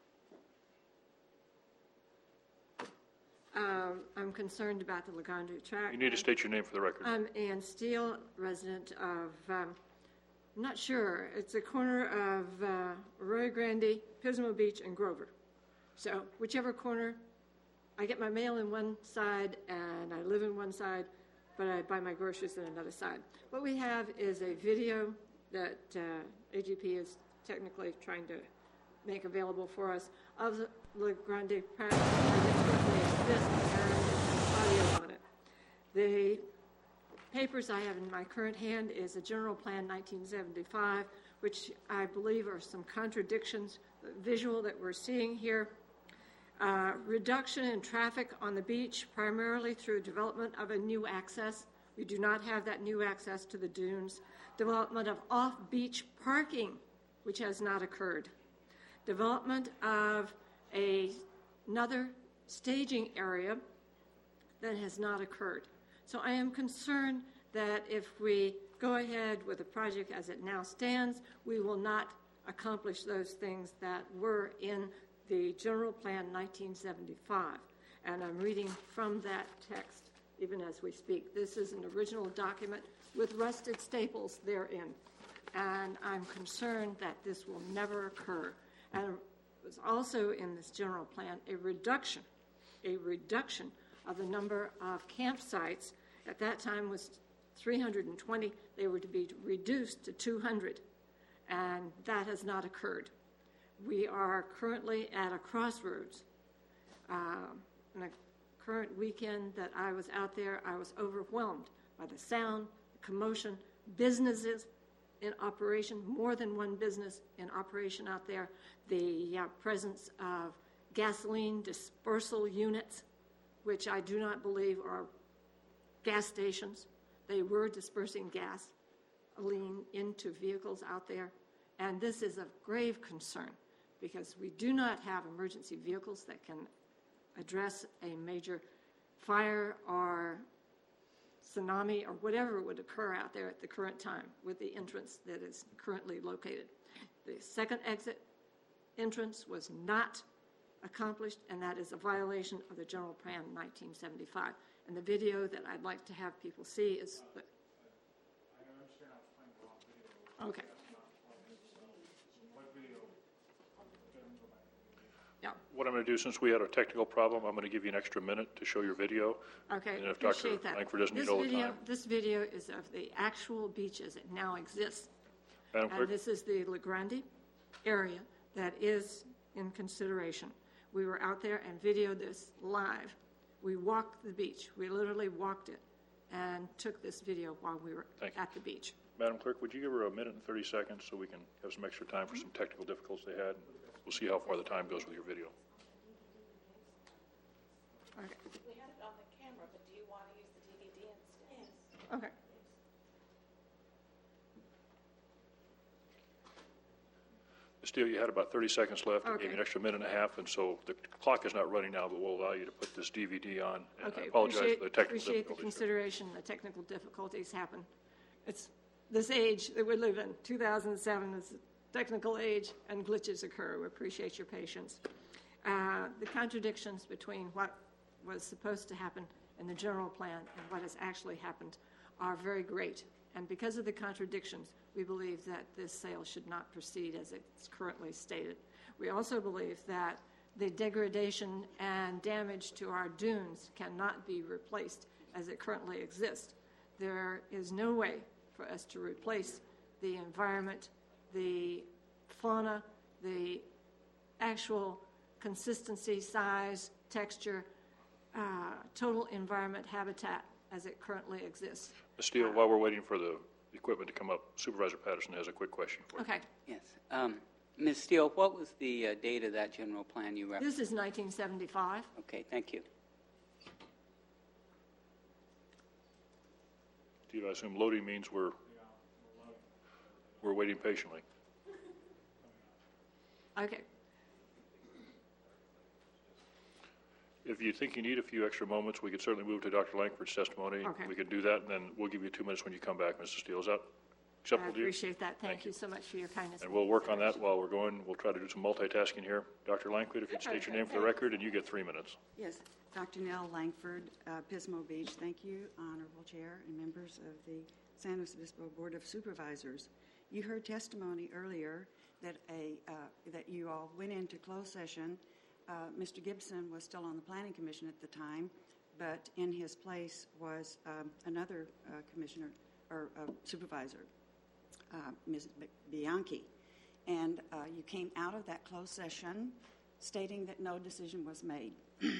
I'm concerned about the La Grande tract. You need to state your name for the record. I'm Ann Steele, resident of, I'm not sure, it's a corner of Arroyo Grande, Pismo Beach, and Grover. So whichever corner, I get my mail in one side and I live in one side, but I buy my groceries in another side. What we have is a video that AGP is technically trying to make available for us of the La Grande tract. This and audio on it. The papers I have in my current hand is a General Plan 1975, which I believe are some contradictions. The visual that we're seeing here, reduction in traffic on the beach, primarily through development of a new access. We do not have that new access to the dunes. Development of off-beach parking, which has not occurred. Development of another staging area that has not occurred. So I am concerned that if we go ahead with the project as it now stands, we will not accomplish those things that were in the General Plan 1975. And I'm reading from that text even as we speak. This is an original document with rusted staples therein. And I'm concerned that this will never occur. And it was also in this general plan a reduction of the number of campsites. At that time was 320. They were to be reduced to 200, and that has not occurred. We are currently at a crossroads. In a current weekend that I was out there, I was overwhelmed by the sound, the commotion, businesses in operation, more than one business in operation out there, the presence of gasoline dispersal units, which I do not believe are gas stations. They were dispersing gasoline into vehicles out there. And this is of grave concern because we do not have emergency vehicles that can address a major fire or tsunami or whatever would occur out there at the current time with the entrance that is currently located. The second exit entrance was not accomplished, and that is a violation of the General Plan 1975. And the video that I'd like to have people see is the... Okay. Yeah. What I'm going to do, since we had a technical problem, I'm going to give you an extra minute to show your video. Okay, and if appreciate Dr. that. Langford doesn't need all the time. This video is of the actual beach as it now exists. Madam Clerk? And this is the La Grande area that is in consideration. We were out there and videoed this live. We walked the beach. We literally walked it. and took this video while we were at the beach. Madam Clerk, would you give her a minute and 30 seconds so we can have some extra time for some technical difficulties they had? We'll see how far the time goes with your video. Okay. We had it on the camera, but do you want to use the DVD instead? Yes. Okay. Ms. Steele, you had about 30 seconds left. I Okay. gave you an extra minute and a half, and so the clock is not running now, but we'll allow you to put this DVD on. And Okay, I apologize for the technical appreciate the difficulties. consideration. The technical difficulties happen. It's this age that we live in, 2007, is a technical age, and glitches occur. We appreciate your patience. The contradictions between what was supposed to happen in the general plan and what has actually happened are very great. And because of the contradictions, we believe that this sale should not proceed as it's currently stated. We also believe that the degradation and damage to our dunes cannot be replaced as it currently exists. There is no way for us to replace the environment, the fauna, the actual consistency, size, texture, total environment habitat as it currently exists. Ms. Steele, while we're waiting for the equipment to come up, Supervisor Patterson has a quick question for you. Okay. Yes. Ms. Steele, what was the date of that general plan you referenced? This is 1975. Okay, thank you. Steve, I assume loading means we're waiting patiently. Okay. If you think you need a few extra moments, we could certainly move to Dr. Langford's testimony. Okay. We can do that, and then we'll give you 2 minutes when you come back, Mrs. Steele. Is that I acceptable to you? appreciate that. Thank you so much for your kindness. And we'll work on that while we're going. We'll try to do some multitasking here. Dr. Langford, if you'd state your name for the record, and you get 3 minutes. Yes, Dr. Nell Langford, Pismo Beach. Thank you, Honorable Chair and members of the San Luis Obispo Board of Supervisors. You heard testimony earlier that that you all went into closed session. Mr. Gibson was still on the Planning Commission at the time, but in his place was another commissioner or supervisor, Ms. Bianchi. And you came out of that closed session stating that no decision was made.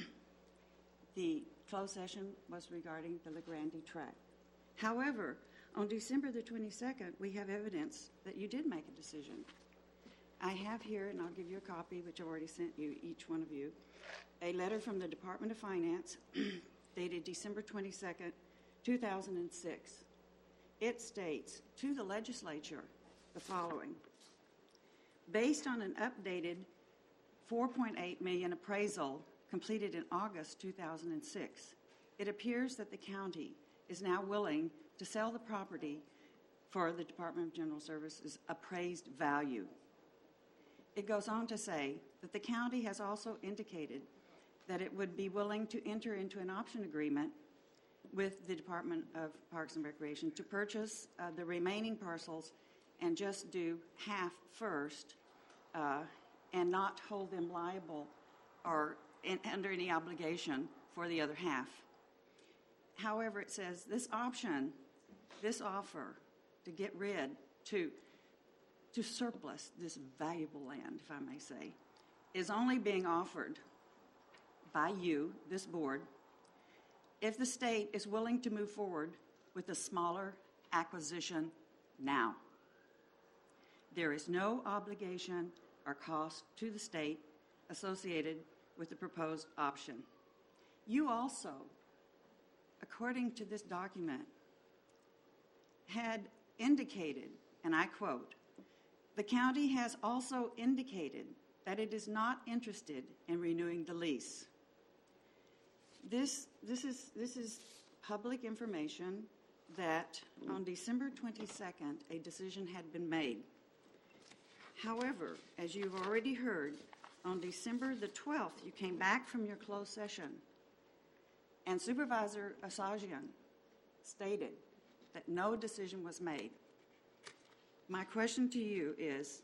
The closed session was regarding the LaGrande tract. However, on December the 22nd, we have evidence that you did make a decision. I have here, and I'll give you a copy, which I've already sent you, each one of you, a letter from the Department of Finance dated December 22nd, 2006. It states to the legislature the following. Based on an updated $4.8 million appraisal completed in August 2006, it appears that the county is now willing to sell the property for the Department of General Services appraised value. It goes on to say that the county has also indicated that it would be willing to enter into an option agreement with the Department of Parks and Recreation to purchase the remaining parcels and just do half first and not hold them liable or under any obligation for the other half. However, it says this option, this offer to get rid, to surplus this valuable land, if I may say, is only being offered by you, this board, if the state is willing to move forward with a smaller acquisition now. There is no obligation or cost to the state associated with the proposed option. You also, according to this document, had indicated, and I quote, the county has also indicated that it is not interested in renewing the lease. This is public information that on December 22nd, a decision had been made. However, as you've already heard, on December the 12th, you came back from your closed session, and Supervisor Asajian stated that no decision was made. My question to you is,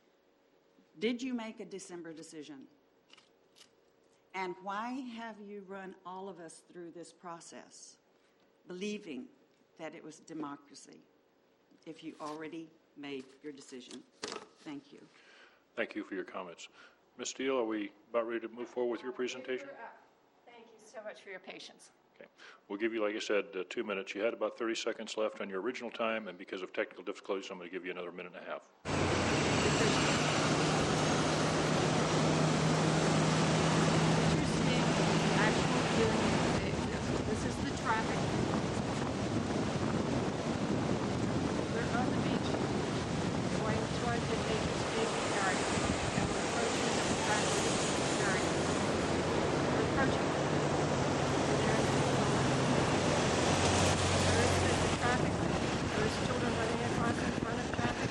did you make a December decision? And why have you run all of us through this process, believing that it was democracy, if you already made your decision? Thank you. Thank you for your comments. Ms. Steele, are we about ready to move forward with your presentation? Thank you so much for your patience. Okay. We'll give you, like I said, 2 minutes. You had about 30 seconds left on your original time, and because of technical difficulties, I'm going to give you another minute and a half. This is the traffic. We're on the beach, going toward the Nature State area, and we're approaching the traffic area. We're approaching. There is the traffic. There is children running across in front of traffic.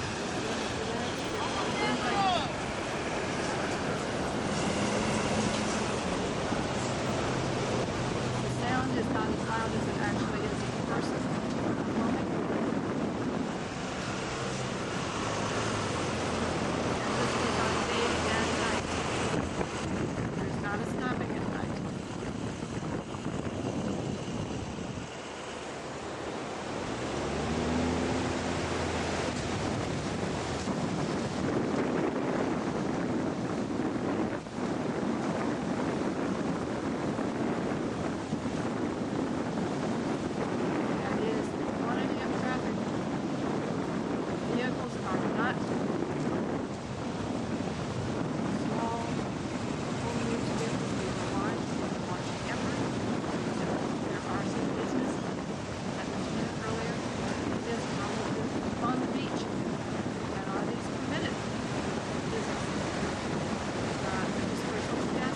The sound is not as loud as it actually is in person. This is on day and night. There's not a stopping at night. That is the quantity of traffic. Vehicles are not small, home-use vehicles. These are large campers. There are some business, I mentioned it earlier, business on the beach. And are these permitted businesses? Registration staff.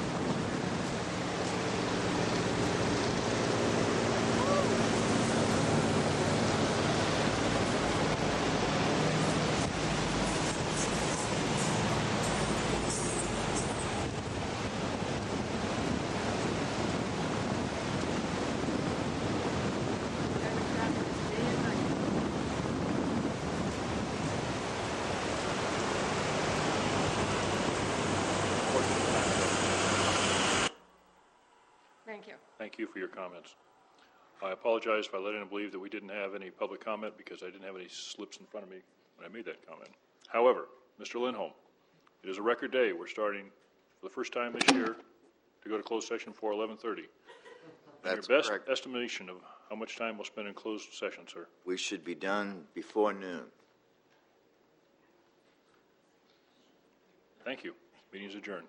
Thank you. Thank you for your comments. I apologize for letting them believe that we didn't have any public comment because I didn't have any slips in front of me when I made that comment. However, Mr. Lindholm, it is a record day. We're starting for the first time this year to go to closed session for 11:30. That's your best correct. estimation of how much time we'll spend in closed session, sir? We should be done before noon. Thank you. Meeting is adjourned.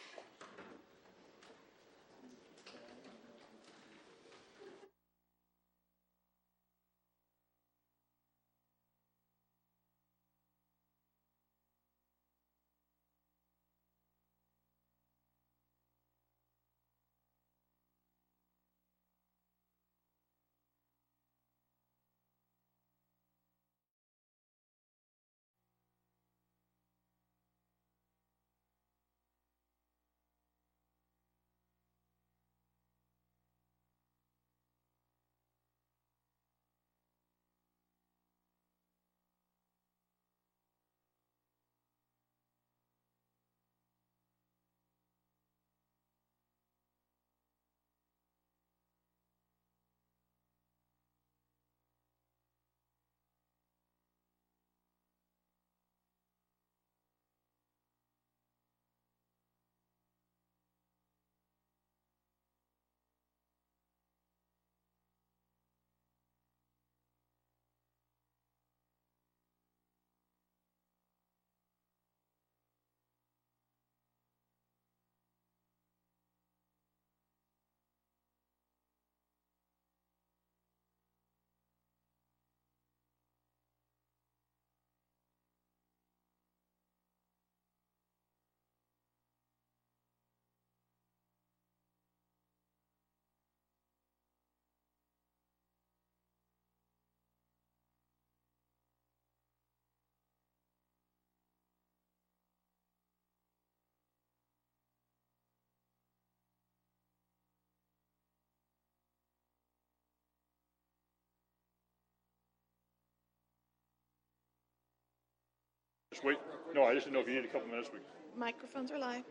Just wait. No, I just didn't know if you need a couple minutes. Microphones are live.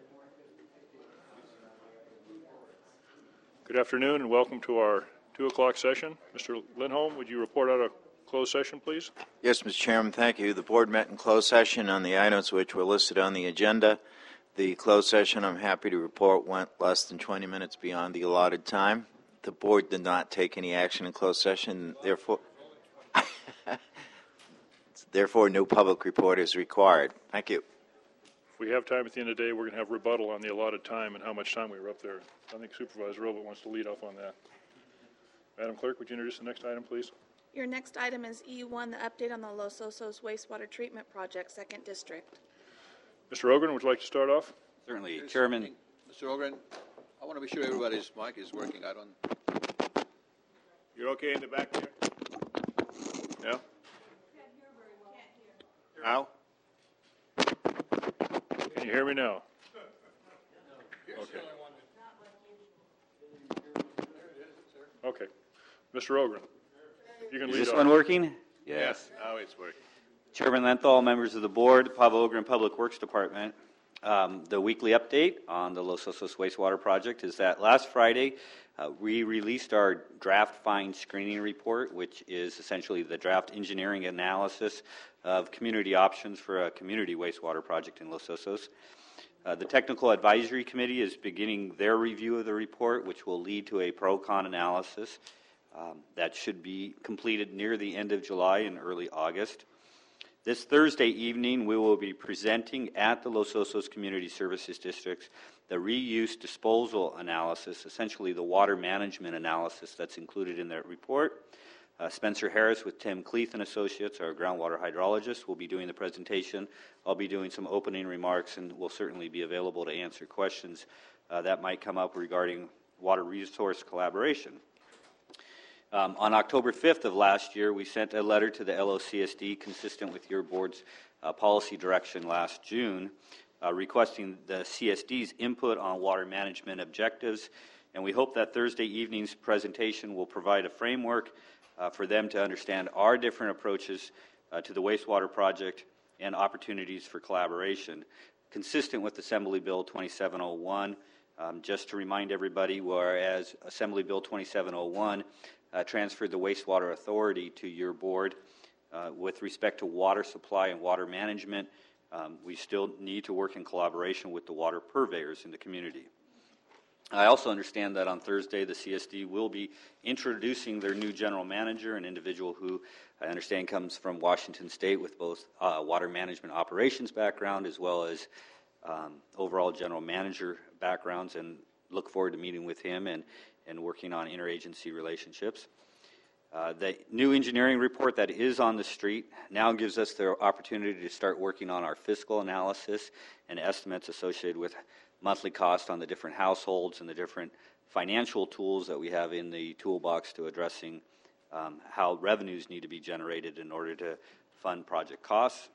Good afternoon and welcome to our 2 o'clock session. Mr. Lindholm, would you report out a closed session, please? Yes, Mr. Chairman, thank you. The board met in closed session on the items which were listed on the agenda. The closed session, I'm happy to report, went less than 20 minutes beyond the allotted time. The board did not take any action in closed session, therefore no public report is required. Thank you. If we have time at the end of the day, we're going to have rebuttal on the allotted time and how much time we were up there. I think Supervisor Robert wants to lead off on that. Madam Clerk, would you introduce the next item, please? Your next item is E1, the update on the Los Osos wastewater treatment project, 2nd District. Mr. Ogren, would you like to start off? Certainly, Chairman. Mr. Ogren, I want to be sure everybody's mic is working. I don't. You're okay in the back there? No? Now? Can you hear me now? Okay. Okay. Mr. Ogren, you can lead off. Is this one working? Yes, now it's working. Chairman Lenthal, members of the board, Pavel Ogren, Public Works Department. The weekly update on the Los Osos wastewater project is that last Friday we released our draft fine screening report, which is essentially the draft engineering analysis of community options for a community wastewater project in Los Osos. The Technical Advisory Committee is beginning their review of the report, which will lead to a pro-con analysis that should be completed near the end of July and early August. This Thursday evening, we will be presenting at the Los Osos Community Services Districts the reuse disposal analysis, essentially the water management analysis that's included in that report. Spencer Harris with Tim Cleeth and Associates, our groundwater hydrologist, will be doing the presentation. I'll be doing some opening remarks and will certainly be available to answer questions that might come up regarding water resource collaboration. On October 5th of last year, we sent a letter to the LOCSD consistent with your board's policy direction last June, requesting the CSD's input on water management objectives, and we hope that Thursday evening's presentation will provide a framework for them to understand our different approaches to the wastewater project and opportunities for collaboration, consistent with Assembly Bill 2701. Just to remind everybody, whereas Assembly Bill 2701 transferred the wastewater authority to your board with respect to water supply and water management, we still need to work in collaboration with the water purveyors in the community. I also understand that on Thursday, the CSD will be introducing their new general manager, an individual who I understand comes from Washington State with both water management operations background as well as overall general manager backgrounds, and look forward to meeting with him and working on interagency relationships. The new engineering report that is on the street now gives us the opportunity to start working on our fiscal analysis and estimates associated with monthly cost on the different households and the different financial tools that we have in the toolbox to addressing how revenues need to be generated in order to fund project costs.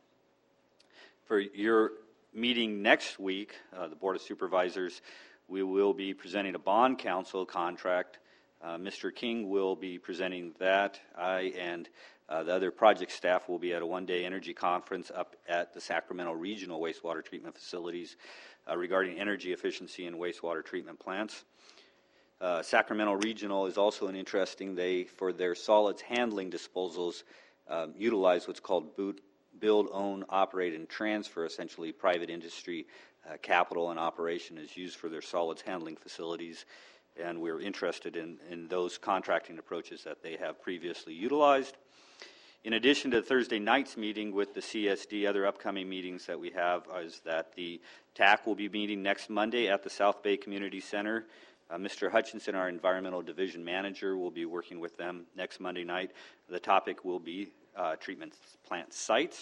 For your meeting next week, the Board of Supervisors, we will be presenting a bond council contract. Mr. King will be presenting that. I and the other project staff will be at a one-day energy conference up at the Sacramento Regional Wastewater Treatment Facilities regarding energy efficiency in wastewater treatment plants. Sacramento Regional is also an interesting, they, for their solids handling disposals, utilize what's called build, own, operate, and transfer. Essentially, private industry capital and operation is used for their solids handling facilities, and we're interested in those contracting approaches that they have previously utilized. In addition to Thursday night's meeting with the CSD, other upcoming meetings that we have is that the TAC will be meeting next Monday at the South Bay Community Center. Mr. Hutchinson, our environmental division manager, will be working with them next Monday night. The topic will be treatment plant sites.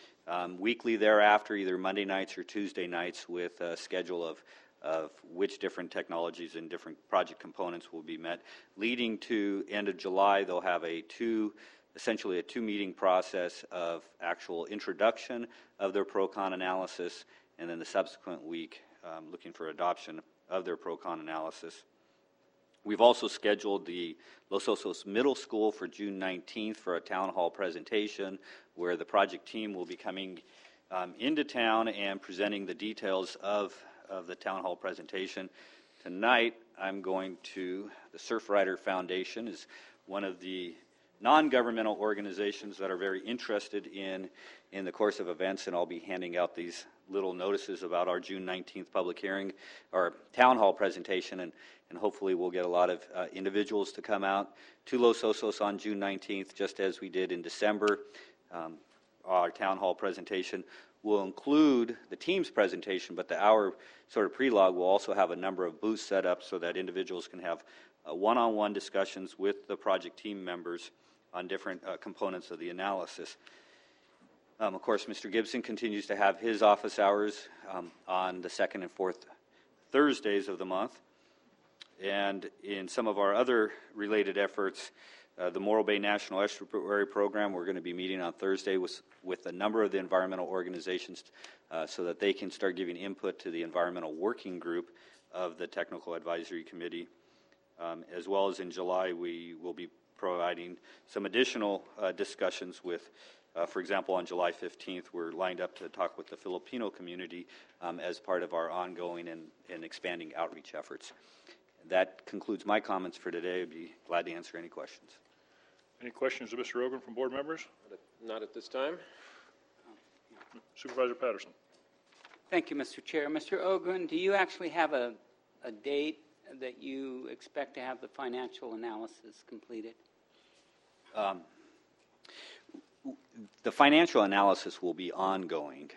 Weekly thereafter, either Monday nights or Tuesday nights, with a schedule of which different technologies and different project components will be met. Leading to end of July, they'll have essentially a two-meeting process of actual introduction of their pro-con analysis, and then the subsequent week looking for adoption of their pro-con analysis. We've also scheduled the Los Osos Middle School for June 19th for a town hall presentation where the project team will be coming into town and presenting the details of the town hall presentation. Tonight, I'm going to, the Surfrider Foundation is one of the non-governmental organizations that are very interested in the course of events, and I'll be handing out these little notices about our June 19th public hearing, or town hall presentation, and hopefully we'll get a lot of individuals to come out to Los Osos on June 19th, just as we did in December. Our town hall presentation will include the team's presentation, but the hour sort of pre-log will also have a number of booths set up so that individuals can have one-on-one discussions with the project team members on different components of the analysis. Of course, Mr. Gibson continues to have his office hours on the second and fourth Thursdays of the month. And in some of our other related efforts, the Morro Bay National Estuary Program, we're going to be meeting on Thursday with a number of the environmental organizations so that they can start giving input to the environmental working group of the Technical Advisory Committee. As well as in July, we will be providing some additional discussions with, for example, on July 15th, we're lined up to talk with the Filipino community as part of our ongoing and expanding outreach efforts. That concludes my comments for today. I'd be glad to answer any questions. Any questions of Mr. Ogren from board members? Not at this time. Supervisor Patterson. Thank you, Mr. Chair. Mr. Ogren, do you actually have a date that you expect to have the financial analysis completed? The financial analysis will be ongoing.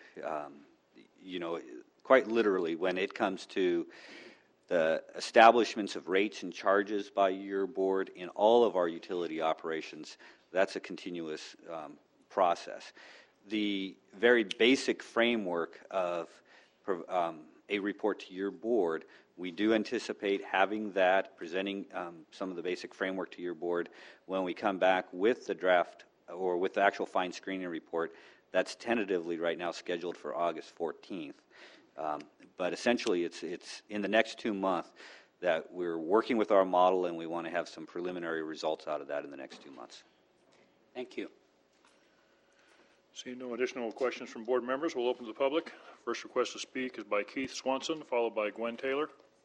Quite literally, when it comes to the establishments of rates and charges by your board in all of our utility operations, that's a continuous process. The very basic framework of a report to your board, we do anticipate having that, presenting some of the basic framework to your board when we come back with the draft or with the actual fine screening report. That's tentatively right now scheduled for August 14th. But essentially, it's in the next 2 months that we're working with our model, and we want to have some preliminary results out of that in the next 2 months. Thank you. Seeing no additional questions from board members, we'll open to the public. First request to speak is by Keith Swanson, followed by Gwen Taylor.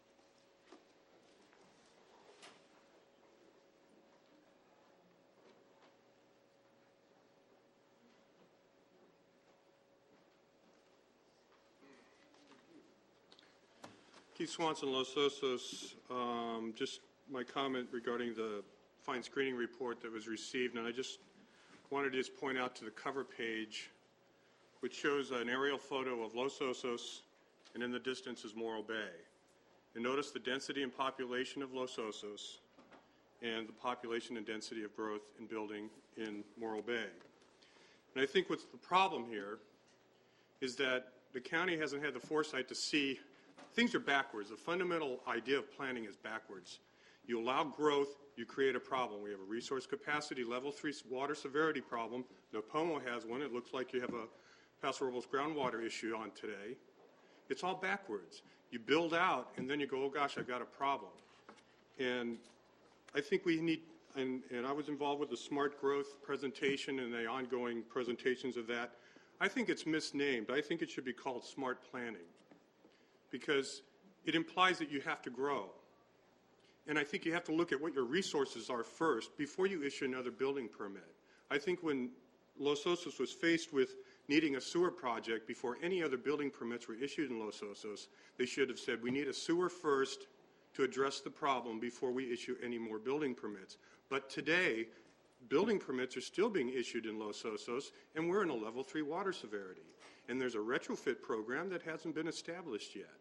Keith Swanson, Los Osos. Just my comment regarding the fine screening report that was received, and I just wanted to just point out to the cover page, which shows an aerial photo of Los Osos, and in the distance is Morro Bay. And notice the density and population of Los Osos and the population and density of growth in building in Morro Bay. And I think what's the problem here is that the county hasn't had the foresight to see things are backwards. The fundamental idea of planning is backwards. You allow growth, you create a problem. We have a resource capacity level 3 water severity problem. Nopomo has one. It looks like you have a Paso Robles groundwater issue on today. It's all backwards. You build out, and then you go, oh gosh, I've got a problem. And I think we need, and I was involved with the smart growth presentation and the ongoing presentations of that. I think it's misnamed. I think it should be called smart planning, because it implies that you have to grow. And I think you have to look at what your resources are first before you issue another building permit. I think when Los Osos was faced with needing a sewer project before any other building permits were issued in Los Osos, they should have said, we need a sewer first to address the problem before we issue any more building permits. But today, building permits are still being issued in Los Osos, and we're in a level 3 water severity. And there's a retrofit program that hasn't been established yet.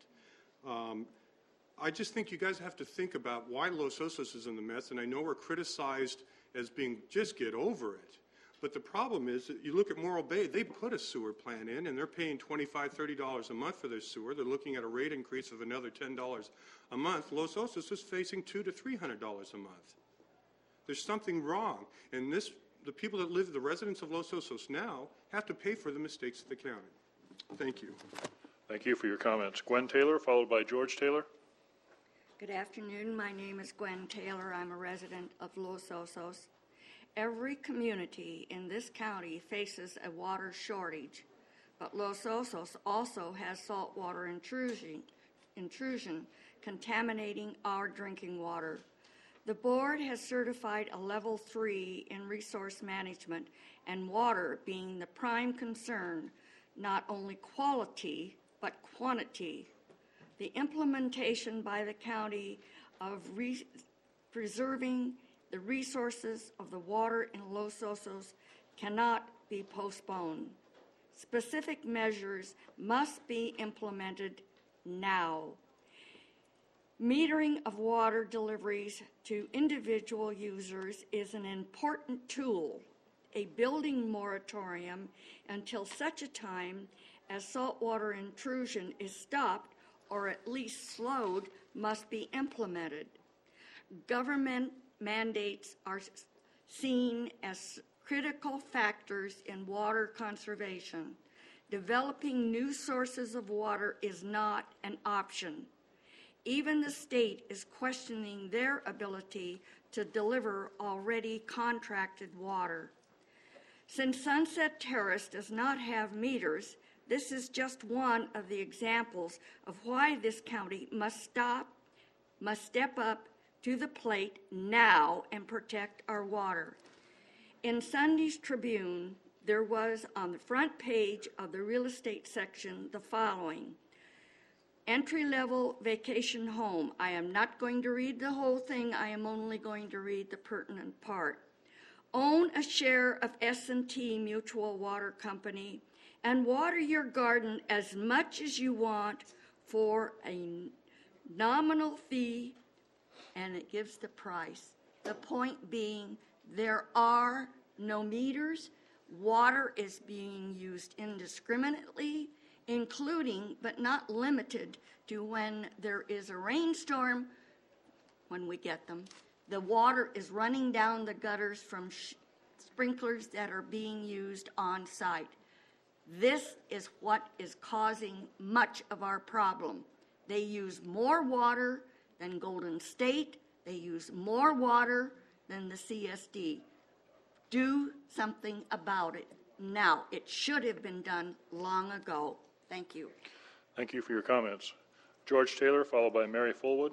I just think you guys have to think about why Los Osos is in the mess, and I know we're criticized as being, just get over it. But the problem is that you look at Morro Bay, they put a sewer plant in, and they're paying $25, $30 a month for their sewer. They're looking at a rate increase of another $10 a month. Los Osos is facing $200 to $300 a month. There's something wrong. And the people that live, the residents of Los Osos now, have to pay for the mistakes of the county. Thank you. Thank you for your comments. Gwen Taylor, followed by George Taylor. Good afternoon. My name is Gwen Taylor. I'm a resident of Los Osos. Every community in this county faces a water shortage, but Los Osos also has saltwater intrusion contaminating our drinking water. The board has certified a level 3 in resource management and water being the prime concern, not only quality, but quantity. The implementation by the county of preserving the resources of the water in Los Osos cannot be postponed. Specific measures must be implemented now. Metering of water deliveries to individual users is an important tool. A building moratorium until such a time as saltwater intrusion is stopped or at least slowed must be implemented. Government mandates are seen as critical factors in water conservation. Developing new sources of water is not an option. Even the state is questioning their ability to deliver already contracted water. Since Sunset Terrace does not have meters, this is just one of the examples of why this county must step up to the plate now and protect our water. In Sunday's Tribune, there was on the front page of the real estate section the following: entry-level vacation home. I am not going to read the whole thing. I am only going to read the pertinent part. Own a share of S&T Mutual Water Company and water your garden as much as you want for a nominal fee, and it gives the price. The point being, there are no meters. Water is being used indiscriminately, including but not limited to when there is a rainstorm, when we get them. The water is running down the gutters from sprinklers that are being used on site. This is what is causing much of our problem. They use more water than Golden State. They use more water than the CSD. Do something about it now. It should have been done long ago. Thank you. Thank you for your comments. George Taylor, followed by Mary Fullwood.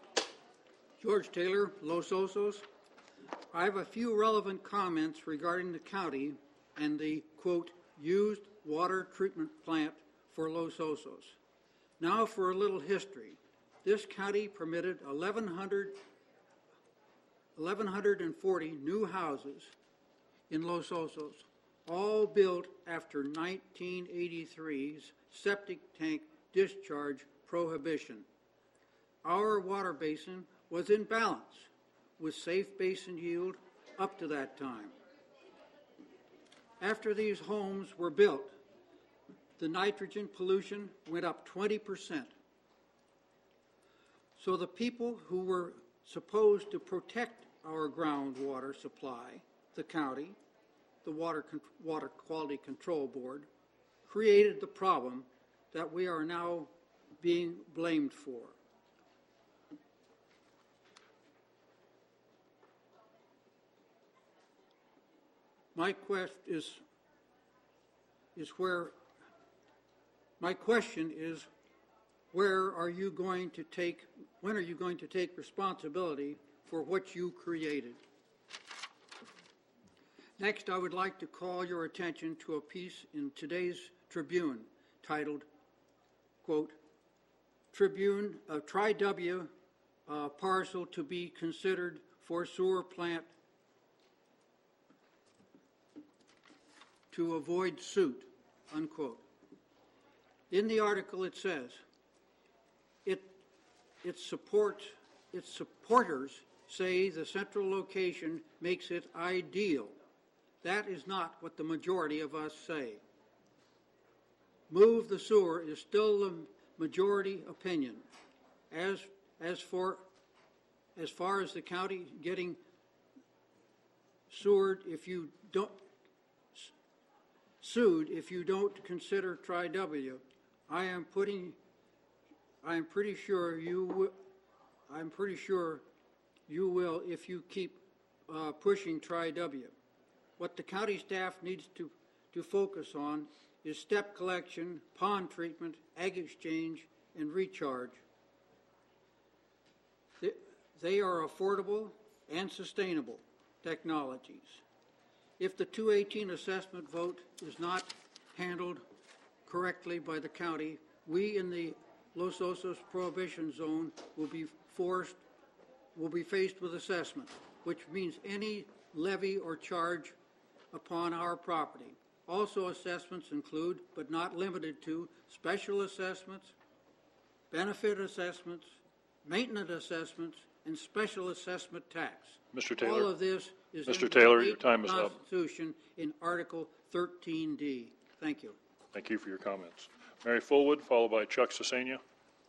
George Taylor, Los Osos. I have a few relevant comments regarding the county and the, quote, used water treatment plant for Los Osos. Now for a little history. This county permitted 1,140 new houses in Los Osos, all built after 1983's septic tank discharge prohibition. Our water basin was in balance with safe basin yield up to that time. After these homes were built, the nitrogen pollution went up 20%. So the people who were supposed to protect our groundwater supply, the county, the Water Quality Control Board, created the problem that we are now being blamed for. My question is, when are you going to take responsibility for what you created? Next, I would like to call your attention to a piece in today's Tribune titled, quote, Tri-W parcel to be considered for sewer plant to avoid suit, unquote. In the article it says, its supporters say the central location makes it ideal. That is not what the majority of us say. Move the sewer is still the majority opinion. As far as the county getting sued if you don't consider Tri-W, I'm pretty sure you will if you keep pushing Tri-W. What the county staff needs to focus on is step collection, pond treatment, ag exchange, and recharge. They are affordable and sustainable technologies. If the 218 assessment vote is not handled correctly by the county, we in the Los Osos Prohibition Zone will be faced with assessment, which means any levy or charge upon our property. Also, assessments include, but not limited to, special assessments, benefit assessments, maintenance assessments, and special assessment tax. Mr. Taylor. All of this is Mr. in Taylor, the your time is up. Constitution in Article 13D. Thank you. Thank you for your comments. Mary Fullwood, followed by Chuck Cesenia.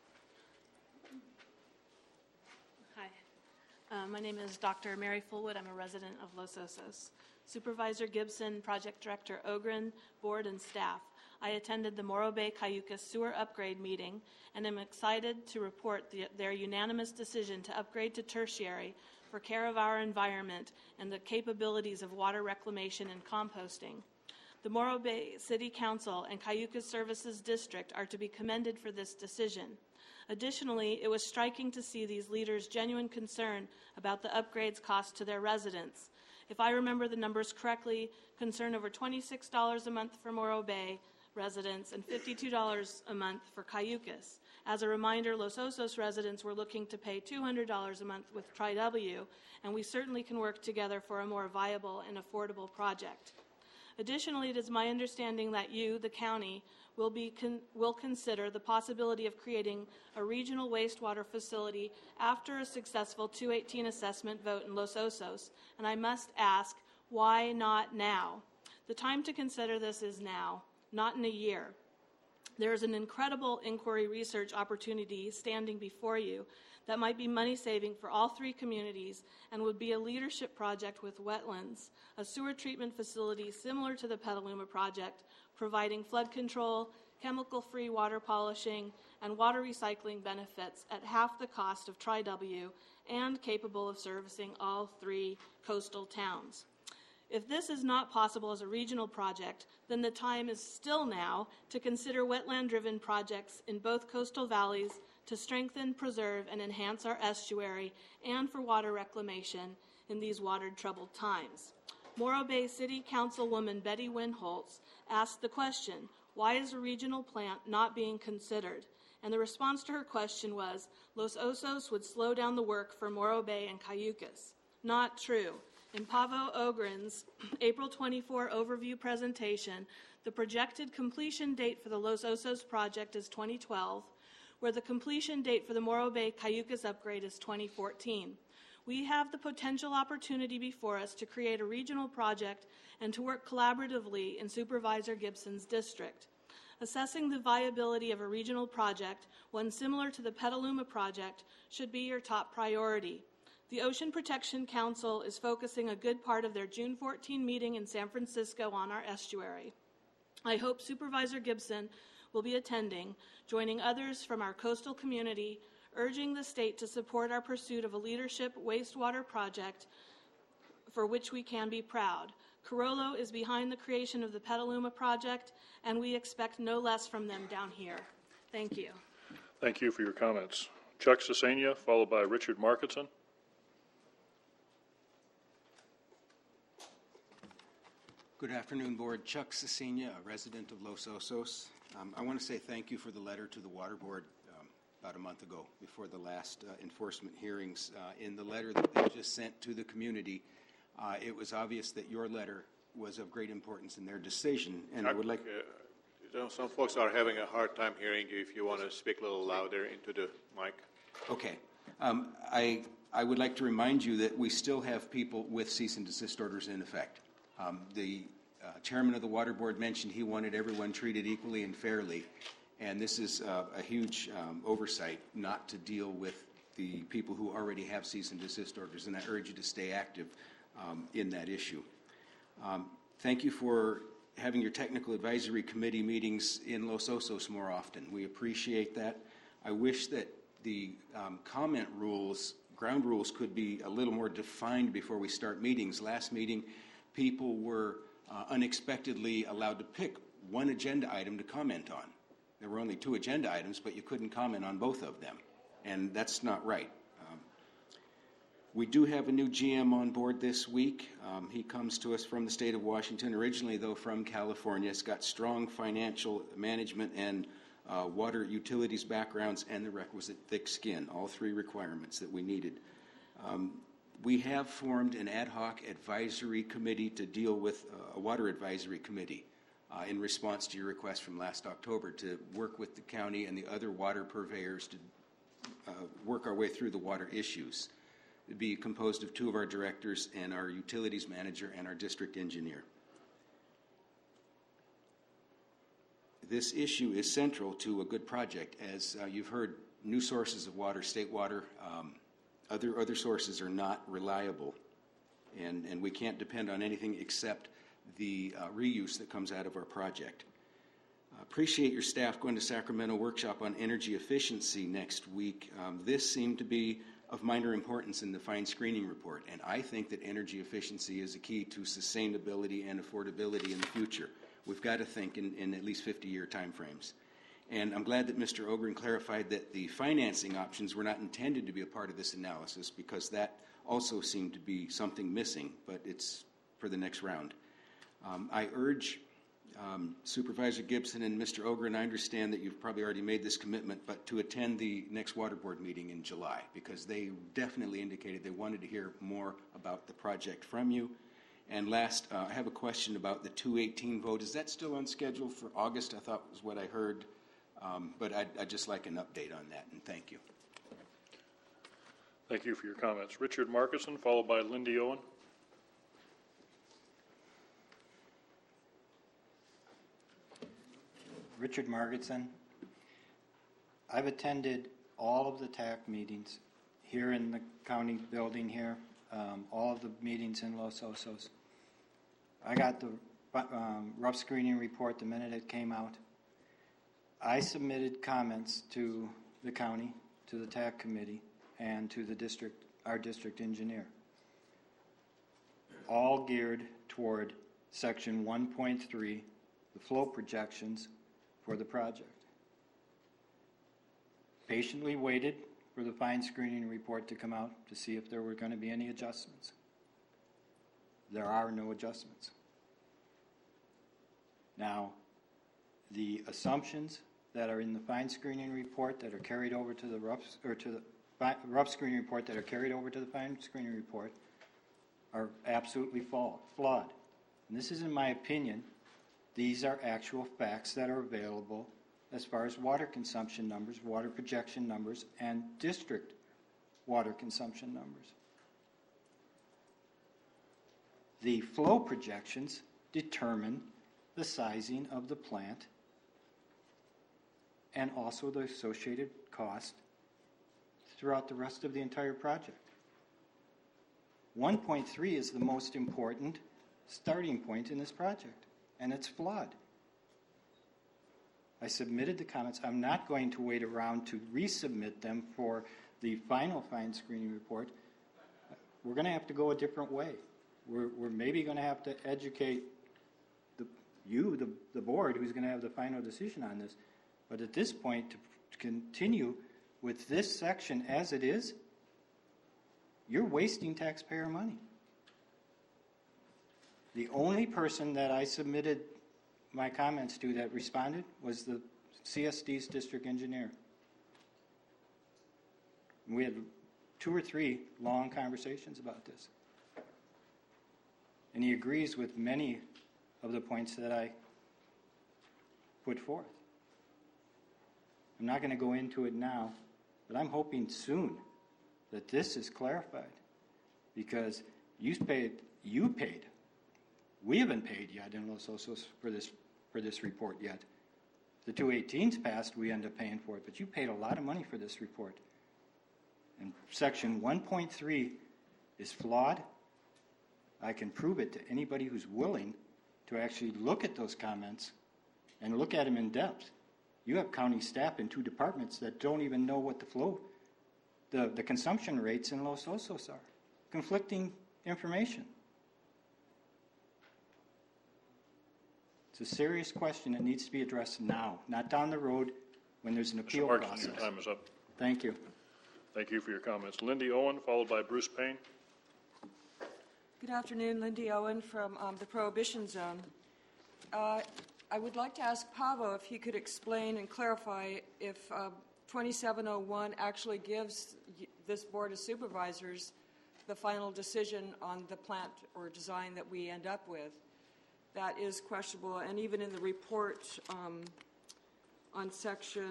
Hi. My name is Dr. Mary Fullwood. I'm a resident of Los Osos. Supervisor Gibson, Project Director Ogren, Board and staff. I attended the Morro Bay Cayucas sewer upgrade meeting and am excited to report their unanimous decision to upgrade to tertiary for care of our environment and the capabilities of water reclamation and composting. The Morro Bay City Council and Cayucas Services District are to be commended for this decision. Additionally, it was striking to see these leaders' genuine concern about the upgrades' cost to their residents. If I remember the numbers correctly, concern over $26 a month for Morro Bay residents and $52 a month for Cayucas. As a reminder, Los Osos residents were looking to pay $200 a month with Tri-W, and we certainly can work together for a more viable and affordable project. Additionally, it is my understanding that you, the county, will consider the possibility of creating a regional wastewater facility after a successful 218 assessment vote in Los Osos, and I must ask, why not now? The time to consider this is now, not in a year. There is an incredible inquiry research opportunity standing before you that might be money-saving for all three communities and would be a leadership project with wetlands, a sewer treatment facility similar to the Petaluma project, providing flood control, chemical-free water polishing, and water recycling benefits at half the cost of Tri-W and capable of servicing all three coastal towns. If this is not possible as a regional project, then the time is still now to consider wetland-driven projects in both coastal valleys to strengthen, preserve, and enhance our estuary and for water reclamation in these water-troubled times. Morro Bay City Councilwoman Betty Winholtz asked the question, why is a regional plant not being considered? And the response to her question was, Los Osos would slow down the work for Morro Bay and Cayucas. Not true. In Pavo Ogren's April 24 overview presentation, the projected completion date for the Los Osos project is 2012, where the completion date for the Morro Bay Cayucas upgrade is 2014. We have the potential opportunity before us to create a regional project and to work collaboratively in Supervisor Gibson's district. Assessing the viability of a regional project, one similar to the Petaluma project, should be your top priority. The Ocean Protection Council is focusing a good part of their June 14 meeting in San Francisco on our estuary. I hope Supervisor Gibson will be attending, joining others from our coastal community, urging the state to support our pursuit of a leadership wastewater project for which we can be proud. Carollo is behind the creation of the Petaluma project, and we expect no less from them down here. Thank you. Thank you for your comments. Chuck Cesenia, followed by Richard Marketson. Good afternoon, Board. Chuck Cesenia, a resident of Los Osos. I want to say thank you for the letter to the Water Board about a month ago before the last enforcement hearings. In the letter that they just sent to the community, it was obvious that your letter was of great importance in their decision. And I would like... some folks are having a hard time hearing you. If you want to speak a little louder into the mic. Okay. I would like to remind you that we still have people with cease and desist orders in effect. The chairman of the Water Board mentioned he wanted everyone treated equally and fairly, and this is a huge oversight not to deal with the people who already have cease and desist orders, and I urge you to stay active in that issue. Thank you for having your technical advisory committee meetings in Los Osos more often. We appreciate that. I wish that the comment rules, ground rules, could be a little more defined before we start meetings. Last meeting, people were unexpectedly allowed to pick one agenda item to comment on. There were only 2 agenda items, but you couldn't comment on both of them, and that's not right. We do have a new GM on board this week. He comes to us from the state of Washington, originally, though, from California. He's got strong financial management and water utilities backgrounds and the requisite thick skin, all three requirements that we needed. We have formed an ad hoc advisory committee to deal with a water advisory committee in response to your request from last October to work with the county and the other water purveyors to work our way through the water issues. It would be composed of two of our directors and our utilities manager and our district engineer. This issue is central to a good project. As you've heard, new sources of water, state water, other sources are not reliable, and we can't depend on anything except the reuse that comes out of our project. Appreciate your staff going to Sacramento workshop on energy efficiency next week. This seemed to be of minor importance in the fine screening report, and I think that energy efficiency is a key to sustainability and affordability in the future. We've got to think in at least 50-year time frames. And I'm glad that Mr. Ogren clarified that the financing options were not intended to be a part of this analysis, because that also seemed to be something missing, but it's for the next round. I urge Supervisor Gibson and Mr. Ogren, I understand that you've probably already made this commitment, but to attend the next water board meeting in July, because they definitely indicated they wanted to hear more about the project from you. And last, I have a question about the 218 vote. Is that still on schedule for August? I thought was what I heard, but I'd just like an update on that, and thank you. Thank you for your comments. Richard Markison, followed by Lindy Owen. Richard Margetson. I've attended all of the TAC meetings here in the county building here, all of the meetings in Los Osos. I got the rough screening report the minute it came out. I submitted comments to the county, to the TAC committee, and to the district, our district engineer, all geared toward section 1.3, the flow projections for the project. Patiently waited for the fine screening report to come out to see if there were going to be any adjustments. There are no adjustments. Now, the assumptions that are in the fine screening report that are carried over to the rough screening report that are carried over to the fine screening report are absolutely flawed. And this is in my opinion. These are actual facts that are available as far as water consumption numbers, water projection numbers, and district water consumption numbers. The flow projections determine the sizing of the plant and also the associated cost throughout the rest of the entire project. 1.3 is the most important starting point in this project, and it's flawed. I submitted the comments. I'm not going to wait around to resubmit them for the final fine screening report. We're going to have to go a different way. We're maybe going to have to educate the board, who's going to have the final decision on this. But at this point, to continue with this section as it is, you're wasting taxpayer money. The only person that I submitted my comments to that responded was the CSD's district engineer. We had 2 or 3 long conversations about this. And he agrees with many of the points that I put forth. I'm not going to go into it now, but I'm hoping soon that this is clarified, because you paid. We haven't paid yet in Los Osos for this report yet. The 218's passed, we end up paying for it, but you paid a lot of money for this report. And section 1.3 is flawed. I can prove it to anybody who's willing to actually look at those comments and look at them in depth. You have county staff in 2 departments that don't even know what the consumption rates in Los Osos are. Conflicting information. It's a serious question that needs to be addressed now, not down the road when there's an appeal process. Your time is up. Thank you. Thank you for your comments. Lindy Owen, followed by Bruce Payne. Good afternoon, Lindy Owen from the Prohibition Zone. I would like to ask Pavo if he could explain and clarify if 2701 actually gives this Board of Supervisors the final decision on the plant or design that we end up with. That is questionable, and even in the report on section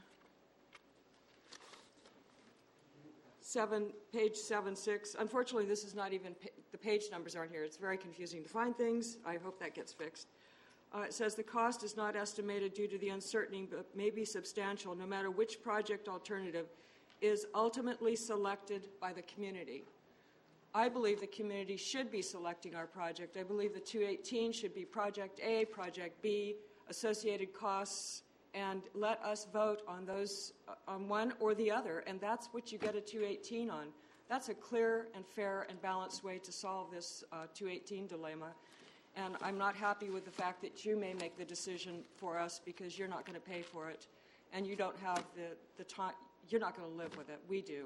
7, page 7.6. Unfortunately, this is not even, the page numbers aren't here. It's very confusing to find things. I hope that gets fixed. It says the cost is not estimated due to the uncertainty, but may be substantial, no matter which project alternative is ultimately selected by the community. I believe the community should be selecting our project. I believe the 218 should be Project A, Project B, associated costs, and let us vote on those, on one or the other, and that's what you get a 218 on. That's a clear and fair and balanced way to solve this 218 dilemma, and I'm not happy with the fact that you may make the decision for us because you're not going to pay for it, and you don't have the time, you're not going to live with it. We do.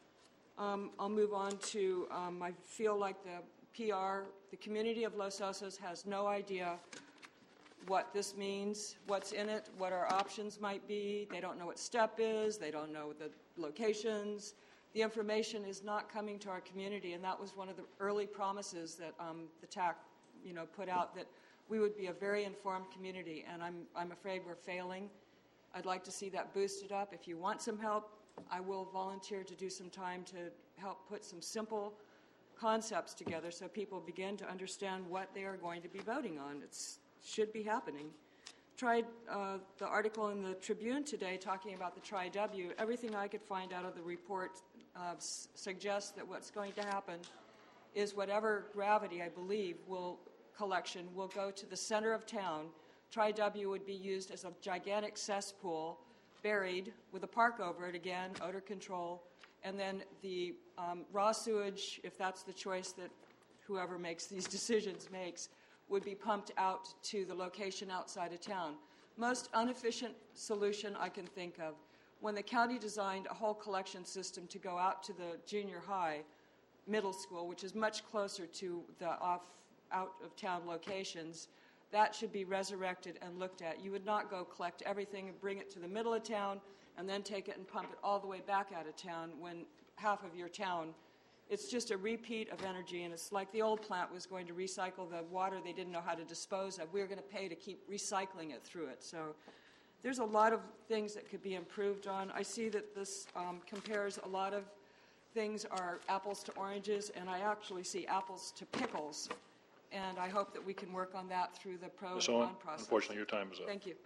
I'll move on to, I feel like the PR, the community of Los Osos has no idea what this means, what's in it, what our options might be. They don't know what STEP is. They don't know the locations. The information is not coming to our community, and that was one of the early promises that the TAC, put out, that we would be a very informed community, and I'm afraid we're failing. I'd like to see that boosted up. If you want some help, I will volunteer to do some time to help put some simple concepts together so people begin to understand what they are going to be voting on. It should be happening. Tried the article in the Tribune today talking about the Tri-W. Everything I could find out of the report suggests that what's going to happen is whatever gravity, I believe, collection will go to the center of town. Tri-W would be used as a gigantic cesspool, buried with a park over it, again, odor control, and then the raw sewage, if that's the choice that whoever makes these decisions makes, would be pumped out to the location outside of town. Most inefficient solution I can think of. When the county designed a whole collection system to go out to the junior high, middle school, which is much closer to the out-of-town locations, that should be resurrected and looked at. You would not go collect everything and bring it to the middle of town and then take it and pump it all the way back out of town when half of your town, it's just a repeat of energy, and it's like the old plant was going to recycle the water they didn't know how to dispose of. We were going to pay to keep recycling it through it. So there's a lot of things that could be improved on. I see that this compares a lot of things are apples to oranges, and I actually see apples to pickles. And I hope that we can work on that through the pro and con process. Unfortunately, your time is up. Thank you.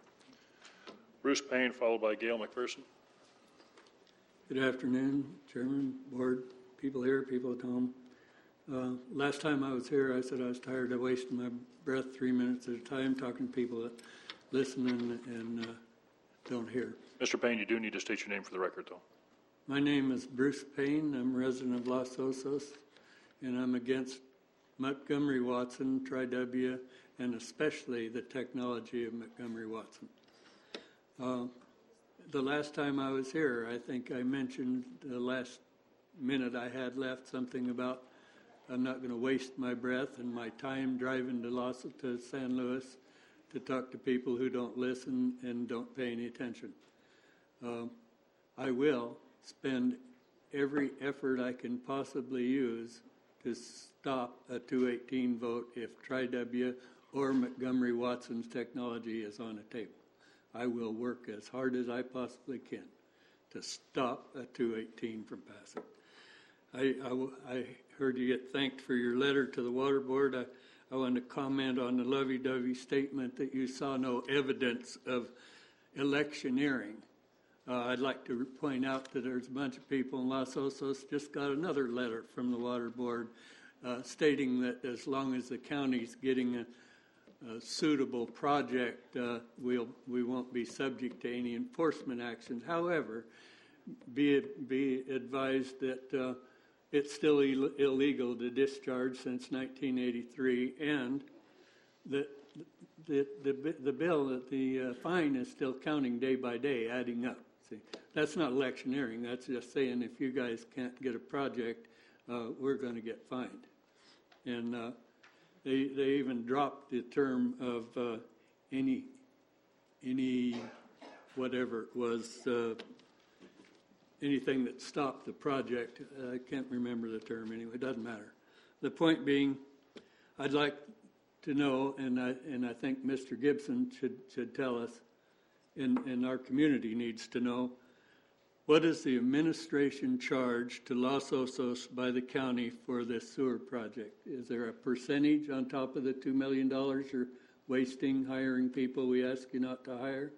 Bruce Payne, followed by Gail McPherson. Good afternoon, Chairman, Board, people here, people at home. Last time I was here, I said I was tired of wasting my breath 3 minutes at a time talking to people that listen and don't hear. Mr. Payne, you do need to state your name for the record, though. My name is Bruce Payne. I'm a resident of Los Osos, and I'm against Montgomery Watson, Tri-W, and especially the technology of Montgomery Watson. The last time I was here, I think I mentioned the last minute I had left something about I'm not going to waste my breath and my time driving to San Luis to talk to people who don't listen and don't pay any attention. I will spend every effort I can possibly use to stop a 218 vote if Tri-W or Montgomery Watson's technology is on the table. I will work as hard as I possibly can to stop a 218 from passing. I heard you get thanked for your letter to the Water Board. I want to comment on the lovey-dovey statement that you saw no evidence of electioneering. I'd like to point out that there's a bunch of people in Los Osos just got another letter from the Water Board stating that as long as the county's getting a suitable project, we won't be subject to any enforcement actions. However, be advised that it's still illegal to discharge since 1983, and that the bill, that the fine is still counting day by day, adding up. See, that's not electioneering. That's just saying if you guys can't get a project, we're going to get fined. And they even dropped the term of any whatever it was, anything that stopped the project. I can't remember the term anyway. It doesn't matter. The point being, I'd like to know, and I think Mr. Gibson should tell us, and our community needs to know, what is the administration charge to Los Osos by the county for this sewer project? Is there a percentage on top of the $2 million you're wasting hiring people we ask you not to hire?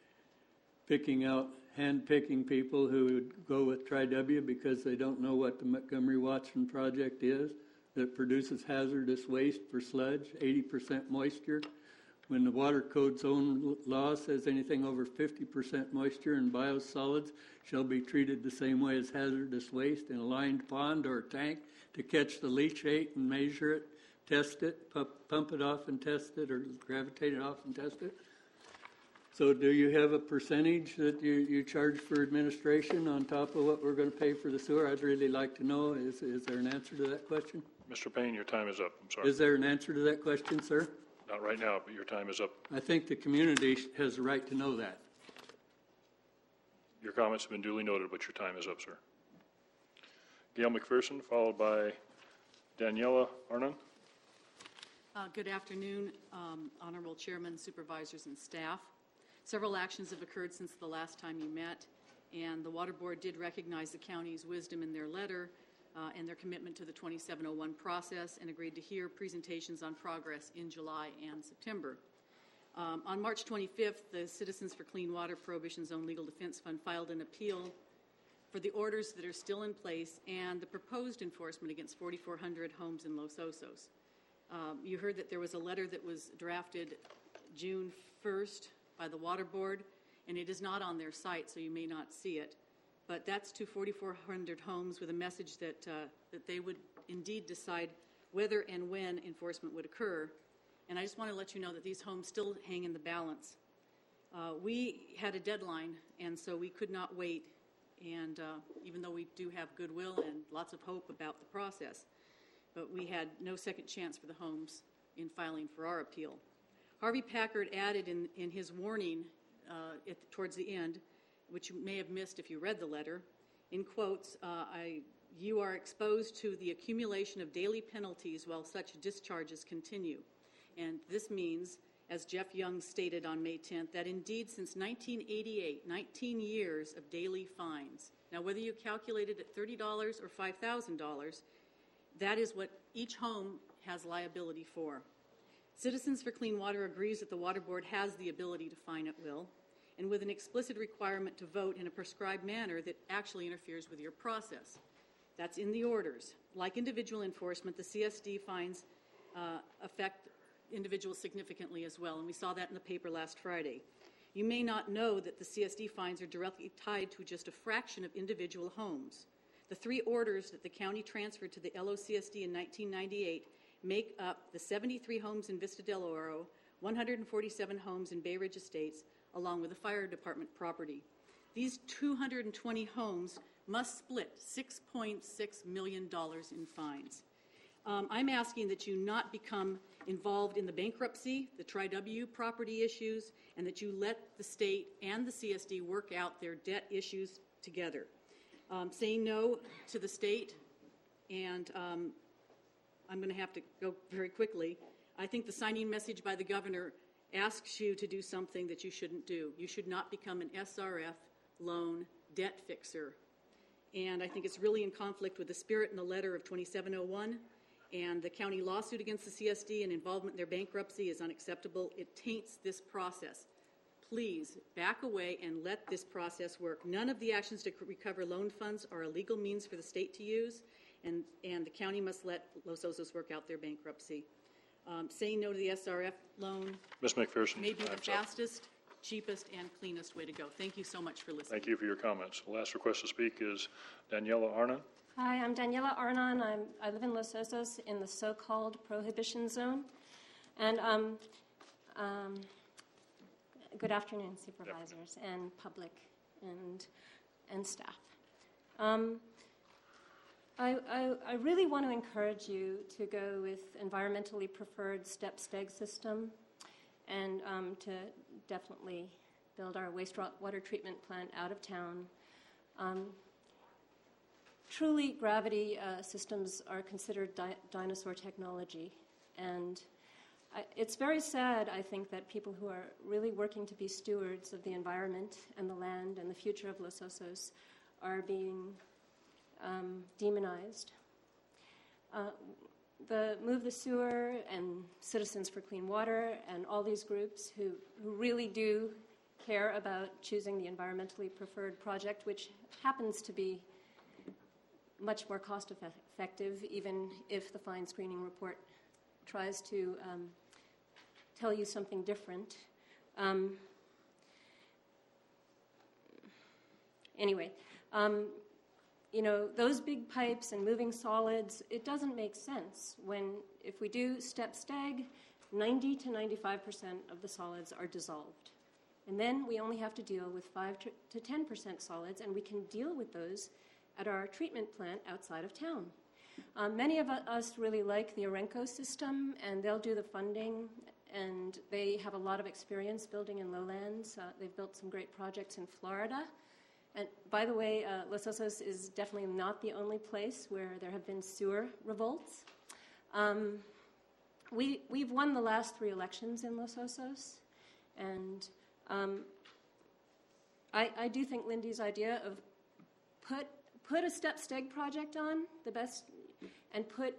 Hand-picking people who would go with Tri-W because they don't know what the Montgomery-Watson project is that produces hazardous waste for sludge, 80% moisture. When the Water Code's own law says anything over 50% moisture and biosolids shall be treated the same way as hazardous waste in a lined pond or a tank to catch the leachate and measure it, test it, pump it off and test it, or gravitate it off and test it. So do you have a percentage that you charge for administration on top of what we're going to pay for the sewer? I'd really like to know. Is there an answer to that question? Mr. Payne, your time is up. I'm sorry. Is there an answer to that question, sir? Not right now, but your time is up. I think the community has a right to know that. Your comments have been duly noted, but your time is up, sir. Gail McPherson, followed by Daniela Arnon. Good afternoon, Honorable Chairman, Supervisors, and staff. Several actions have occurred since the last time you met, and the Water Board did recognize the county's wisdom in their letter and their commitment to the 2701 process and agreed to hear presentations on progress in July and September. On March 25th, the Citizens for Clean Water Prohibition Zone Legal Defense Fund filed an appeal for the orders that are still in place and the proposed enforcement against 4,400 homes in Los Osos. You heard that there was a letter that was drafted June 1st by the Water Board, and it is not on their site, so you may not see it. But that's to 4,400 homes with a message that they would indeed decide whether and when enforcement would occur. And I just want to let you know that these homes still hang in the balance. We had a deadline, and so we could not wait. And even though we do have goodwill and lots of hope about the process, but we had no second chance for the homes in filing for our appeal. Harvey Packard added in his warning towards the end, which you may have missed if you read the letter, in quotes, you are exposed to the accumulation of daily penalties while such discharges continue. And this means, as Jeff Young stated on May 10th, that indeed since 1988, 19 years of daily fines. Now, whether you calculate it at $30 or $5,000, that is what each home has liability for. Citizens for Clean Water agrees that the Water Board has the ability to fine at will, and with an explicit requirement to vote in a prescribed manner that actually interferes with your process. That's in the orders. Like individual enforcement, the CSD fines affect individuals significantly as well, and we saw that in the paper last Friday. You may not know that the CSD fines are directly tied to just a fraction of individual homes. The 3 orders that the county transferred to the LOCSD in 1998 make up the 73 homes in Vista del Oro, 147 homes in Bay Ridge Estates, along with the fire department property. These 220 homes must split $6.6 million in fines. I'm asking that you not become involved in the bankruptcy, the Tri-W property issues, and that you let the state and the CSD work out their debt issues together. Saying no to the state, and I'm going to have to go very quickly. I think the signing message by the governor asks you to do something that you shouldn't do. You should not become an SRF loan debt fixer. And I think it's really in conflict with the spirit in the letter of 2701, and the county lawsuit against the CSD and involvement in their bankruptcy is unacceptable. It taints this process. Please back away and let this process work. None of the actions to recover loan funds are a legal means for the state to use, and the county must let Los Osos work out their bankruptcy. Saying no to the SRF loan Ms. McPherson, may be the fastest, cheapest, and cleanest way to go. Thank you so much for listening. Thank you for your comments. The last request to speak is Daniela Arnon. Hi, I'm Daniela Arnon. I live in Los Osos in the so-called prohibition zone. And good afternoon, supervisors and public and staff. I really want to encourage you to go with environmentally preferred step-steg system and to definitely build our wastewater treatment plant out of town. Truly, gravity systems are considered dinosaur technology, and it's very sad, I think, that people who are really working to be stewards of the environment and the land and the future of Los Osos are being demonized. The Move the Sewer and Citizens for Clean Water and all these groups who really do care about choosing the environmentally preferred project, which happens to be much more cost effective, even if the fine screening report tries to tell you something different. Anyway, you know, those big pipes and moving solids, it doesn't make sense if we do step-steg, 90 to 95% of the solids are dissolved. And then we only have to deal with 5 to 10% solids, and we can deal with those at our treatment plant outside of town. Many of us really like the Orenco system, and they'll do the funding, and they have a lot of experience building in lowlands. They've built some great projects in Florida. And by the way, Los Osos is definitely not the only place where there have been sewer revolts. We've won the last 3 elections in Los Osos, and I do think Lindy's idea of put a step-steg project on, the best, and put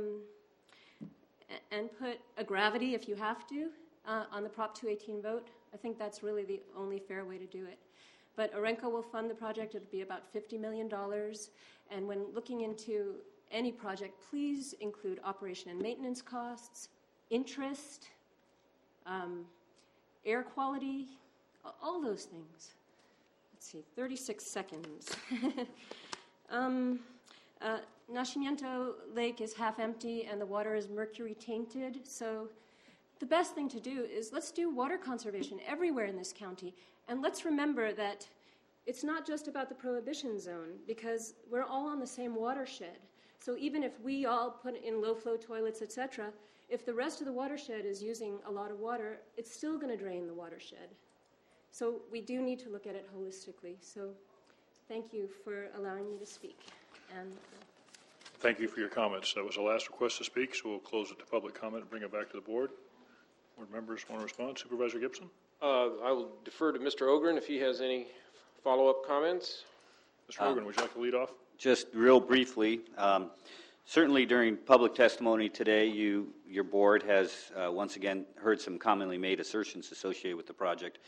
a gravity, if you have to, on the Prop 218 vote. I think that's really the only fair way to do it. But Orenco will fund the project. It'll be about $50 million. And when looking into any project, please include operation and maintenance costs, interest, air quality, all those things. Let's see, 36 seconds. Nacimiento Lake is half empty and the water is mercury tainted. So the best thing to do is let's do water conservation everywhere in this county. And let's remember that it's not just about the prohibition zone, because we're all on the same watershed. So even if we all put in low-flow toilets, etc., if the rest of the watershed is using a lot of water, it's still going to drain the watershed. So we do need to look at it holistically. So thank you for allowing me to speak. And Thank you for your comments. That was the last request to speak, so we'll close it to public comment and bring it back to the board. Board members want to respond? Supervisor Gibson? I will defer to Mr. Ogren if he has any follow-up comments. Mr. Ogren, would you like to lead off? Just real briefly, certainly during public testimony today, your board has once again heard some commonly made assertions associated with the project.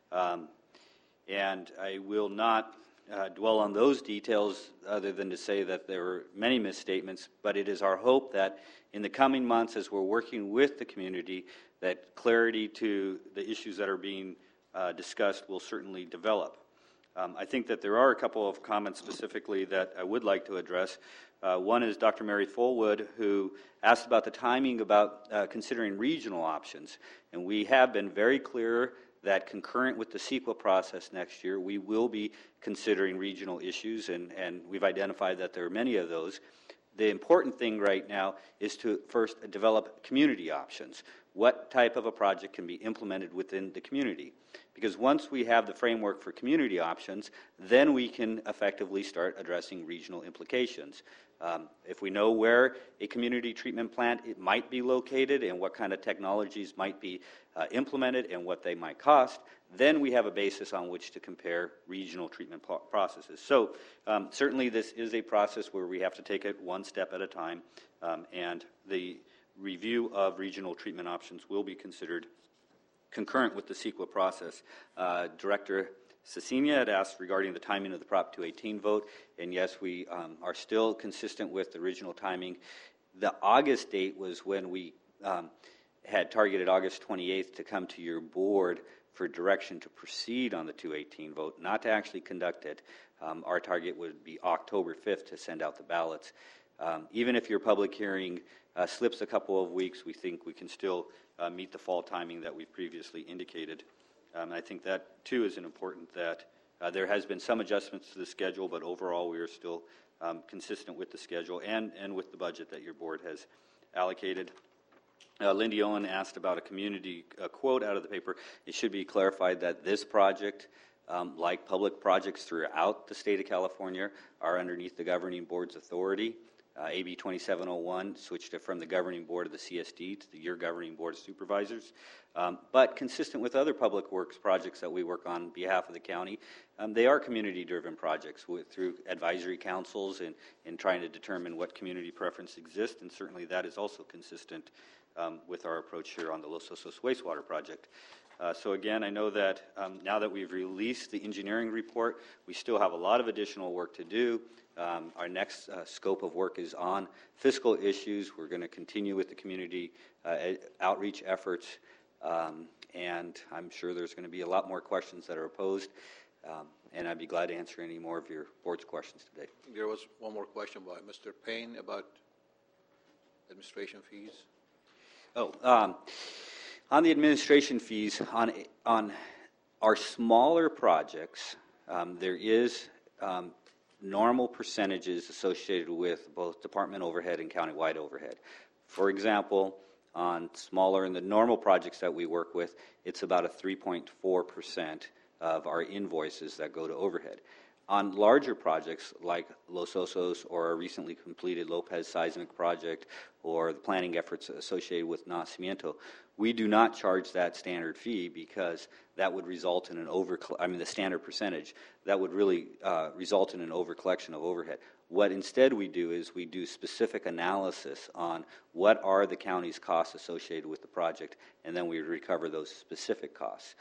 And I will not dwell on those details other than to say that there were many misstatements, but it is our hope that in the coming months, as we're working with the community, that clarity to the issues that are being discussed will certainly develop. I think that there are a couple of comments specifically that I would like to address. One is Dr. Mary Fullwood, who asked about the timing about considering regional options. And we have been very clear that concurrent with the CEQA process next year, we will be considering regional issues, and we've identified that there are many of those. The important thing right now is to first develop community options. What type of a project can be implemented within the community? Because once we have the framework for community options, then we can effectively start addressing regional implications. If we know where a community treatment plant it might be located and what kind of technologies might be implemented and what they might cost, then we have a basis on which to compare regional treatment processes. So certainly this is a process where we have to take it one step at a time, and the review of regional treatment options will be considered concurrent with the CEQA process. Director Cecilia had asked regarding the timing of the Prop 218 vote, and yes, we are still consistent with the original timing. The August date was when we had targeted August 28th to come to your board for direction to proceed on the 218 vote, not to actually conduct it. Our target would be October 5th to send out the ballots. Even if your public hearing slips a couple of weeks, we think we can still meet the fall timing that we've previously indicated. I think that, too, is important that There has been some adjustments to the schedule, but overall we are still consistent with the schedule and with the budget that your board has allocated. Lindy Owen asked about a community quote out of the paper. It should be clarified that this project, like public projects throughout the state of California, are underneath the governing board's authority. AB 2701 switched it from the governing board of the CSD to your governing board of supervisors. But consistent with other public works projects that we work on behalf of the county, they are community-driven projects through advisory councils and trying to determine what community preference exists, and certainly that is also consistent with our approach here on the Los Osos wastewater project. So again, I know that now that we've released the engineering report, we still have a lot of additional work to do. Our next scope of work is on fiscal issues. We're going to continue with the community outreach efforts, and I'm sure there's going to be a lot more questions that are posed, and I'd be glad to answer any more of your board's questions today. There was one more question by Mr. Payne about administration fees. Oh, on the administration fees, on our smaller projects, there is normal percentages associated with both department overhead and county-wide overhead. For example, on smaller and the normal projects that we work with, it's about a 3.4% of our invoices that go to overhead. On larger projects like Los Osos or a recently completed Lopez seismic project or the planning efforts associated with Nacimiento, we do not charge that standard fee because that would result in the standard percentage, that would really result in an overcollection of overhead. What instead we do is we do specific analysis on what are the county's costs associated with the project, and then we recover those specific costs.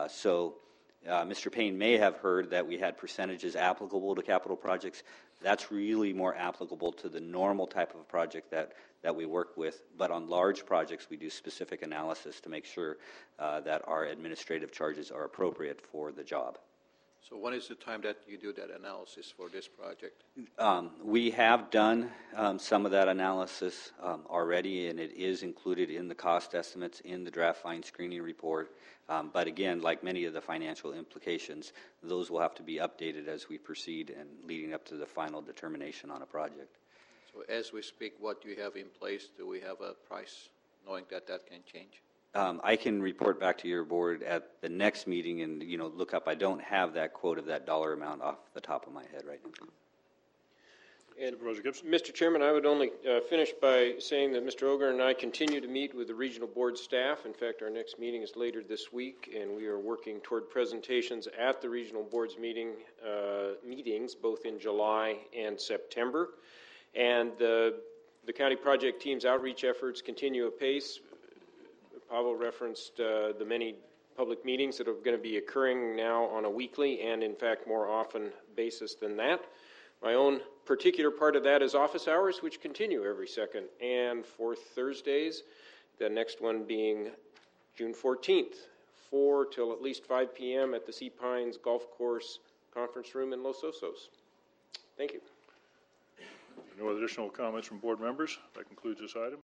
Mr. Payne may have heard that we had percentages applicable to capital projects. That's really more applicable to the normal type of project that we work with. But on large projects, we do specific analysis to make sure that our administrative charges are appropriate for the job. So when is the time that you do that analysis for this project? We have done some of that analysis already, and it is included in the cost estimates in the draft fine screening report. But again, like many of the financial implications, those will have to be updated as we proceed and leading up to the final determination on a project. So as we speak, what do you have in place? Do we have a price, knowing that that can change? I can report back to your board at the next meeting and, look up. I don't have that quote of that dollar amount off the top of my head right now. And Mr. Chairman, I would only finish by saying that Mr. Ogren and I continue to meet with the regional board staff. In fact, our next meeting is later this week, and we are working toward presentations at the regional board's meetings, both in July and September. And the county project team's outreach efforts continue apace. Pavel referenced the many public meetings that are going to be occurring now on a weekly and, in fact, more often basis than that. My own particular part of that is office hours, which continue every second and fourth Thursdays, the next one being June 14th, 4 till at least 5 p.m. at the Sea Pines Golf Course Conference Room in Los Osos. Thank you. No additional comments from board members. That concludes this item.